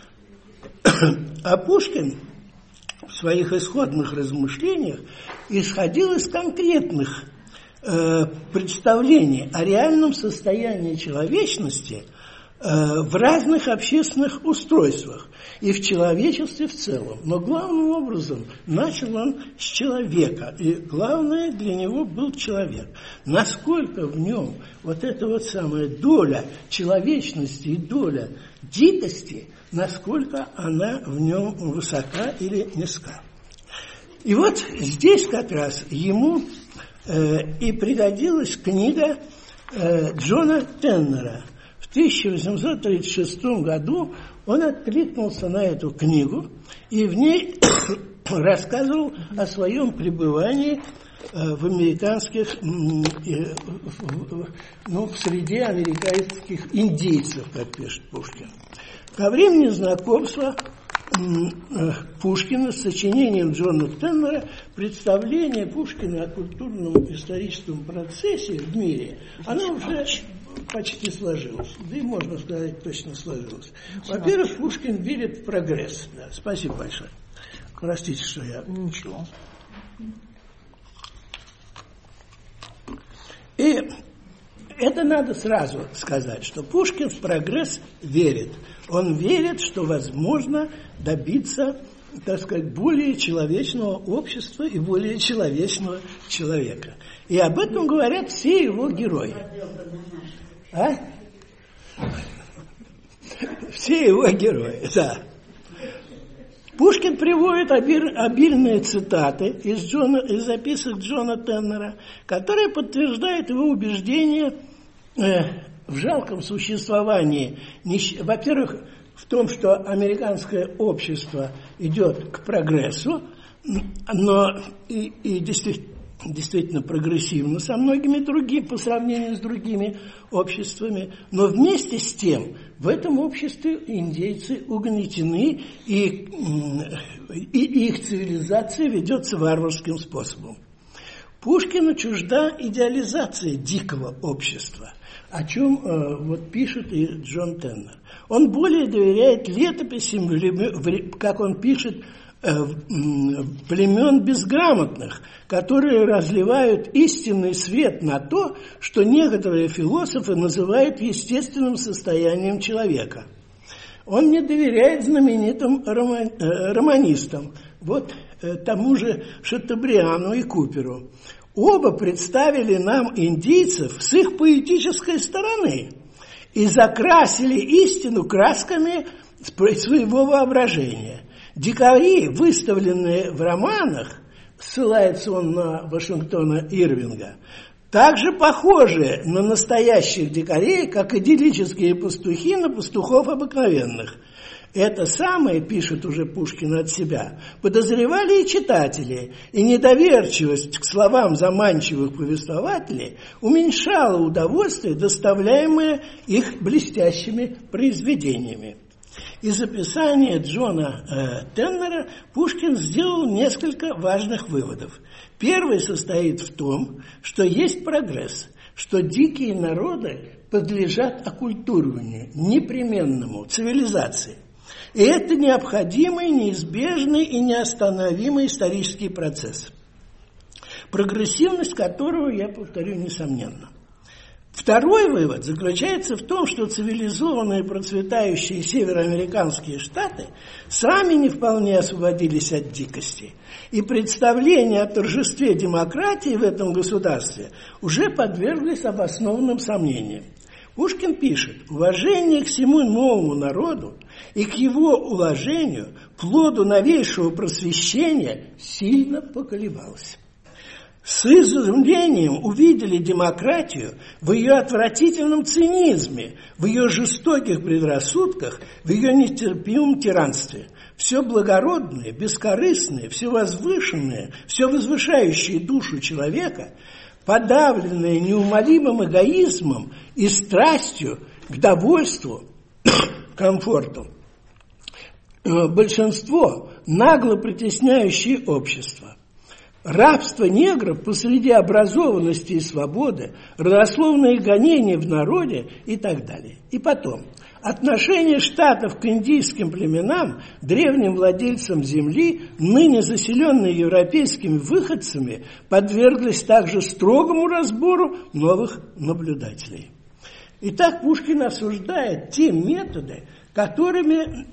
G: А Пушкин в своих исходных размышлениях исходил из конкретных э, представлений о реальном состоянии человечности э, в разных общественных устройствах и в человечестве в целом. Но главным образом начал он с человека, и главное для него был человек. Насколько в нем вот эта вот самая доля человечности и доля дикости, насколько она в нем высока или низка. И вот здесь как раз ему э, и пригодилась книга э, Джона Теннера тысяча восемьсот тридцать шестом году он откликнулся на эту книгу и в ней рассказывал о своем пребывании в американских, ну, в среде американских индейцев, как пишет Пушкин. Ко времени знакомства Пушкина с сочинением Джона Теннера представление Пушкина о культурном историческом процессе в мире, оно уже почти сложилось. Да и можно сказать, точно сложилось. Во-первых, Пушкин верит в прогресс. Да, спасибо большое. Простите, что я... Ничего. И это надо сразу сказать, что Пушкин в прогресс верит. Он верит, что возможно добиться, так сказать, более человечного общества и более человечного человека. И об этом говорят все его герои. А? Все его герои, да. Пушкин приводит обильные цитаты из, Джона, из записок Джона Теннера, которые подтверждают его убеждение э, в жалком существовании. Во-первых, в том, что американское общество идет к прогрессу, но и, и действительно, действительно прогрессивно со многими другими, по сравнению с другими обществами, но вместе с тем в этом обществе индейцы угнетены, и, и их цивилизация ведется варварским способом. Пушкину чужда идеализация дикого общества, о чем э, вот пишет и Джон Теннер. Он более доверяет летописям, как он пишет, племен безграмотных, которые разливают истинный свет на то, что некоторые философы называют естественным состоянием человека. Он не доверяет знаменитым романистам, вот тому же Шатобриану и Куперу. Оба представили нам индийцев с их поэтической стороны и закрасили истину красками своего воображения. Дикари, выставленные в романах, ссылается он на Вашингтона Ирвинга, также похожи на настоящих дикарей, как идиллические пастухи на пастухов обыкновенных. Это самое, пишет уже Пушкин от себя, подозревали и читатели, и недоверчивость к словам заманчивых повествователей уменьшала удовольствие, доставляемое их блестящими произведениями. Из описания Джона э, Теннера Пушкин сделал несколько важных выводов. Первый состоит в том, что есть прогресс, что дикие народы подлежат оккультуриванию, непременному, цивилизации. И это необходимый, неизбежный и неостановимый исторический процесс, прогрессивность которого, я повторю, несомненна. Второй вывод заключается в том, что цивилизованные процветающие североамериканские штаты сами не вполне освободились от дикости, и представления о торжестве демократии в этом государстве уже подверглись обоснованным сомнениям. Пушкин пишет: уважение к всему новому народу и к его уложению, плоду новейшего просвещения, сильно поколебалось. С изумлением увидели демократию в ее отвратительном цинизме, в ее жестоких предрассудках, в ее нетерпимом тиранстве. Все благородное, бескорыстное, все возвышенное, все возвышающее душу человека, подавленное неумолимым эгоизмом и страстью к довольству, комфорту. Большинство, нагло притесняющее общество. Рабство негров посреди образованности и свободы, родословные гонения в народе и так далее. И потом, отношение штатов к индийским племенам, древним владельцам земли, ныне заселенные европейскими выходцами, подверглись также строгому разбору новых наблюдателей. Итак, Пушкин осуждает те методы, которыми...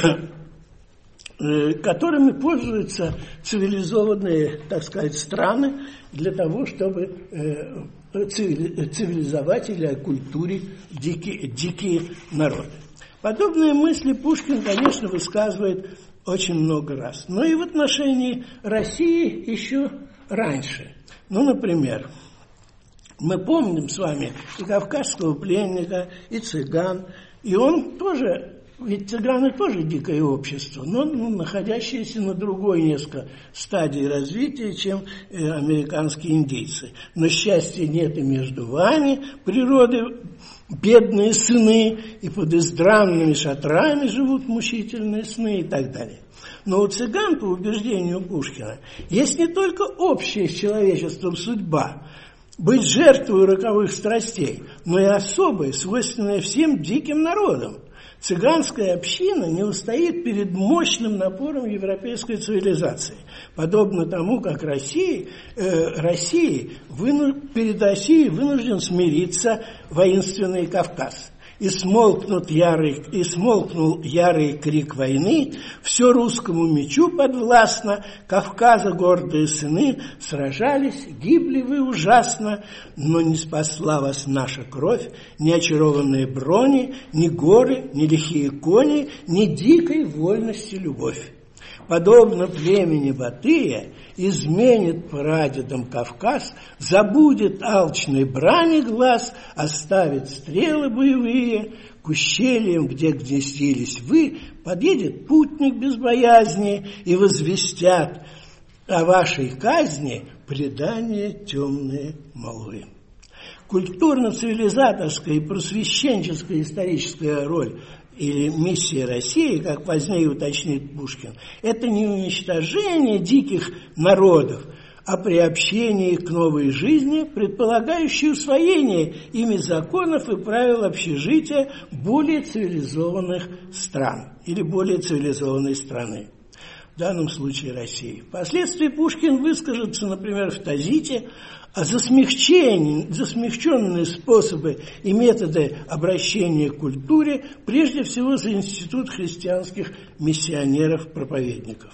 G: которыми пользуются цивилизованные, так сказать, страны для того, чтобы цивилизовать или оккультурить дикие, дикие народы. Подобные мысли Пушкин, конечно, высказывает очень много раз. Но и в отношении России еще раньше. Ну, например, Мы помним с вами и кавказского пленника, и цыган. И он тоже, ведь цыганы тоже дикое общество, но ну, находящееся на другой несколько стадии развития, чем э, американские индейцы. Но счастья нет и между вами, природы бедные сыны, и под издранными шатрами живут мучительные сны и так далее. Но у цыган, по убеждению Пушкина, есть не только общая с человечеством судьба, быть жертвой роковых страстей, но и особая, свойственная всем диким народам. Цыганская община не устоит перед мощным напором европейской цивилизации, подобно тому, как Россия, э, Россия выну, перед Россией вынужден смириться воинственный Кавказ. И, смолкнут ярый, и смолкнул ярый крик войны, все русскому мечу подвластно, Кавказа гордые сыны сражались, гибли вы ужасно, но не спасла вас наша кровь, ни очарованные брони, ни горы, ни лихие кони, ни дикой вольности любовь. Подобно племени Батыя, изменит прадедам Кавказ, забудет алчной брани глаз, оставит стрелы боевые, к ущельям, где гнездились вы, подъедет путник без боязни, и возвестят о вашей казни предания темные молвы. Культурно-цивилизаторская и просвещенческая историческая роль или миссия России, как позднее уточнит Пушкин, это не уничтожение диких народов, а приобщение к новой жизни, предполагающей усвоение ими законов и правил общежития более цивилизованных стран или более цивилизованной страны. В данном случае России. Впоследствии Пушкин выскажется, например, в «Тазите», а за смягчение, за смягченные способы и методы обращения к культуре, прежде всего за институт христианских миссионеров-проповедников.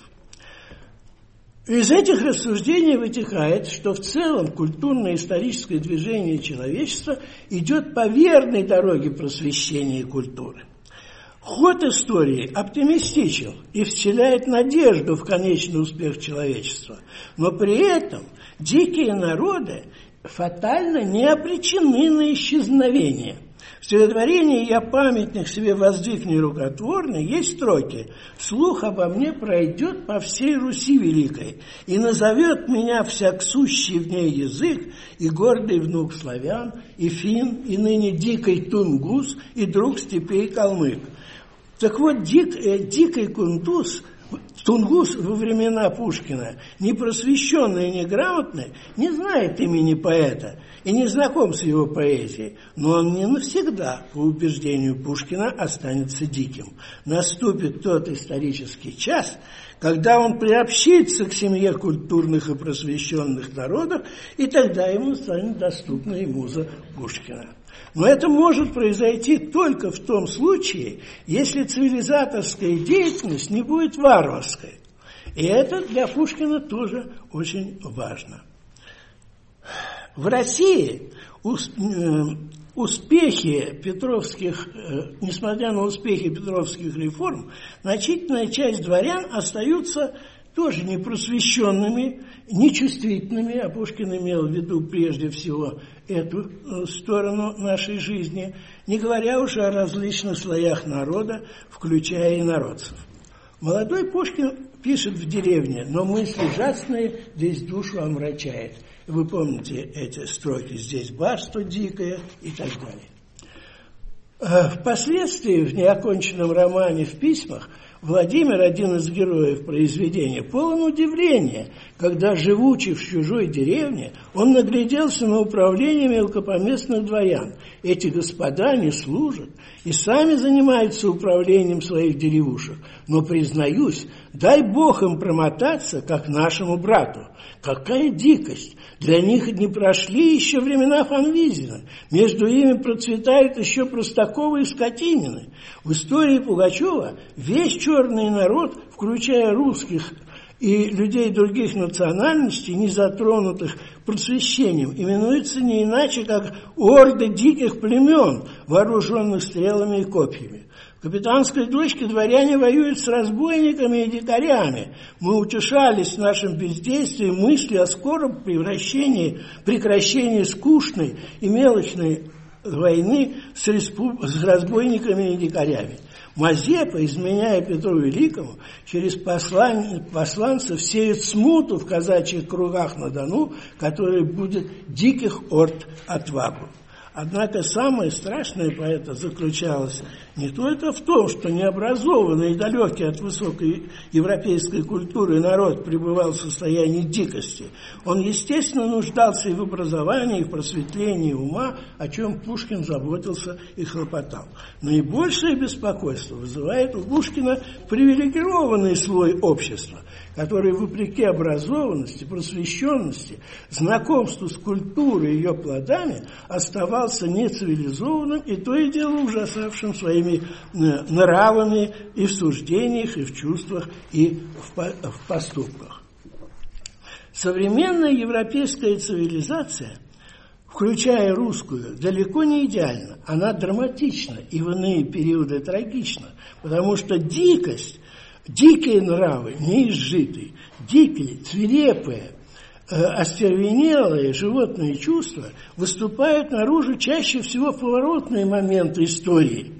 G: Из этих рассуждений вытекает, что в целом культурно-историческое движение человечества идет по верной дороге просвещения и культуры. Ход истории оптимистичен и вселяет надежду в конечный успех человечества, но при этом дикие народы фатально не обречены на исчезновение. В стихотворении «Я памятник себе воздвиг нерукотворный» есть строки: «Слух обо мне пройдет по всей Руси великой, и назовет меня всяксущий в ней язык, и гордый внук славян, и фин, и ныне дикий тунгус, и друг степей калмык». Так вот, дик, э, дикий кундуз, тунгус во времена Пушкина, непросвещенный и неграмотный, не знает имени поэта и не знаком с его поэзией, но он не навсегда, по убеждению Пушкина, останется диким. Наступит тот исторический час, когда он приобщится к семье культурных и просвещенных народов, и тогда ему станет доступна и муза Пушкина. Но это может произойти только в том случае, если цивилизаторская деятельность не будет варварской. И это для Пушкина тоже очень важно. В России успехи петровских, несмотря на успехи петровских реформ, значительная часть дворян остаются тоже непросвещенными, нечувствительными, а Пушкин имел в виду прежде всего эту сторону нашей жизни, не говоря уже о различных слоях народа, включая и народцев. Молодой Пушкин пишет в деревне, но мысли ужасные здесь душу омрачает. Вы помните эти строки: «Здесь барство дикое» и так далее. Впоследствии в неоконченном романе «В письмах» Владимир, один из героев произведения, полон удивления, когда, живучи в чужой деревне, он нагляделся на управление мелкопоместных дворян. Эти господа не служат и сами занимаются управлением своих деревушек. Но, признаюсь, дай Бог им промотаться, как нашему брату. Какая дикость! Для них не прошли еще времена Фанвизина. Между ими процветают еще Простаковы и Скотинины. В истории Пугачева весь черный народ, включая русских и людей других национальностей, не затронутых просвещением, именуется не иначе, как орды диких племен, вооруженных стрелами и копьями. В «Капитанской дочке» дворяне воюют с разбойниками и дикарями. Мы утешались в нашем бездействии мыслью о скором превращении, прекращении скучной и мелочной войны с, респуб... с разбойниками и дикарями. Мазепа, изменяя Петру Великому, через послан... посланцев сеет смуту в казачьих кругах на Дону, который будет диких орд отвагу. Однако самое страшное по это заключалось не только в том, что необразованный и далекий от высокой европейской культуры народ пребывал в состоянии дикости. Он, естественно, нуждался и в образовании, и в просветлении ума, о чем Пушкин заботился и хлопотал. Наибольшее беспокойство вызывает у Пушкина привилегированный слой общества, который, вопреки образованности, просвещенности, знакомству с культурой и ее плодами, оставался нецивилизованным и то и дело ужасавшим своими нравами и в суждениях, и в чувствах, и в поступках. Современная европейская цивилизация, включая русскую, далеко не идеальна. Она драматична и в иные периоды трагична, потому что дикость, дикие нравы, неизжитые, дикие, свирепые, э, остервенелые животные чувства выступают наружу чаще всего в поворотные моменты истории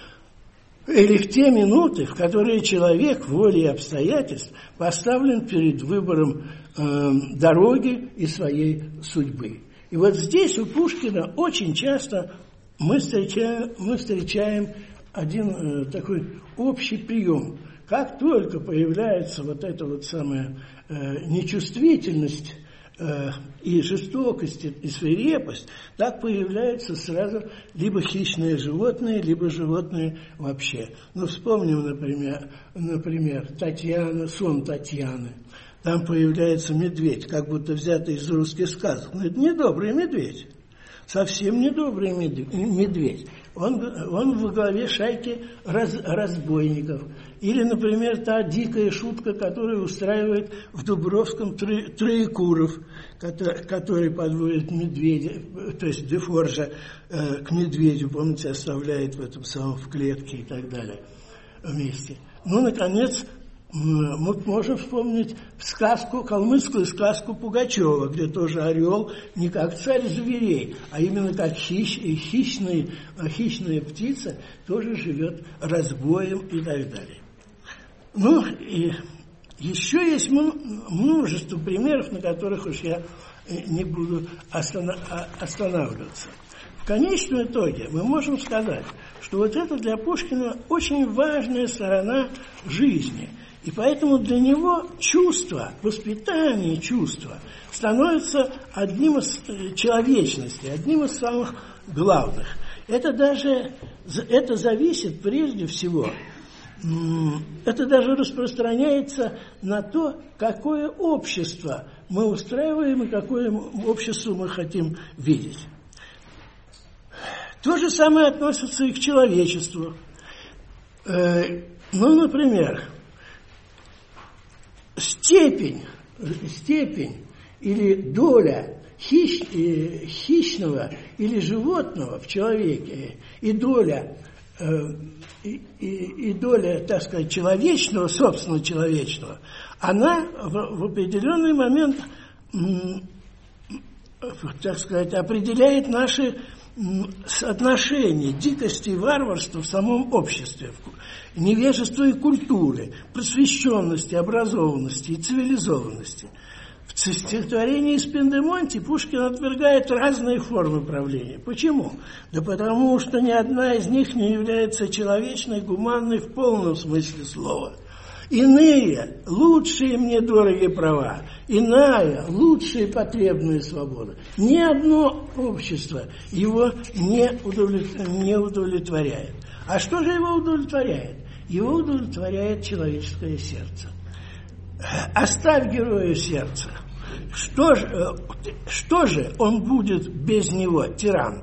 G: или в те минуты, в которые человек волей и обстоятельств поставлен перед выбором э, дороги и своей судьбы. И вот здесь у Пушкина очень часто мы встречаем, мы встречаем один э, такой общий прием. Как только появляется вот эта вот самая э, нечувствительность э, и жестокость, и свирепость, так появляются сразу либо хищные животные, либо животные вообще. Ну, вспомним, например, например, Татьяна, сон Татьяны. Там появляется медведь, как будто взятый из русских сказок. Но это не добрый медведь. Совсем не добрый медведь. Он, он во главе шайки раз, разбойников. Или, например, та дикая шутка, которую устраивает в Дубровском Тро, Троекуров, который, который подводит медведя, то есть Дефоржа э, к медведю, помните, оставляет в этом самом в клетке и так далее вместе. Ну, наконец, мы можем вспомнить сказку, калмыцкую сказку Пугачева, где тоже орел не как царь зверей, а именно как хищ, хищный, хищная птица тоже живет разбоем и так далее. Ну, и еще есть множество примеров, на которых уж я не буду останавливаться. В конечном итоге мы можем сказать, что вот это для Пушкина очень важная сторона жизни. И поэтому для него чувство, воспитание чувства становится одним из человечности, одним из самых главных. Это даже это зависит прежде всего, это даже распространяется на то, какое общество мы устраиваем и какое общество мы хотим видеть. То же самое относится и к человечеству. Ну, например, степень, степень или доля хищ, хищного или животного в человеке и доля, и, и, и доля, так сказать, человечного, собственно человечного, она в, в определенный момент, так сказать, определяет наши отношения дикости и варварства в самом обществе, невежества и культуры, просвещенности, образованности и цивилизованности. В стихотворении «Спиндемонти» Пушкин отвергает разные формы правления. Почему? Да потому что ни одна из них не является человечной, гуманной в полном смысле слова. Иные, лучшие мне дорогие права, иная, лучшие потребные свободы. Ни одно общество его не, удовлет... не удовлетворяет. А что же его удовлетворяет? Его удовлетворяет человеческое сердце. Оставь герою сердца. Что же, что же он будет без него, тиран?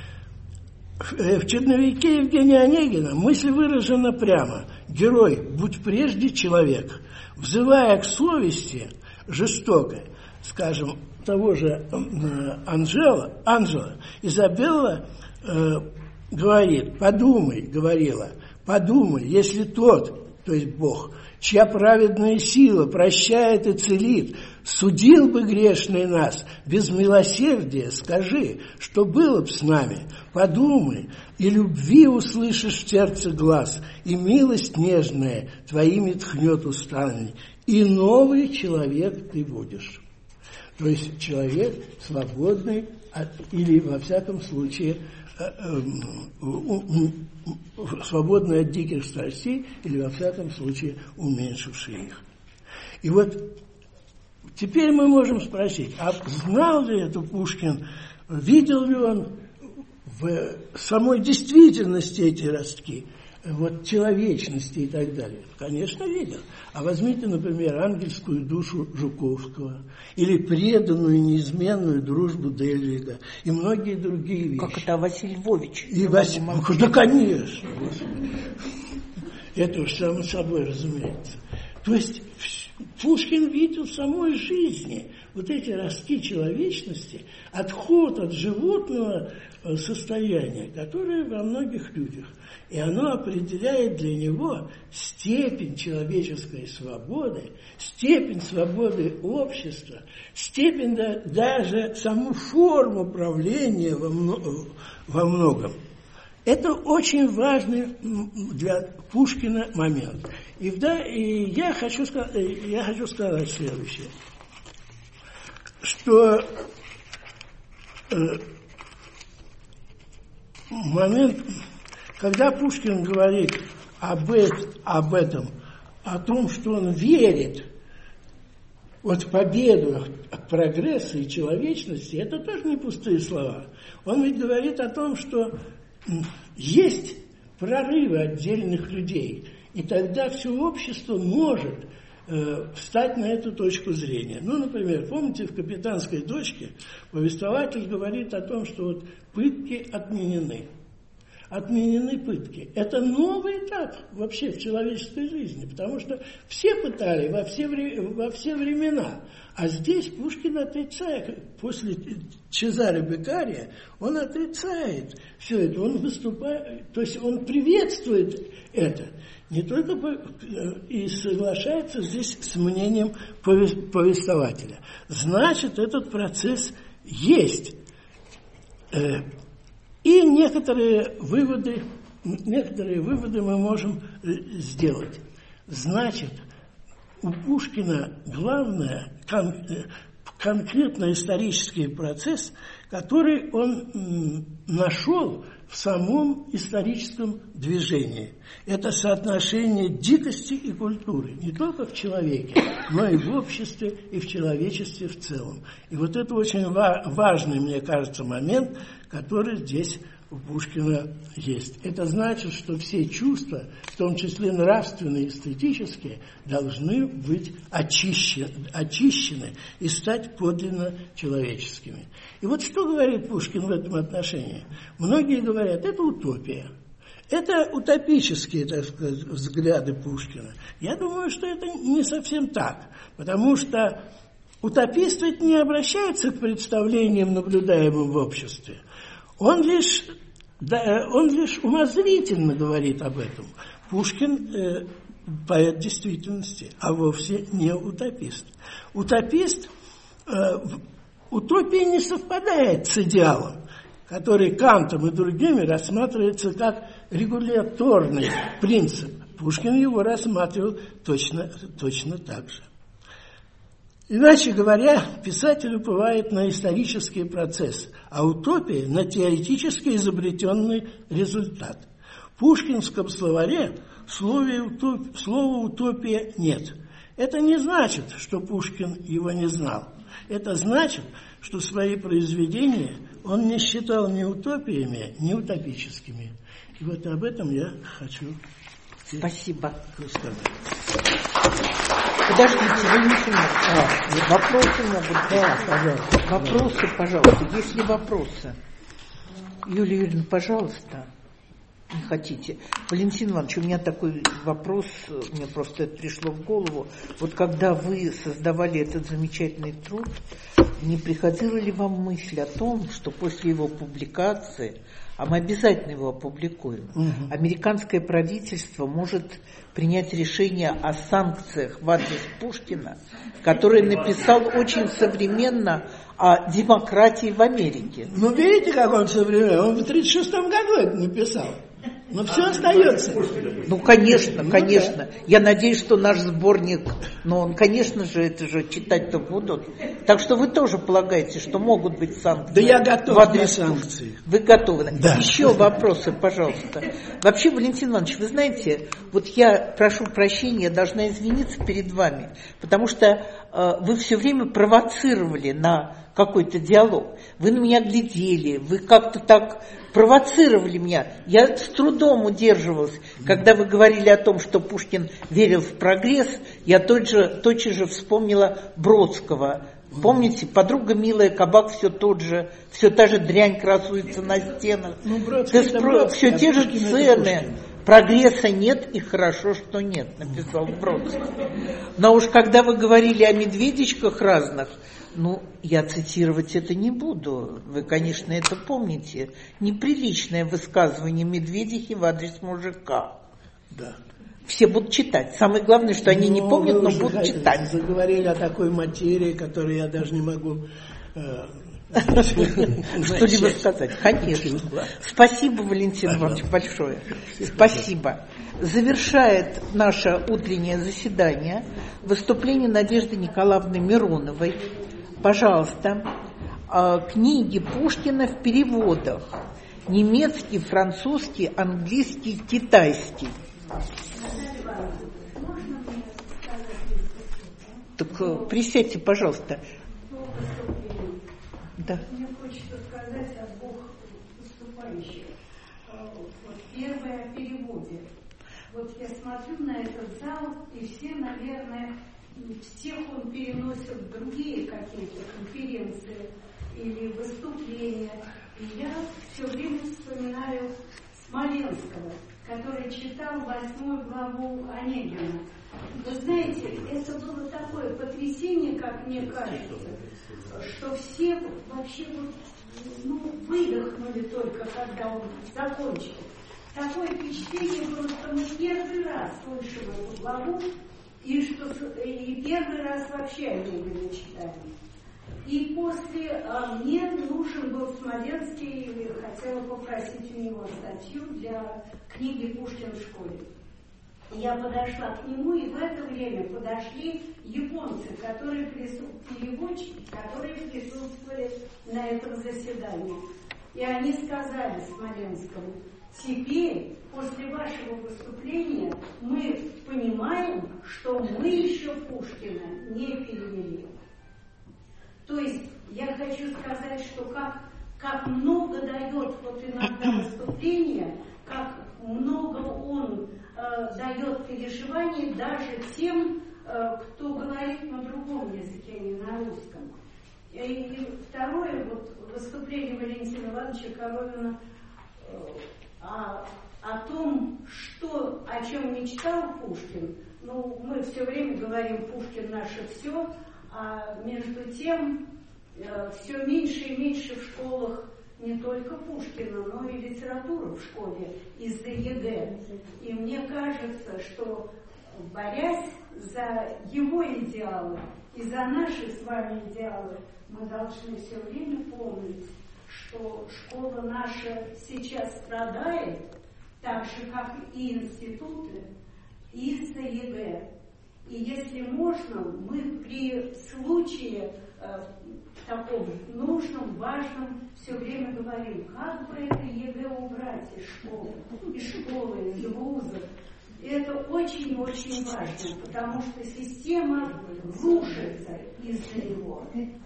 G: В черновике Евгения Онегина мысль выражена прямо. Герой, будь прежде человек, взывая к совести жестокой, скажем, того же Анжела, Анжела, Изабелла э, говорит, подумай, говорила, Подумай, если тот, то есть Бог, чья праведная сила прощает и целит, судил бы грешный нас без милосердия, скажи, что было б с нами. Подумай, и любви услышишь в сердце глаз, и милость нежная твоими тхнет устами, и новый человек ты будешь. То есть человек свободный от, или, во всяком случае, свободный от диких страстей, или, во всяком случае, уменьшивший их. И вот теперь мы можем спросить, а знал ли это Пушкин, видел ли он в самой действительности эти ростки, вот человечности и так далее? Конечно, видел. А возьмите, например, ангельскую душу Жуковского, или преданную неизменную дружбу Дельвига, и многие другие вещи.
A: Как это Василий Львович?
G: И Василий... Да, конечно. Это уж само собой разумеется. То есть Пушкин видел в самой жизни вот эти ростки человечности, отход от животного состояния, которое во многих людях. И оно определяет для него степень человеческой свободы, степень свободы общества, степень да, даже саму форму правления во, много, во многом. Это очень важный для Пушкина момент. И, да, и я, хочу, я хочу сказать следующее, что э, момент, когда Пушкин говорит об, об этом, о том, что он верит вот в победу прогресса и человечности, это тоже не пустые слова. Он ведь говорит о том, что есть прорывы отдельных людей, и тогда все общество может э, встать на эту точку зрения. Ну, например, помните, в «Капитанской дочке» повествователь говорит о том, что вот пытки отменены. Отменены пытки. Это новый этап вообще в человеческой жизни, потому что все пытали во все, во все времена. А здесь Пушкин отрицает, после Чезаре Беккария, он отрицает все это, он выступает, то есть он приветствует это, не только по, и соглашается здесь с мнением повествователя. Значит, этот процесс есть. И некоторые выводы, некоторые выводы мы можем сделать. Значит, у Пушкина главное кон, конкретно исторический процесс, который он нашел в самом историческом движении. Это соотношение дикости и культуры, не только в человеке, но и в обществе, и в человечестве в целом. И вот это очень важный, мне кажется, момент, который здесь у Пушкина есть. Это значит, что все чувства, в том числе нравственные и эстетические, должны быть очищены, очищены и стать подлинно человеческими. И вот что говорит Пушкин в этом отношении? Многие говорят, это утопия. Это утопические, так сказать, взгляды Пушкина. Я думаю, что это не совсем так, потому что утопист ведь не обращается к представлениям, наблюдаемым в обществе. Он лишь, да, он лишь умозрительно говорит об этом. Пушкин э, поэт действительности, а вовсе не утопист. Утопист, э, утопия не совпадает с идеалом, который Кантом и другими рассматривается как регуляторный принцип. Пушкин его рассматривал точно, точно так же. Иначе говоря, писатель уповает на исторический процесс, а утопия – на теоретически изобретенный результат. В пушкинском словаре слова «утопия» нет. Это не значит, что Пушкин его не знал. Это значит, что свои произведения он не считал ни утопиями, ни утопическими. И вот об этом я хочу
A: Спасибо.
G: рассказать.
A: Подождите, вы не а, вопросы могут быть. Да, пожалуйста. Вопросы, пожалуйста. Есть ли вопросы? Юлия Юрьевна, пожалуйста. Не хотите. Валентин Иванович, у меня такой вопрос, мне просто это пришло в голову. Вот когда вы создавали этот замечательный труд, не приходила ли вам мысль о том, что после его публикации, а мы обязательно его опубликуем, угу. американское правительство может принять решение о санкциях в адрес Пушкина, который написал очень современно о демократии в Америке?
G: Ну, видите, как он современный? Он в тридцать шестом году это написал. Но все остается.
A: Ну, конечно, ну, конечно. Да. Я надеюсь, что наш сборник, ну, он, конечно же, это же читать-то будут. Так что вы тоже полагаете, что могут быть санкции?
G: Да я готов на санкции.
A: Вы готовы?
G: Да.
A: Еще вопросы, пожалуйста. Вообще, Валентин Иванович, вы знаете, вот я прошу прощения, должна извиниться перед вами, потому что э, вы все время провоцировали на какой-то диалог. Вы на меня глядели, вы как-то так провоцировали меня. Я с трудом удерживалась. Когда вы говорили о том, что Пушкин верил в прогресс, я тотчас, тотчас же вспомнила Бродского. Помните, подруга милая, кабак все тот же, все та же дрянь красуется на стенах.
G: Ну, Бродский, это
A: спро...
G: Бродский,
A: все те же цены. Прогресса нет, и хорошо, что нет, написал Бродский. Но уж когда вы говорили о медведичках разных, ну, я цитировать это не буду. Вы, конечно, это помните. Неприличное высказывание медведихи в адрес мужика.
G: Да.
A: Все будут читать. Самое главное, что они
G: но
A: не помнят, но будут
G: хотите,
A: читать.
G: Заговорили о такой материи, которую я даже не могу... Э,
A: что-либо сказать. Конечно. Спасибо, Валентин Иванович, большое. Спасибо. Завершает наше утреннее заседание выступление Надежды Николаевны Мироновой. Пожалуйста, книги Пушкина в переводах. Немецкий, французский, английский, китайский. Так присядьте, пожалуйста. Да.
H: Мне хочется сказать о двух выступающих. Вот первое о переводе. Вот я смотрю на этот зал, и все, наверное, всех он переносит в другие какие-то конференции или выступления. И я все время вспоминаю Смоленского, который читал восьмую главу Онегина. Вы знаете, это было такое потрясение, как мне кажется, что все вообще вот, ну, выдохнули только, когда он закончил. Такое впечатление было, что мы первый раз слышим эту главу, и что и первый раз вообще Онегина читали. И после а, мне нужен был Смоленский, и хотела попросить у него статью для книги «Пушкин в школе». Я подошла к нему, и в это время подошли японцы, которые присутствовали, переводчики, которые присутствовали на этом заседании. И они сказали Смоленскому: теперь, после вашего выступления, мы понимаем, что мы еще Пушкина не перевели. То есть я хочу сказать, что как, как много дает вот иногда выступление, как много он э, дает переживаний даже тем, э, кто говорит на другом языке, не на русском. И, и второе, вот выступление Валентина Ивановича Коровина э, о, о том, что, о чем мечтал Пушкин. Ну, мы все время говорим, Пушкин наше все, а между тем э, все меньше и меньше в школах не только Пушкина, но и литературу в школе из-за ЕГЭ. И мне кажется, что, борясь за его идеалы и за наши с вами идеалы, мы должны все время помнить, что школа наша сейчас страдает, так же, как и институты, из-за ЕГЭ. И если можно, мы при случае э, таком нужном, важном, все время говорим, как бы это ЕГЭ убрать из школы, из школы, из вузов. И это очень-очень важно, потому что система рушится из-за него.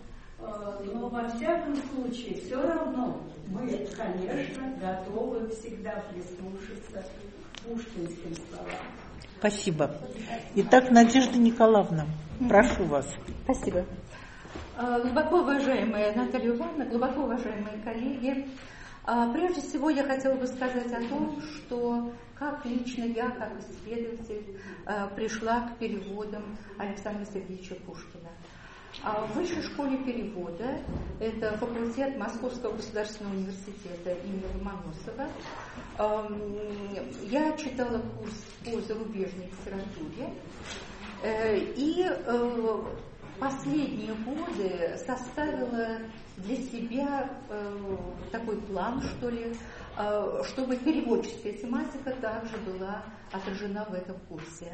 H: Но во всяком случае, все равно мы, конечно, готовы всегда прислушаться к пушкинским словам.
A: Спасибо. Итак, Надежда Николаевна, прошу вас.
E: Спасибо. Глубоко уважаемая Наталья Ивановна, глубоко уважаемые коллеги, прежде всего я хотела бы сказать о том, что как лично я, как исследователь, пришла к переводам Александра Сергеевича Пушкина.
I: А в Высшей школе перевода, это факультет Московского государственного университета имени Ломоносова, я читала курс по зарубежной литературе, и последние годы составила для себя такой план, что ли, чтобы переводческая тематика также была отражена в этом курсе.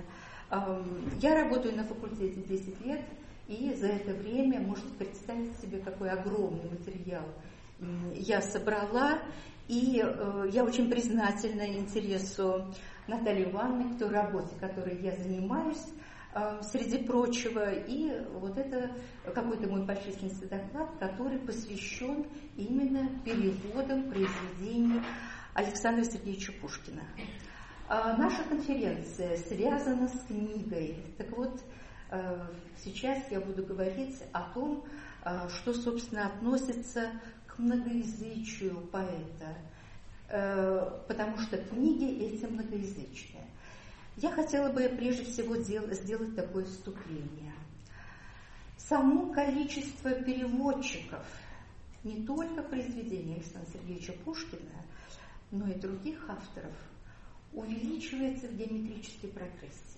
I: Я работаю на факультете десять лет, и за это время можете представить себе, какой огромный материал я собрала. И я очень признательна интересу Натальи Ивановны к той работе, которой я занимаюсь, среди прочего. И вот это какой-то мой по численности доклад, который посвящен именно переводам произведений Александра Сергеевича Пушкина. Наша конференция связана с книгой. Так вот, сейчас я буду говорить о том, что, собственно, относится к многоязычию поэта, потому что книги эти многоязычные. Я хотела бы прежде всего сделать такое вступление. Само количество переводчиков не только произведений Александра Сергеевича Пушкина, но и других авторов увеличивается в геометрической прогрессии.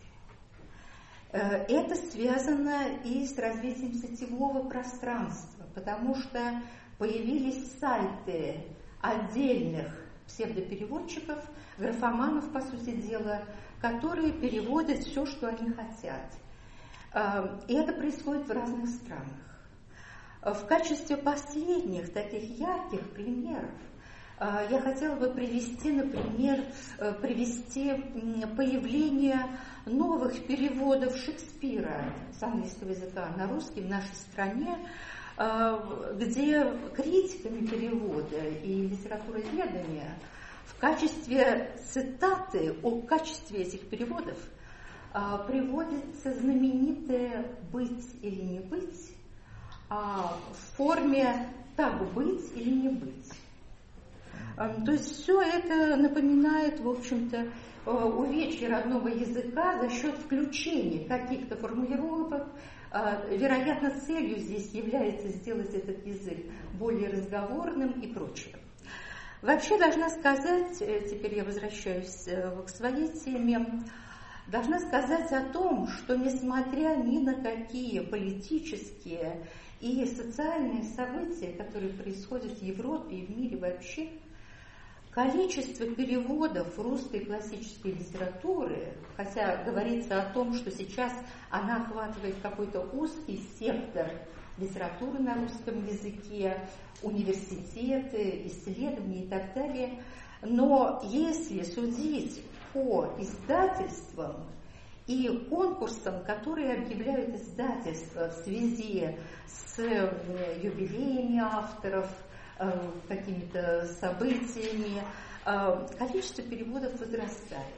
I: Это связано и с развитием сетевого пространства, потому что появились сайты отдельных псевдопереводчиков, графоманов, по сути дела, которые переводят все, что они хотят. И это происходит в разных странах. В качестве последних таких ярких примеров я хотела бы привести, например, привести появление новых переводов Шекспира с английского языка на русский в нашей стране, где критиками перевода и литературоведения в качестве цитаты о качестве этих переводов приводится знаменитое «быть или не быть» в форме «так быть или не быть». То есть все это напоминает, в общем-то, увечье родного языка за счет включения каких-то формулировок. Вероятно, целью здесь является сделать этот язык более разговорным и прочее. Вообще, должна сказать, теперь я возвращаюсь к своей теме, должна сказать о том, что несмотря ни на какие политические и социальные события, которые происходят в Европе и в мире вообще, количество переводов русской классической литературы, хотя говорится о том, что сейчас она охватывает какой-то узкий сектор литературы на русском языке, университеты, исследования и так далее, но если судить по издательствам и конкурсам, которые объявляют издательства в связи с юбилеями авторов, какими-то событиями, количество переводов возрастает.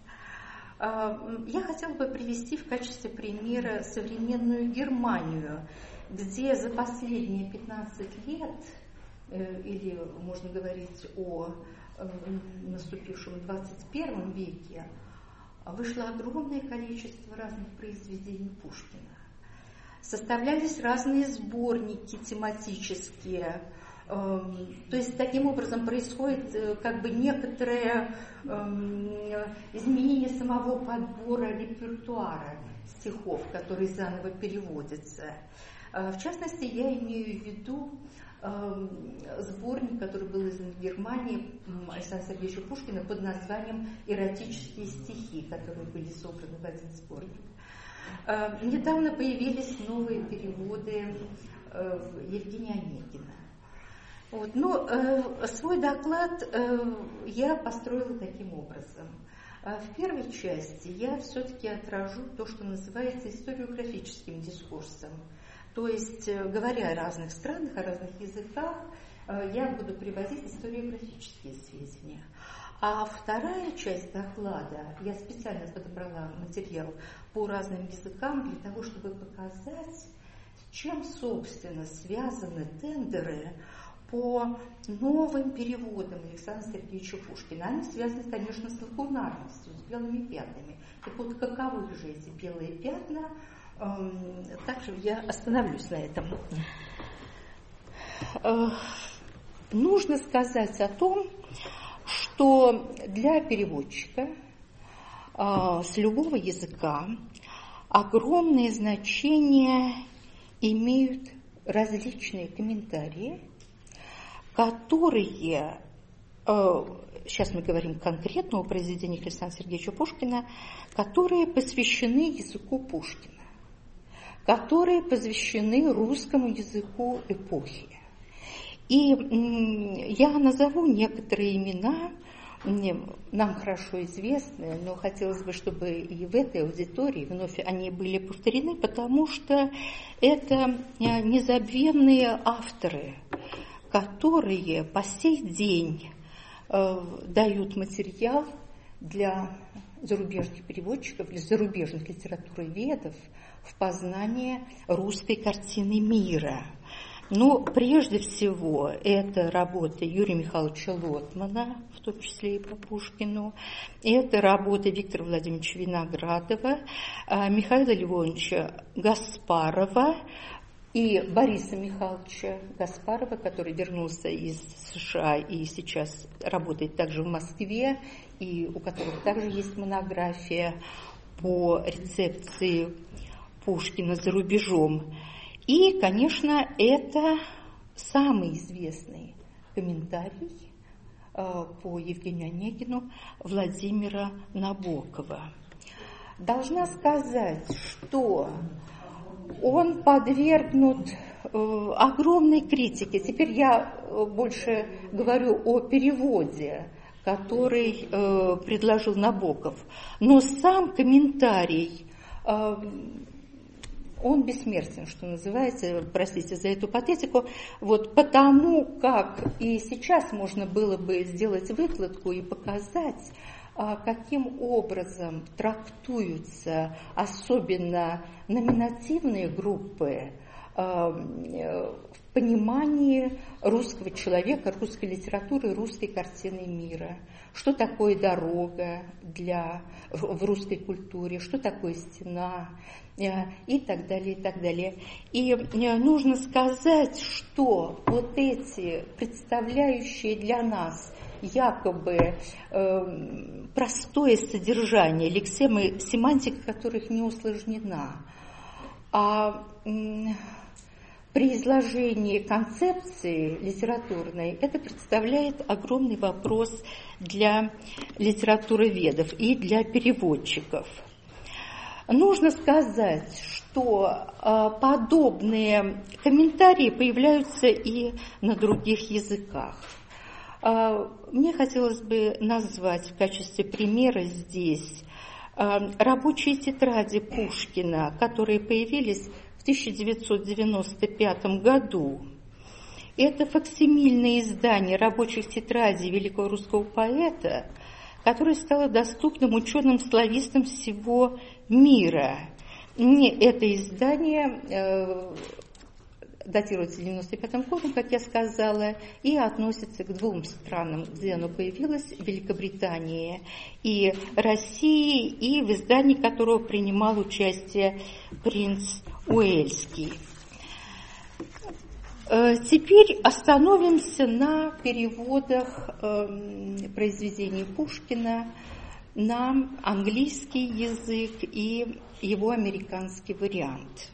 I: Я хотела бы привести в качестве примера современную Германию, где за последние пятнадцать лет, или можно говорить о наступившем двадцать первом веке, вышло огромное количество разных произведений Пушкина. Составлялись разные сборники тематические. То есть таким образом происходит как бы некоторое изменение самого подбора репертуара стихов, которые заново переводятся. В частности, я имею в виду сборник, который был издан в Германии Александра Сергеевича Пушкина под названием «Эротические стихи», которые были собраны в один сборник. Недавно появились новые переводы Евгения Онегина. Вот. Но э, свой доклад э, я построила таким образом. В первой части я все-таки отражу то, что называется историографическим дискурсом. То есть, говоря о разных странах, о разных языках, э, я буду приводить историографические сведения. А вторая часть доклада, я специально подобрала материал по разным языкам для того, чтобы показать, с чем, собственно, связаны тендеры по новым переводам Александра Сергеевича Пушкина. Они связаны, конечно, с лакунарностью, с белыми пятнами. Так вот, каковы же эти белые пятна Также я остановлюсь на этом. Нужно сказать о том, что для переводчика с любого языка огромное значение имеют различные комментарии, которые, сейчас мы говорим конкретно о произведениях Александра Сергеевича Пушкина, которые посвящены языку Пушкина, которые посвящены русскому языку эпохи. И я назову некоторые имена, нам хорошо известные, но хотелось бы, чтобы и в этой аудитории вновь они были повторены, потому что это незабвенные авторы, которые по сей день э, дают материал для зарубежных переводчиков, для зарубежных литературоведов в познании русской картины мира. Но прежде всего это работа Юрия Михайловича Лотмана, в том числе и по Пушкину, это работа Виктора Владимировича Виноградова, Михаила Львовича Гаспарова и Бориса Михайловича Гаспарова, который вернулся из США и сейчас работает также в Москве, и у которого также есть монография по рецепции Пушкина за рубежом. И, конечно, это самый известный комментарий э, по Евгению Онегину Владимира Набокова. Должна сказать, что он подвергнут э, огромной критике. Теперь я больше говорю о переводе, который э, предложил Набоков. Но сам комментарий... Э, Он бессмертен, что называется, простите за эту патетику, вот потому как и сейчас можно было бы сделать выкладку и показать, каким образом трактуются особенно номинативные группы в понимании русского человека, русской литературы, русской картины мира. Что такое дорога для, в русской культуре, что такое стена и так далее, и так далее. И нужно сказать, что вот эти представляющие для нас якобы э, простое содержание, лексемы, семантика которых не усложнена, а э, при изложении концепции литературной это представляет огромный вопрос для литературоведов и для переводчиков. Нужно сказать, что э, подобные комментарии появляются и на других языках. Э, мне хотелось бы назвать в качестве примера здесь э, рабочие тетради Пушкина, которые появились в тысяча девятьсот девяносто пятом году. Это факсимильное издание рабочих тетрадей великого русского поэта, которое стало доступным ученым-славистам всего мира. Это издание э, датируется девяносто пятым годом, как я сказала, и относится к двум странам, где оно появилось, Великобритании и России, и в издании которого принимал участие принц Уэльский. Теперь остановимся на переводах э, произведений Пушкина на английский язык и его американский вариант.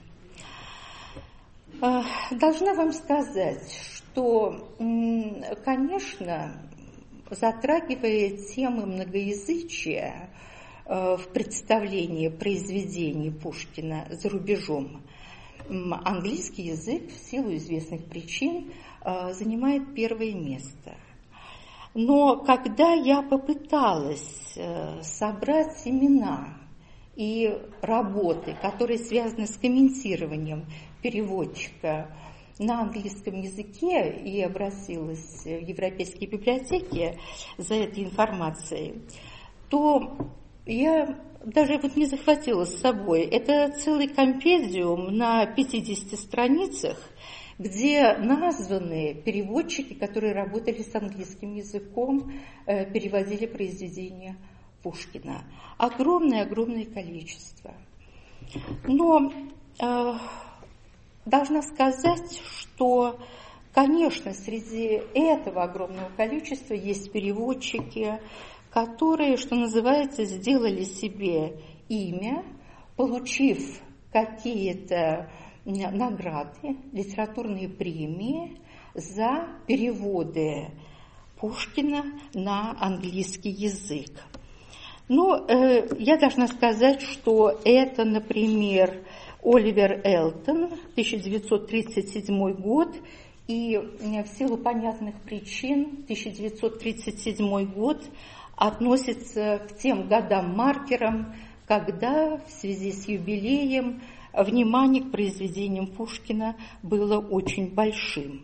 I: Э, должна вам сказать, что, э, конечно, затрагивая темы многоязычия э, в представлении произведений Пушкина за рубежом, английский язык в силу известных причин занимает первое место. Но когда я попыталась собрать имена и работы, которые связаны с комментированием переводчика на английском языке, и обратилась в европейские библиотеки за этой информацией, то я даже вот не захватила с собой. Это целый компендиум на пятидесяти страницах, где названы переводчики, которые работали с английским языком, переводили произведения Пушкина. Огромное-огромное количество. Но э, должна сказать, что, конечно, среди этого огромного количества есть переводчики, которые, что называется, сделали себе имя, получив какие-то награды, литературные премии за переводы Пушкина на английский язык. Ну, э, я должна сказать, что это, например, Оливер Элтон, тысяча девятьсот тридцать седьмой год, и в силу понятных причин тысяча девятьсот тридцать седьмой год относится к тем годам-маркерам, когда в связи с юбилеем внимание к произведениям Пушкина было очень большим.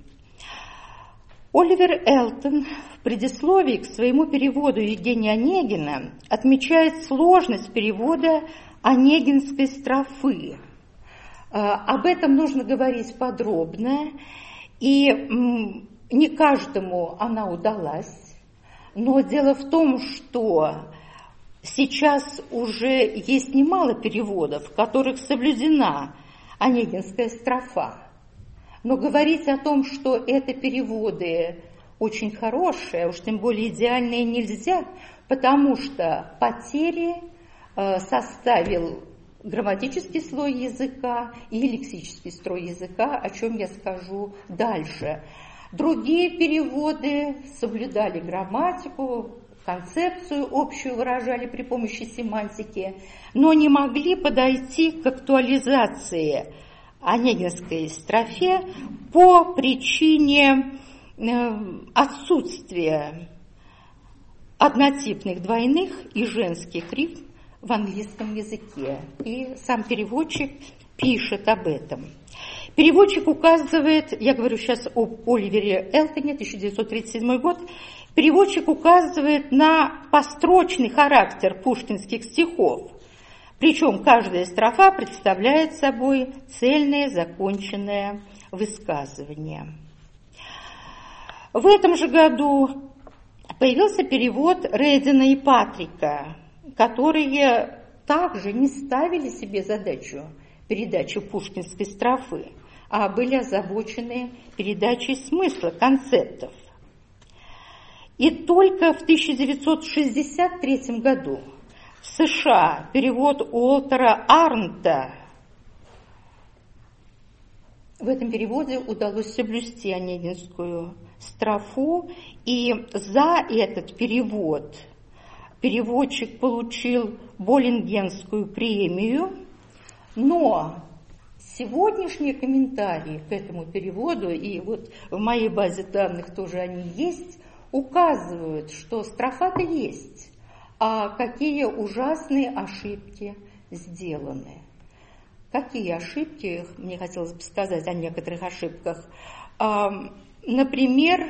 I: Оливер Элтон в предисловии к своему переводу Евгения Онегина отмечает сложность перевода онегинской строфы. Об этом нужно говорить подробно, и не каждому она удалась, но дело в том, что сейчас уже есть немало переводов, в которых соблюдена онегинская строфа. Но говорить о том, что это переводы очень хорошие, уж тем более идеальные, нельзя, потому что потери э, составил грамматический слой языка и лексический слой языка, о чем я скажу дальше. Другие переводы соблюдали грамматику, концепцию общую выражали при помощи семантики, но не могли подойти к актуализации онегинской строфе по причине отсутствия однотипных двойных и женских рифм в английском языке. И сам переводчик пишет об этом. Переводчик указывает, я говорю сейчас об Оливере Элтоне, тысяча девятьсот тридцать седьмой год, переводчик указывает на построчный характер пушкинских стихов. Причем каждая строфа представляет собой цельное, законченное высказывание. В этом же году появился перевод Рейдена и Патрика, которые также не ставили себе задачу передачи пушкинской строфы, а были озабочены передачей смысла, концептов. И только в тысяча девятьсот шестьдесят третьем году в США перевод Уолтера Арнта, в этом переводе удалось соблюсти онегинскую строфу, и за этот перевод переводчик получил Боллингенскую премию, но сегодняшние комментарии к этому переводу, и вот в моей базе данных тоже они есть, указывают, что строфа-то есть, а какие ужасные ошибки сделаны. Какие ошибки, мне хотелось бы сказать о некоторых ошибках. Например,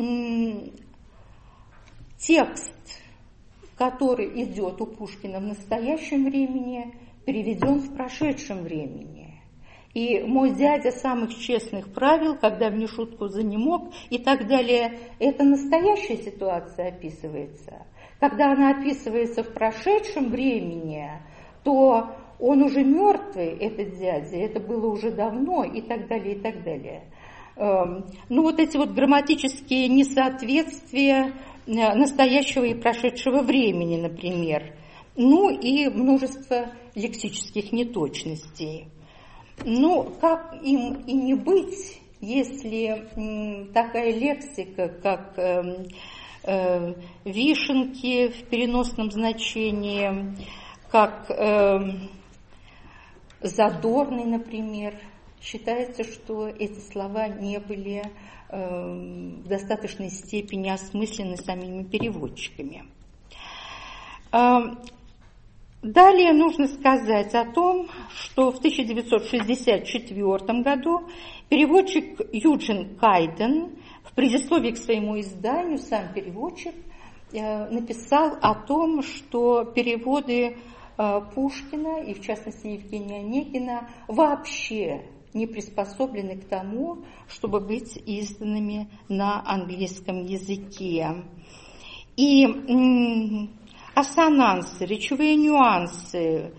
I: текст, который идет у Пушкина в настоящем времени, переведен в прошедшем времени. И мой дядя самых честных правил, когда мне шутку занемог и так далее, это настоящая ситуация описывается. Когда она описывается в прошедшем времени, то он уже мертвый, этот дядя, это было уже давно и так далее, и так далее. Ну вот эти вот грамматические несоответствия настоящего и прошедшего времени, например. Ну и множество лексических неточностей. Ну, как им и не быть, если м, такая лексика, как э, э, вишенки в переносном значении, как э, задорный, например, считается, что эти слова не были э, в достаточной степени осмыслены самими переводчиками. Э, Далее нужно сказать о том, что в тысяча девятьсот шестьдесят четвёртом году переводчик Юджин Кайден в предисловии к своему изданию, сам переводчик, написал о том, что переводы Пушкина, и в частности Евгения Онегина, вообще не приспособлены к тому, чтобы быть изданными на английском языке. И ассонансы, речевые нюансы,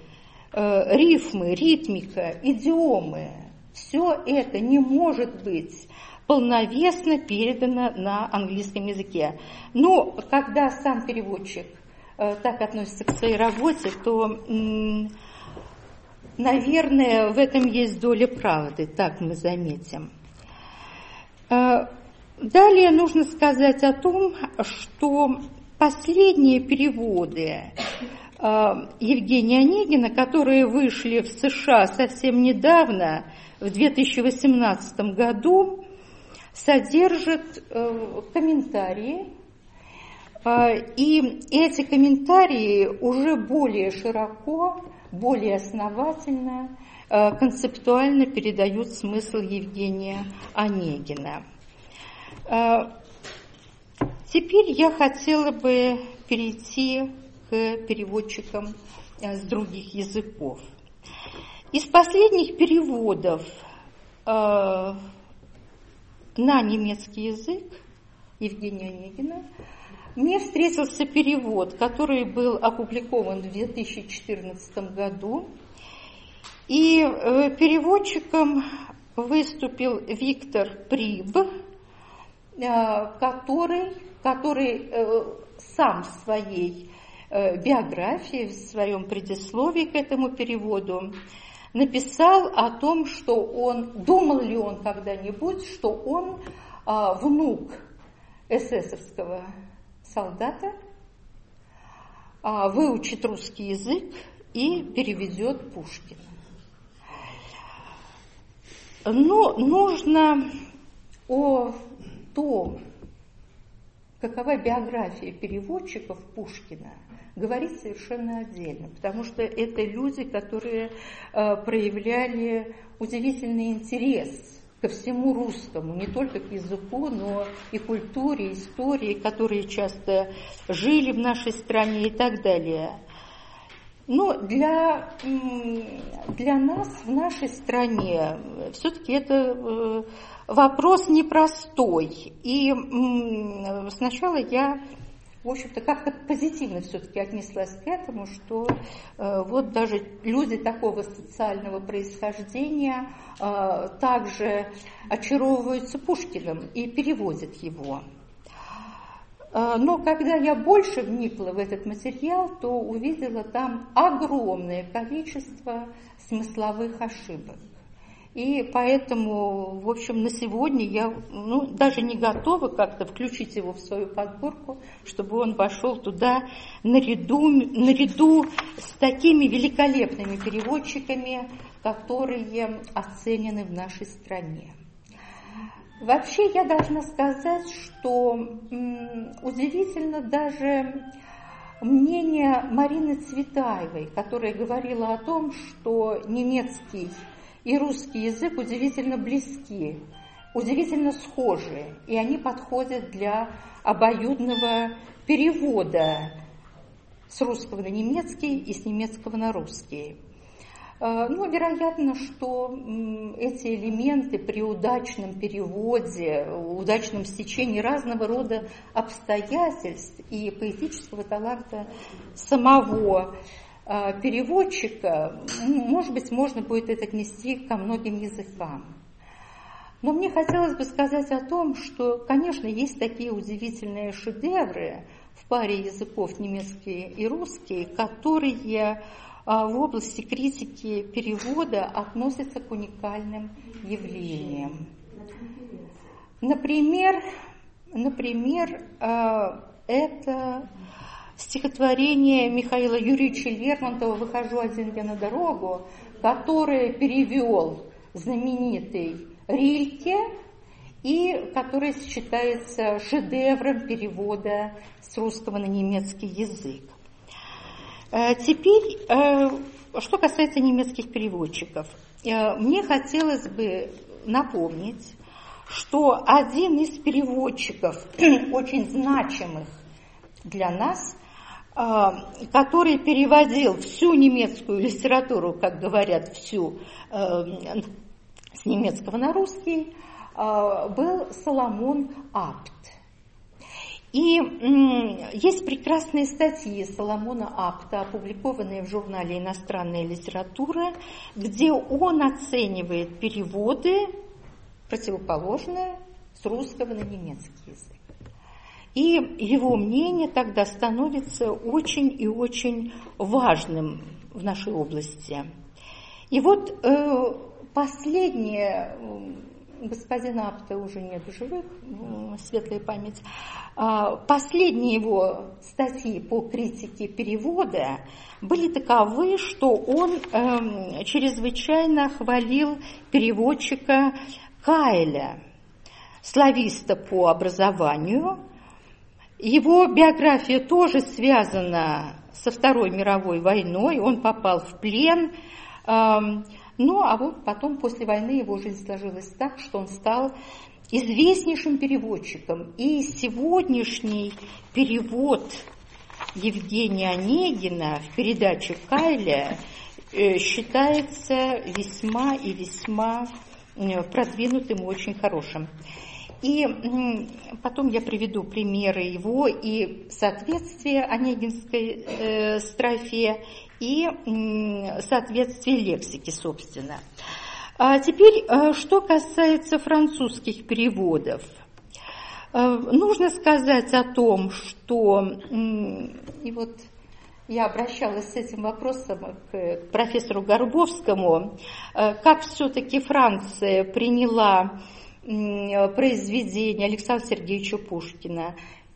I: э, рифмы, ритмика, идиомы, все это не может быть полновесно передано на английском языке. Но когда сам переводчик э, так относится к своей работе, то, м, наверное, в этом есть доля правды, так мы заметим. Э, далее нужно сказать о том, что последние переводы Евгения Онегина, которые вышли в США совсем недавно, в две тысячи восемнадцатом году, содержат комментарии, и эти комментарии уже более широко, более основательно, концептуально передают смысл Евгения Онегина. Теперь я хотела бы перейти к переводчикам с других языков. Из последних переводов э, на немецкий язык Евгения Онегина мне встретился перевод, который был опубликован в две тысячи четырнадцатом году. И э, переводчиком выступил Виктор Приб, э, который, который э, сам в своей биографии, в своем предисловии к этому переводу написал о том, что он, думал ли он когда-нибудь, что он а, внук эсэсовского солдата, а, выучит русский язык и переведет Пушкина. Но нужно о том, какова биография переводчиков Пушкина, говорить совершенно отдельно, потому что это люди, которые э, проявляли удивительный интерес ко всему русскому, не только к языку, но и культуре, истории, которые часто жили в нашей стране и так далее. Но для, для нас в нашей стране все-таки это вопрос непростой. И сначала я, в общем-то, как-то позитивно все-таки отнеслась к этому, что э, вот даже люди такого социального происхождения э, также очаровываются Пушкиным и переводят его. Э, но когда я больше вникла в этот материал, то увидела там огромное количество смысловых ошибок. И поэтому, в общем, на сегодня я ну, даже не готова как-то включить его в свою подборку, чтобы он вошел туда наряду, наряду с такими великолепными переводчиками, которые оценены в нашей стране. Вообще я должна сказать, что м, удивительно даже мнение Марины Цветаевой, которая говорила о том, что немецкий и русский язык удивительно близки, удивительно схожи, и они подходят для обоюдного перевода с русского на немецкий и с немецкого на русский. Ну, вероятно, что эти элементы при удачном переводе, удачном стечении разного рода обстоятельств и поэтического таланта самого переводчика, может быть, можно будет это отнести ко многим языкам. Но мне хотелось бы сказать о том, что, конечно, есть такие удивительные шедевры в паре языков немецкий и русский, которые в области критики перевода относятся к уникальным явлениям. Например, например, это стихотворение Михаила Юрьевича Лермонтова «Выхожу один я на дорогу», которое перевел знаменитый Рильке и которое считается шедевром перевода с русского на немецкий язык. Теперь, что касается немецких переводчиков, мне хотелось бы напомнить, что один из переводчиков, очень значимых для нас, который переводил всю немецкую литературу, как говорят, всю с немецкого на русский, был Соломон Апт. И м, есть прекрасные статьи Соломона Апта, опубликованные в журнале «Иностранная литература», где он оценивает переводы противоположные с русского на немецкий язык. И его мнение тогда становится очень и очень важным в нашей области. И вот э, последнее, господина Апта уже нет в живых, светлая память, э, последние его статьи по критике перевода были таковы, что он э, чрезвычайно хвалил переводчика Кайля, слависта по образованию. Его биография тоже связана со Второй мировой войной, он попал в плен, ну а вот потом после войны его жизнь сложилась так, что он стал известнейшим переводчиком. И сегодняшний перевод Евгения Онегина в передаче Кайля считается весьма и весьма продвинутым и очень хорошим. И потом я приведу примеры его и соответствия онегинской э, строфе, и э, соответствие лексики, собственно. А теперь, э, что касается французских переводов. Э, нужно сказать о том, что, э, и вот я обращалась с этим вопросом к профессору Горбовскому, э, как все-таки Франция приняла произведение Александра Сергеевича Пушкина.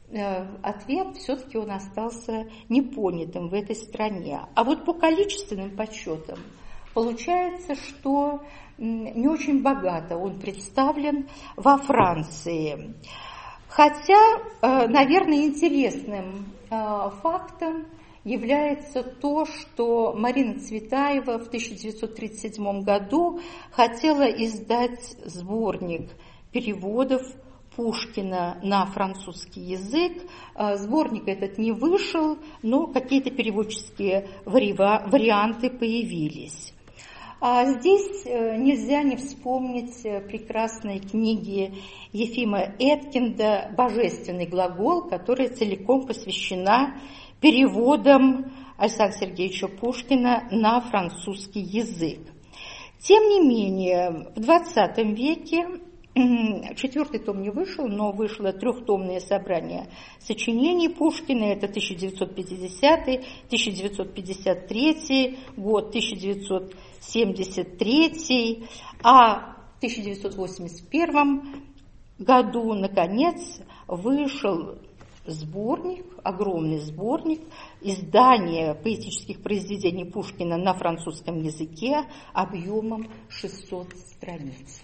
I: Ответ все-таки он остался непонятым в этой стране. А вот по количественным подсчетам получается, что не очень богато он представлен во Франции. Хотя, наверное, интересным фактом является то, что Марина Цветаева в тысяча девятьсот тридцать седьмом году хотела издать сборник переводов Пушкина на французский язык. Сборник этот не вышел, но какие-то переводческие варианты появились. А здесь нельзя не вспомнить прекрасной книги Ефима Эткинда «Божественный глагол», которая целиком посвящена переводом Александра Сергеевича Пушкина на французский язык. Тем не менее, в двадцатом веке, четвертый том не вышел, но вышло трехтомное собрание сочинений Пушкина, это тысяча девятьсот пятидесятый, тысяча девятьсот пятьдесят третий год, тысяча девятьсот семьдесят третий, а в тысяча девятьсот восемьдесят первом году, наконец, вышел сборник, огромный сборник, издание поэтических произведений Пушкина на французском языке объемом шестьсот страниц.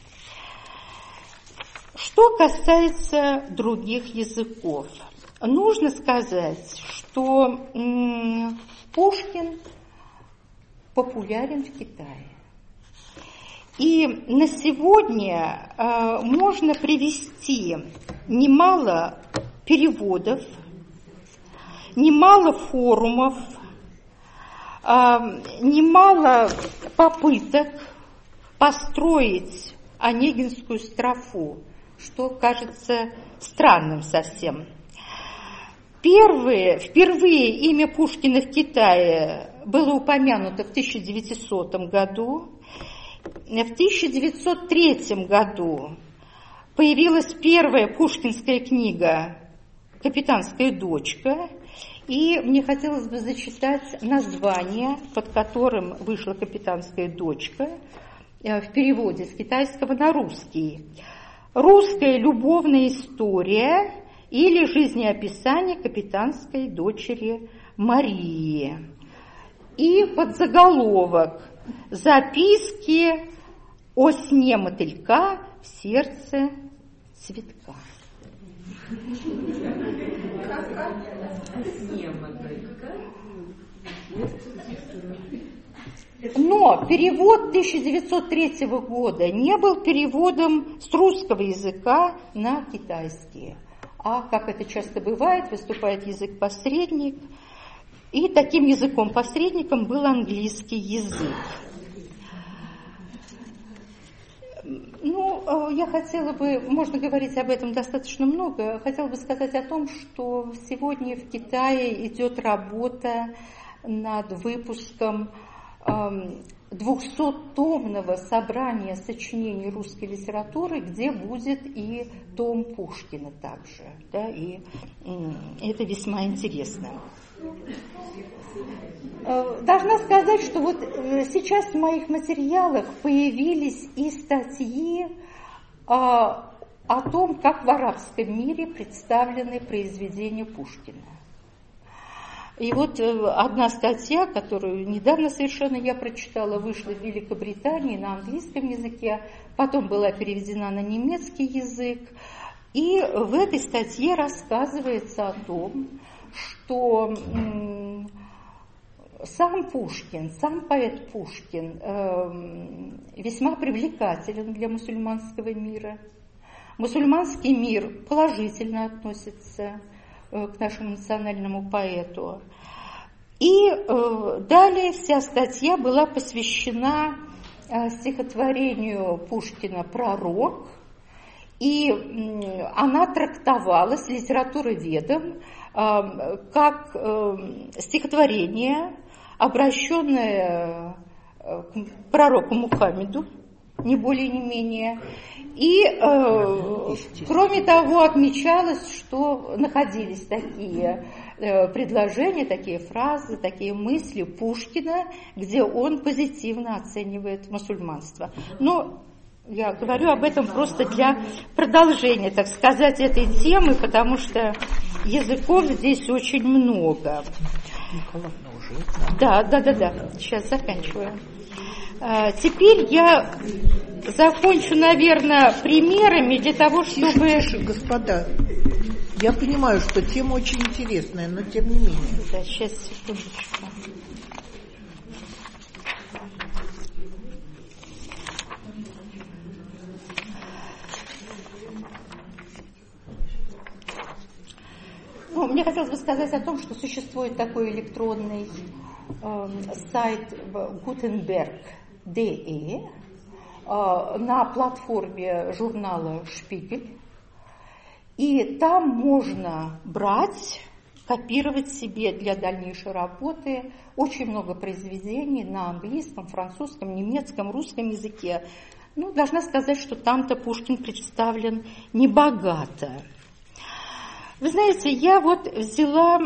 I: Что касается других языков, нужно сказать, что м- Пушкин популярен в Китае. И на сегодня э, можно привести немало переводов, немало форумов, э, немало попыток построить онегинскую строфу, что кажется странным совсем. Первые, впервые имя Пушкина в Китае было упомянуто в тысяча девятисотом году. В тысяча девятьсот третьем году появилась первая пушкинская книга «Капитанская дочка», и мне хотелось бы зачитать название, под которым вышла «Капитанская дочка» в переводе с китайского на русский. «Русская любовная история» или «Жизнеописание капитанской дочери Марии». И подзаголовок «Записки о сне мотылька в сердце цветка». Но перевод тысяча девятьсот третьего года не был переводом с русского языка на китайский, а, как это часто бывает, выступает язык-посредник, и таким языком-посредником был английский язык. Ну, Ну, я хотела бы, можно говорить об этом достаточно много, хотела бы сказать о том, что сегодня в Китае идет работа над выпуском двухсоттомного собрания сочинений русской литературы, где будет и том Пушкина также, да, и это весьма интересно. Должна сказать, что вот сейчас в моих материалах появились и статьи о, о том, как в арабском мире представлены произведения Пушкина. И вот одна статья, которую недавно совершенно я прочитала, вышла в Великобритании на английском языке, потом была переведена на немецкий язык. И в этой статье рассказывается о том, что м, сам Пушкин, сам поэт Пушкин э, весьма привлекателен для мусульманского мира. Мусульманский мир положительно относится к нашему национальному поэту. И э, далее вся статья была посвящена э, стихотворению Пушкина «Пророк», и э, она трактовалась литературоведом э, как э, стихотворение, обращенное э, к пророку Мухаммеду, не более не менее. И, э, кроме того, отмечалось, что находились такие э, предложения, такие фразы, такие мысли Пушкина, где он позитивно оценивает мусульманство. Но я говорю об этом просто для продолжения, так сказать, этой темы, потому что языков здесь очень много. Да, да, да, да. Сейчас заканчиваю. Теперь я закончу, наверное, примерами для того, чтобы...
A: Тише, тише, господа, я понимаю, что тема очень интересная, но тем не менее.
I: Да, сейчас, секундочку. Ну, мне хотелось бы сказать о том, что существует такой электронный э, сайт Gutenberg точка де на платформе журнала «Шпигель». И там можно брать, копировать себе для дальнейшей работы очень много произведений на английском, французском, немецком, русском языке. Ну, должна сказать, что там-то Пушкин представлен небогато. Вы знаете, я вот взяла...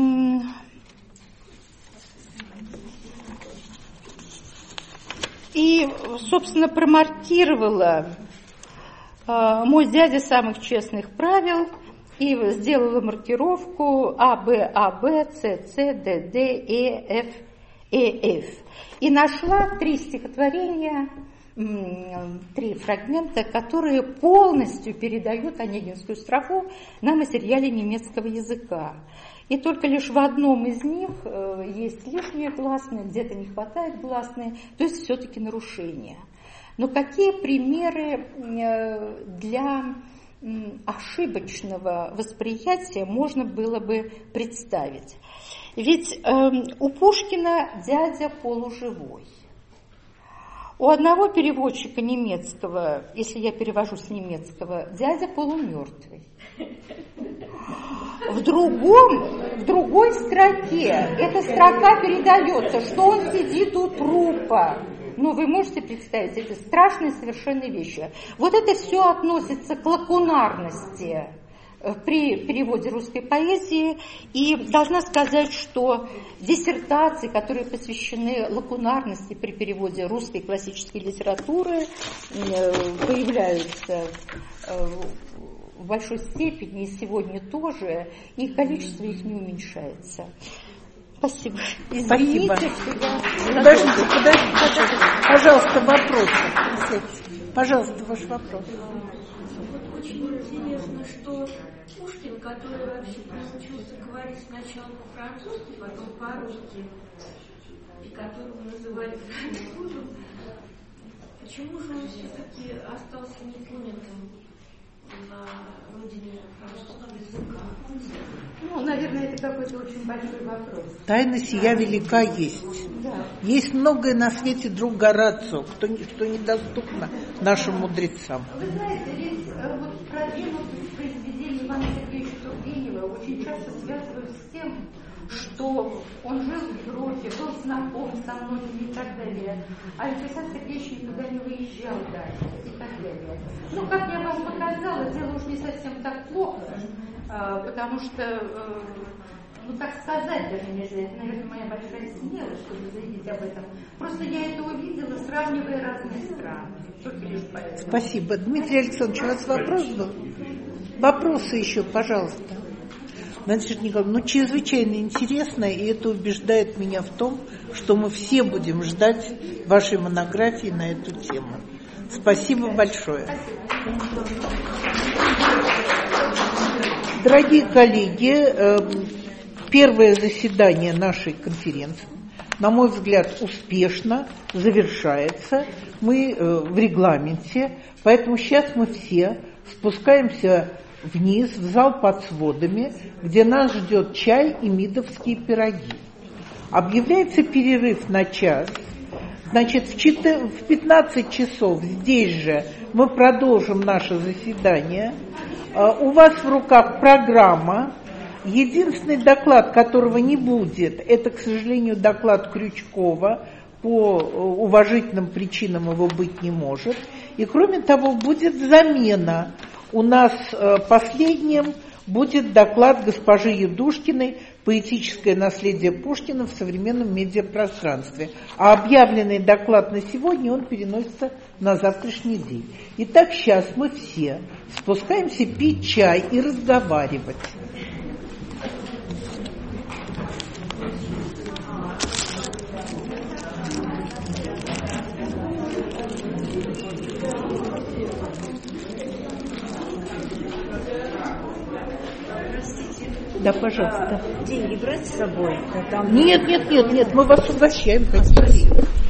I: И, собственно, промаркировала э, мой дядя самых честных правил и сделала маркировку А, Б, А, Б, С, С, Д, Д, Э, Ф, Э, Ф. И нашла три стихотворения, м, три фрагмента, которые полностью передают онегинскую строфу на материале немецкого языка. И только лишь в одном из них э, есть лишние гласные, где-то не хватает гласные, то есть все-таки нарушения. Но какие примеры э, для э, ошибочного восприятия можно было бы представить? Ведь э, у Пушкина дядя полуживой. У одного переводчика немецкого, если я перевожу с немецкого, дядя полумертвый. В, другом, в другой строке эта строка передается, что он сидит у трупа. Ну, вы можете представить, это страшные совершенно вещи. Вот это все относится к лакунарности при переводе русской поэзии. И должна сказать, что диссертации, которые посвящены лакунарности при переводе русской классической литературы, появляются в большой степени, и сегодня тоже, и количество их не уменьшается. Спасибо. Извините,
A: Спасибо. Подождите, подождите, подождите. Пожалуйста, вопрос. Пожалуйста, ваш вопрос.
J: Вот очень интересно, что Пушкин, который вообще научился говорить сначала по-французски, потом по-русски, и которого называли французом, почему же он все-таки остался непонятым на родине французского языка?
I: Ну, наверное, это какой-то очень большой вопрос.
A: Тайна сия велика есть.
I: Да.
A: Есть многое на свете, друг Горацио, кто, что недоступно нашим мудрецам.
I: Вы знаете, ведь вот продвинутость произведений Ивана Сергеевича Тургенева очень часто связывают с тем, что он жил в Европе, был знаком со многими и так далее. А ведь Александр Сергеевич никуда не выезжал дальше и так далее. Ну, как я вам показала, дело уж не совсем так плохо, потому что, ну, так сказать даже нельзя. Это, наверное, моя большая смелость, чтобы заявить об этом. Просто я это увидела, сравнивая разные страны. Только лишь поэтому.
A: Спасибо. Дмитрий Александрович, у вас вопрос был? Вопросы еще, пожалуйста. Надежда Николаевна, ну, чрезвычайно интересно, и это убеждает меня в том, что мы все будем ждать вашей монографии на эту тему. Спасибо большое. Дорогие коллеги, первое заседание нашей конференции, на мой взгляд, успешно завершается. Мы в регламенте, поэтому сейчас мы все спускаемся вниз, в зал под сводами, где нас ждет чай и мидовские пироги. Объявляется перерыв на час. Значит, в пятнадцать часов здесь же мы продолжим наше заседание. У вас в руках программа. Единственный доклад, которого не будет, это, к сожалению, доклад Крючкова. По уважительным причинам его быть не может. И, кроме того, будет замена. У нас последним будет доклад госпожи Едушкиной «Поэтическое наследие Пушкина в современном медиапространстве». А объявленный доклад на сегодня, он переносится на завтрашний день. Итак, сейчас мы все спускаемся пить чай и разговаривать. Да, пожалуйста.
K: Деньги брать с собой? Там...
A: Нет, нет, нет, нет, мы вас угощаем, конечно.